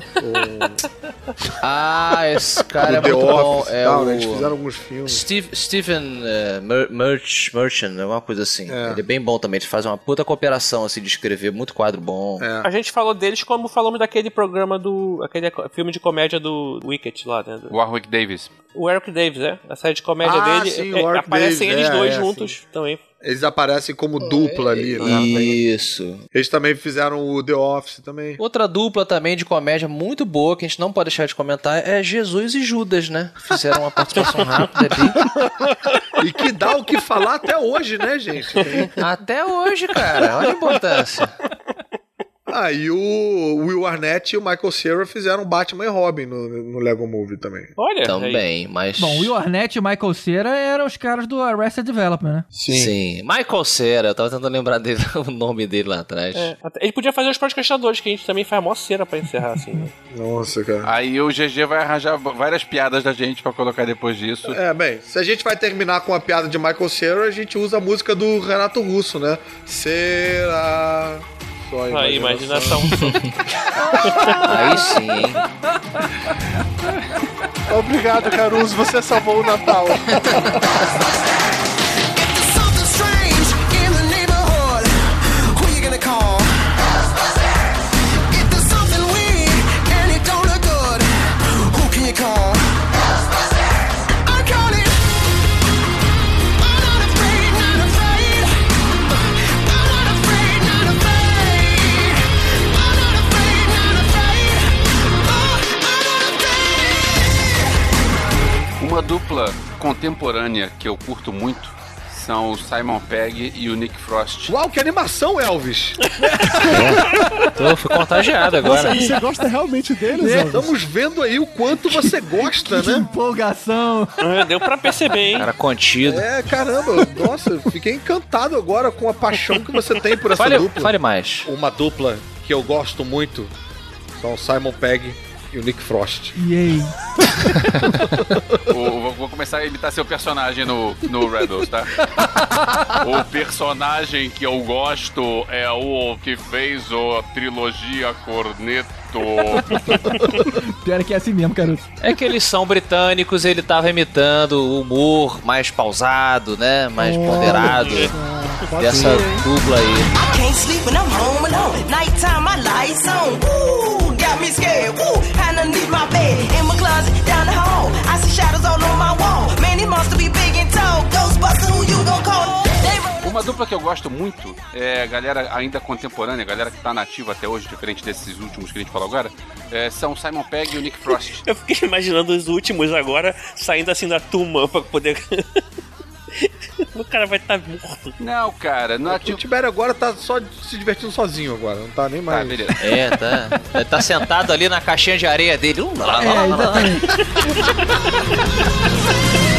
o Ah, esse cara é do The muito bom. Office e É tal, o... né? Eles fizeram alguns filmes. Steve, Steven uh, Mer Merch, Merchant, alguma coisa assim. É. Ele é bem bom também. Ele faz uma puta cooperação, assim, de escrever. Muito quadro bom. É. A gente falou deles como falamos daquele programa do... aquele filme de comédia do Wicked lá, né? Do- Warwick Davis. O Eric Davis, né? A série de comédia Ah, dele. sim, é, o Eric aparecem Davis, eles é, dois é, juntos também. Eles aparecem como dupla ali, né? Isso. Eles também fizeram o The Office também. Outra dupla também de comédia muito boa, que a gente não pode deixar de comentar, é Jesus e Judas, né? Fizeram uma participação rápida ali. E que dá o que falar até hoje, né, gente? Até hoje, cara. Olha a importância. Ah, e o Will Arnett e o Michael Cera fizeram Batman e Robin no, no Lego Movie também. Olha, aí. Também, mas... Bom, o Will Arnett e o Michael Cera eram os caras do Arrested Development, né? Sim. Michael Cera, eu tava tentando lembrar dele, o nome dele lá atrás. É, até- ele podia fazer os podcastadores, que a gente também faz mó cera pra encerrar, assim. Né? Nossa, cara. Aí o G G vai arranjar várias piadas da gente pra colocar depois disso. É, bem, se a gente vai terminar com a piada de Michael Cera, a gente usa a música do Renato Russo, né? Será... Só a Aí, imaginação. Aí sim, hein? Obrigado, Caruso. Você salvou o Natal. Something strange in the neighborhood. Who you gonna call? If there's something weird and it don't look good, who can you call? I'm calling. I'm not afraid, not afraid. I'm not afraid, not afraid. I'm not afraid, not afraid. Oh, I'm not afraid. Uma dupla contemporânea que eu curto muito são o Simon Pegg e o Nick Frost. Uau, que animação, Elvis! Tô, fui contagiado agora. Você gosta realmente deles, Elvis? Estamos vendo aí o quanto você gosta, Que né? empolgação! É, deu pra perceber, hein? Cara contido. É, caramba, nossa, fiquei encantado agora com a paixão que você tem por essa Fale, dupla. fale mais. Uma dupla que eu gosto muito são o Simon Pegg e o Nick Frost. Yay! O- vou, vou começar a imitar seu personagem no, no Riddles, tá? O personagem que eu gosto é o que fez a trilogia Corneto. Pior é que é assim mesmo, garoto. É que eles são britânicos, ele tava imitando o humor mais pausado, né? Mais ponderado dessa dupla aí. I can't sleep when I'm home alone. Nighttime, my lights on. Ooh, got me scared. Ooh, and underneath my bed, in my closet, down the hall. I see shadows all on my wall. Man, he must be big and tall. Ghostbuster, who you gon' call? They run- Uma dupla que eu gosto muito é a galera ainda contemporânea, a galera que tá nativa até hoje, diferente desses últimos que a gente falou agora, é, são o Simon Pegg e o Nick Frost. Eu fiquei imaginando os últimos agora saindo assim da turma pra poder. O cara vai estar morto. Não, cara, não é O tipo. Tibério agora tá só se divertindo sozinho agora, não tá nem Tá, mais. beleza. É, tá. Ele tá sentado ali na caixinha de areia dele. Uh, lá, lá, lá, É, lá, lá. exatamente.